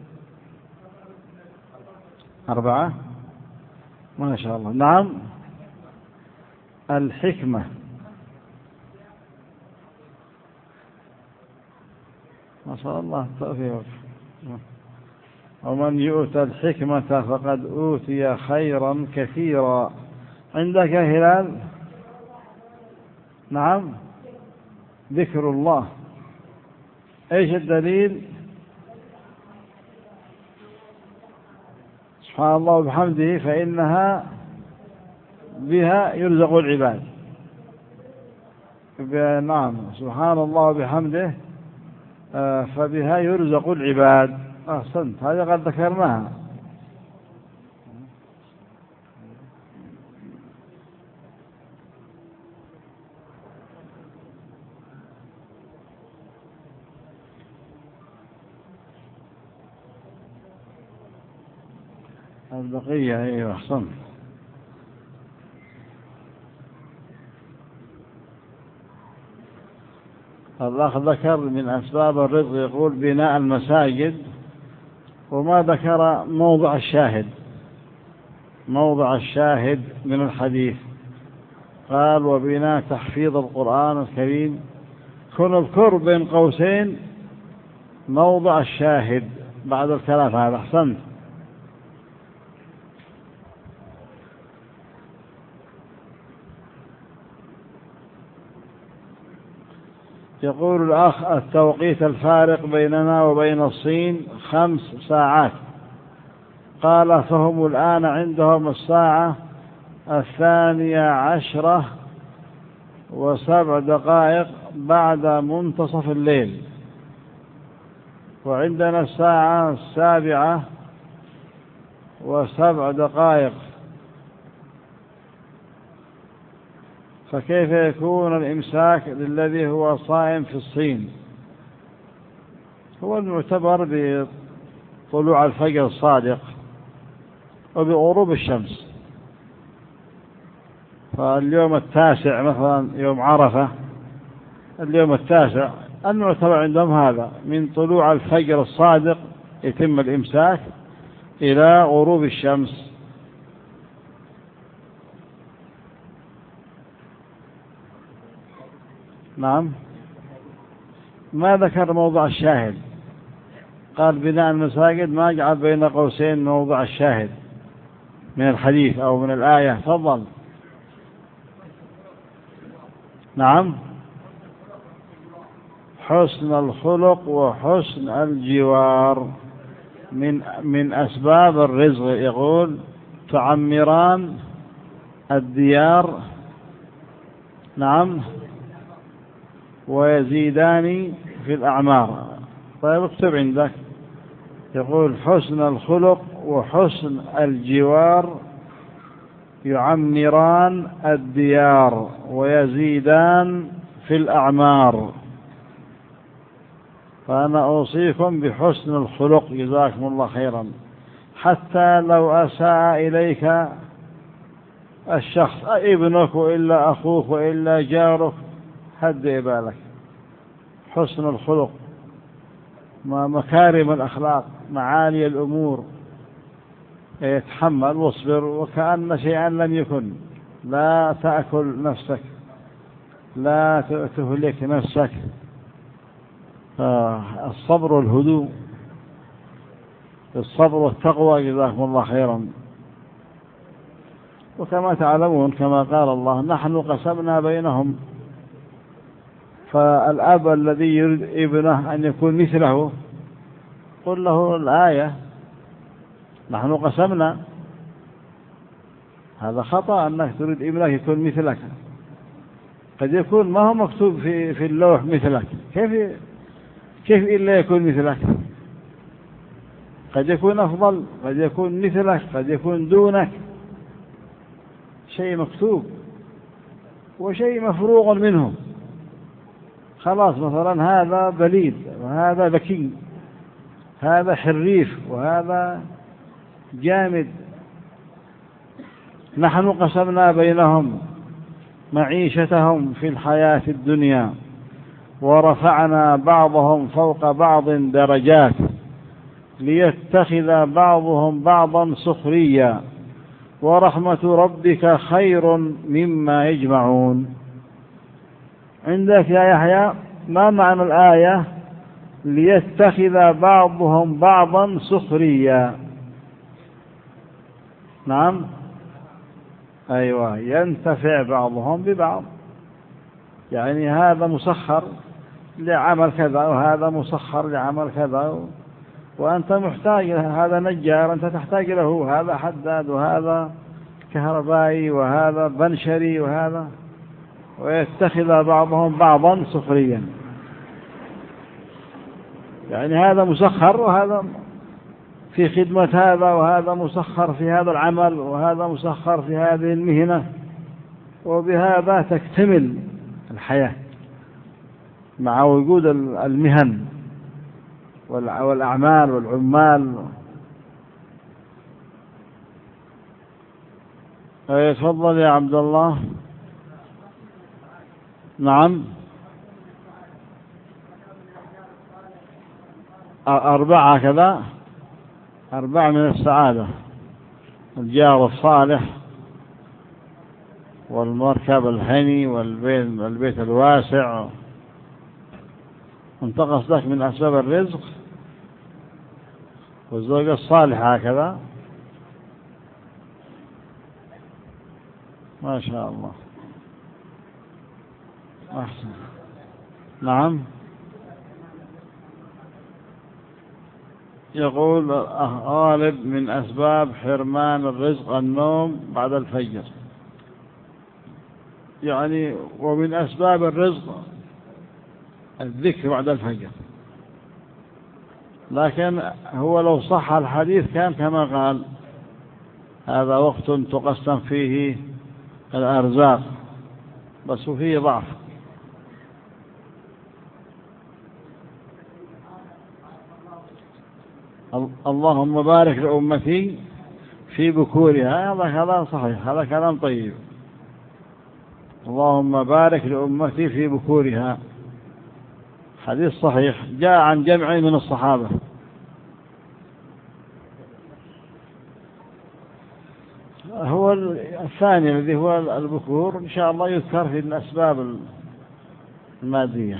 4 ما شاء الله. نعم، الحكمة، ما شاء الله التوفيق. ومن يؤتى الحكمة فقد أوتي خيرا كثيرا. عندك يا هلال؟ نعم، ذكر الله. ايش الدليل؟ سبحان الله وبحمده فإنها بها يرزق العباد. نعم، سبحان الله وبحمده فبها يرزق العباد. أحسنت، هذا قد ذكرناها. البقية أيوة أحسنت. الأخ ذكر من أسباب الرزق، يقول بناء المساجد، وما ذكر موضع الشاهد، موضع الشاهد من الحديث. قال وبناء تحفيظ القرآن الكريم. كن اذكر بين قوسين موضع الشاهد بعد الكلام هذا. أحسنت. يقول الأخ التوقيت الفارق بيننا وبين الصين 5 ساعات. قال فهم الآن عندهم 12:07 بعد منتصف الليل، وعندنا 7:07. فكيف يكون الإمساك للذي هو صائم في الصين؟ هو المعتبر بطلوع الفجر الصادق وبغروب الشمس. فاليوم 9 مثلا يوم عرفة، اليوم 9 المعتبر عندهم هذا من طلوع الفجر الصادق يتم الإمساك إلى غروب الشمس. نعم، ما ذكر موضع الشاهد. قال بناء المساجد، ما جعل بين قوسين موضع الشاهد من الحديث أو من الآية. تفضل. نعم، حسن الخلق وحسن الجوار. من أسباب الرزق، يقول تعمران الديار، نعم، ويزيدان في الأعمار. طيب اكتب عندك، يقول حسن الخلق وحسن الجوار يعمران الديار ويزيدان في الأعمار. فأنا أوصيكم بحسن الخلق، جزاكم الله خيرا. حتى لو أساء إليك الشخص، ابنك وإلا أخوك وإلا جارك، هدئ بالك. حسن الخلق، مكارم الأخلاق، معالي الأمور، يتحمل واصبر وكأن شيئا لم يكن. لا تأكل نفسك، لا تهلك نفسك. الصبر والهدوء، الصبر والتقوى، جزاكم الله خيرا. وكما تعلمون كما قال الله: نحن قسمنا بينهم. فالأب الذي يريد ابنه أن يكون مثله، قل له الآية: نحن قسمنا. هذا خطأ أنك تريد ابنك يكون مثلك. قد يكون ما هو مكتوب في اللوح مثلك، كيف إلا يكون مثلك؟ قد يكون أفضل، قد يكون مثلك، قد يكون دونك. شيء مكتوب وشيء مفروغ منه. خلاص، مثلا هذا بليد وهذا ذكي، هذا حريف وهذا جامد. نحن قسمنا بينهم معيشتهم في الحياة الدنيا ورفعنا بعضهم فوق بعض درجات ليتخذ بعضهم بعضا سخريا ورحمة ربك خير مما يجمعون. عندك يا يحيى ما معنى الآية ليتخذ بعضهم بعضا سخريا؟ نعم، أيوة، ينتفع بعضهم ببعض. يعني هذا مسخر لعمل كذا وهذا مسخر لعمل كذا، وأنت محتاج، هذا نجار أنت تحتاج له، هذا حداد وهذا كهربائي وهذا بنشري وهذا، ويتخذ بعضهم بعضا سخريا. يعني هذا مسخر وهذا في خدمة هذا، وهذا مسخر في هذا العمل، وهذا مسخر في هذه المهنة، وبهذا تكتمل الحياة مع وجود المهن والأعمال والعمال. تفضل يا عبد الله. نعم، 4 كذا، 4 من السعادة: الجار الصالح، والمركب الحني، والبيت الواسع. انت قصدك من أسباب الرزق والزوجة الصالحة هكذا. ما شاء الله، أحسن. نعم، يقول غالب من أسباب حرمان الرزق النوم بعد الفجر. يعني ومن أسباب الرزق الذكر بعد الفجر، لكن هو لو صح الحديث كان كما قال: هذا وقت تقسم فيه الأرزاق، بس فيه ضعف. اللهم بارك لأمتي في بكورها، هذا كلام صحيح، هذا كلام طيب. اللهم بارك لأمتي في بكورها، حديث صحيح جاء عن جمع من الصحابة. هو الثاني الذي هو البكور إن شاء الله يذكر في الأسباب المادية.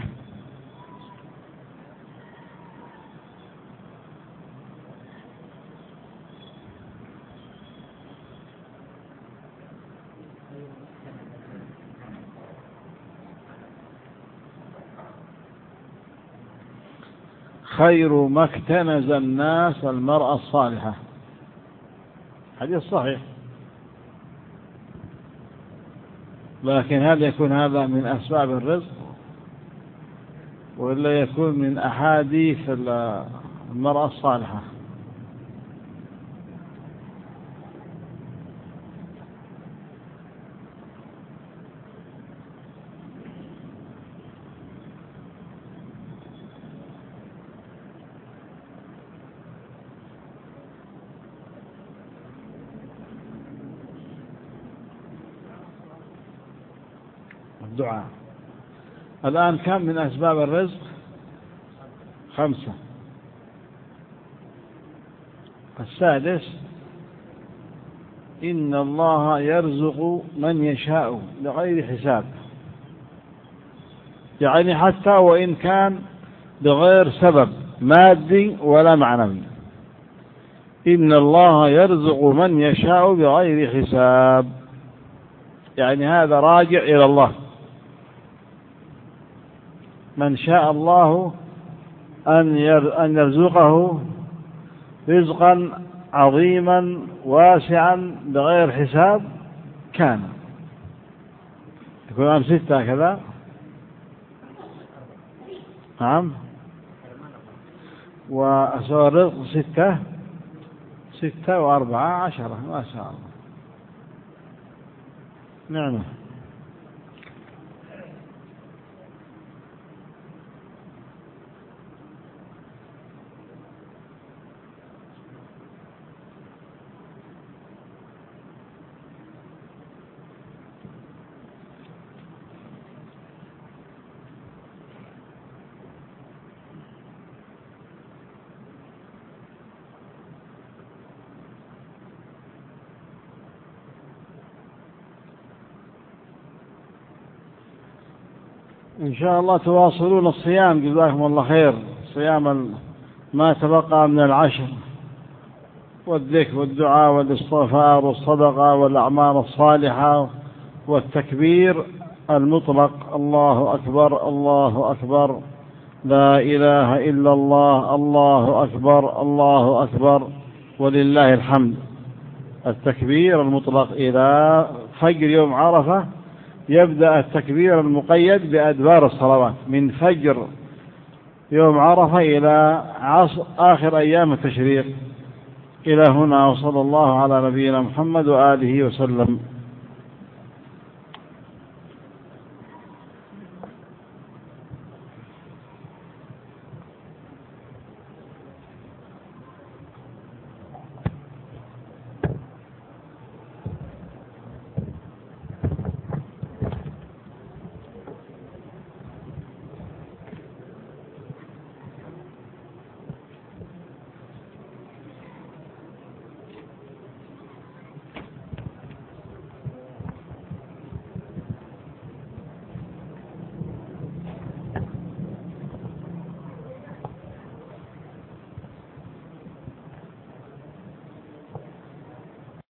خير ما اكتنز الناس المرأة الصالحة. حديث صحيح، لكن هل يكون هذا من أسباب الرزق ولا يكون من أحاديث المرأة الصالحة؟ الدعاء. الآن كم من أسباب الرزق؟ 5. السادس: إن الله يرزق من يشاء بغير حساب، يعني حتى وإن كان بغير سبب مادي ولا معنوي. إن الله يرزق من يشاء بغير حساب، يعني هذا راجع إلى الله. من شاء الله أن يرزقه رزقا عظيما واسعا بغير حساب كان. يكون 6 كذا. نعم. وأسوأ الرزق 6 و4 10 ما شاء الله. نعم. إن شاء الله تواصلون الصيام، جزاكم الله خير. صيام ما تبقى من العشر، والذكر والدعاء والاستغفار والصدقة والأعمال الصالحة والتكبير المطلق: الله أكبر الله أكبر، لا إله إلا الله، الله أكبر الله أكبر، ولله الحمد. التكبير المطلق إلى فجر يوم عرفة. يبدأ التكبير المقيد بأدبار الصلوات من فجر يوم عرفة إلى آخر أيام التشريق. إلى هنا، وصلى الله على نبينا محمد وآله وسلم.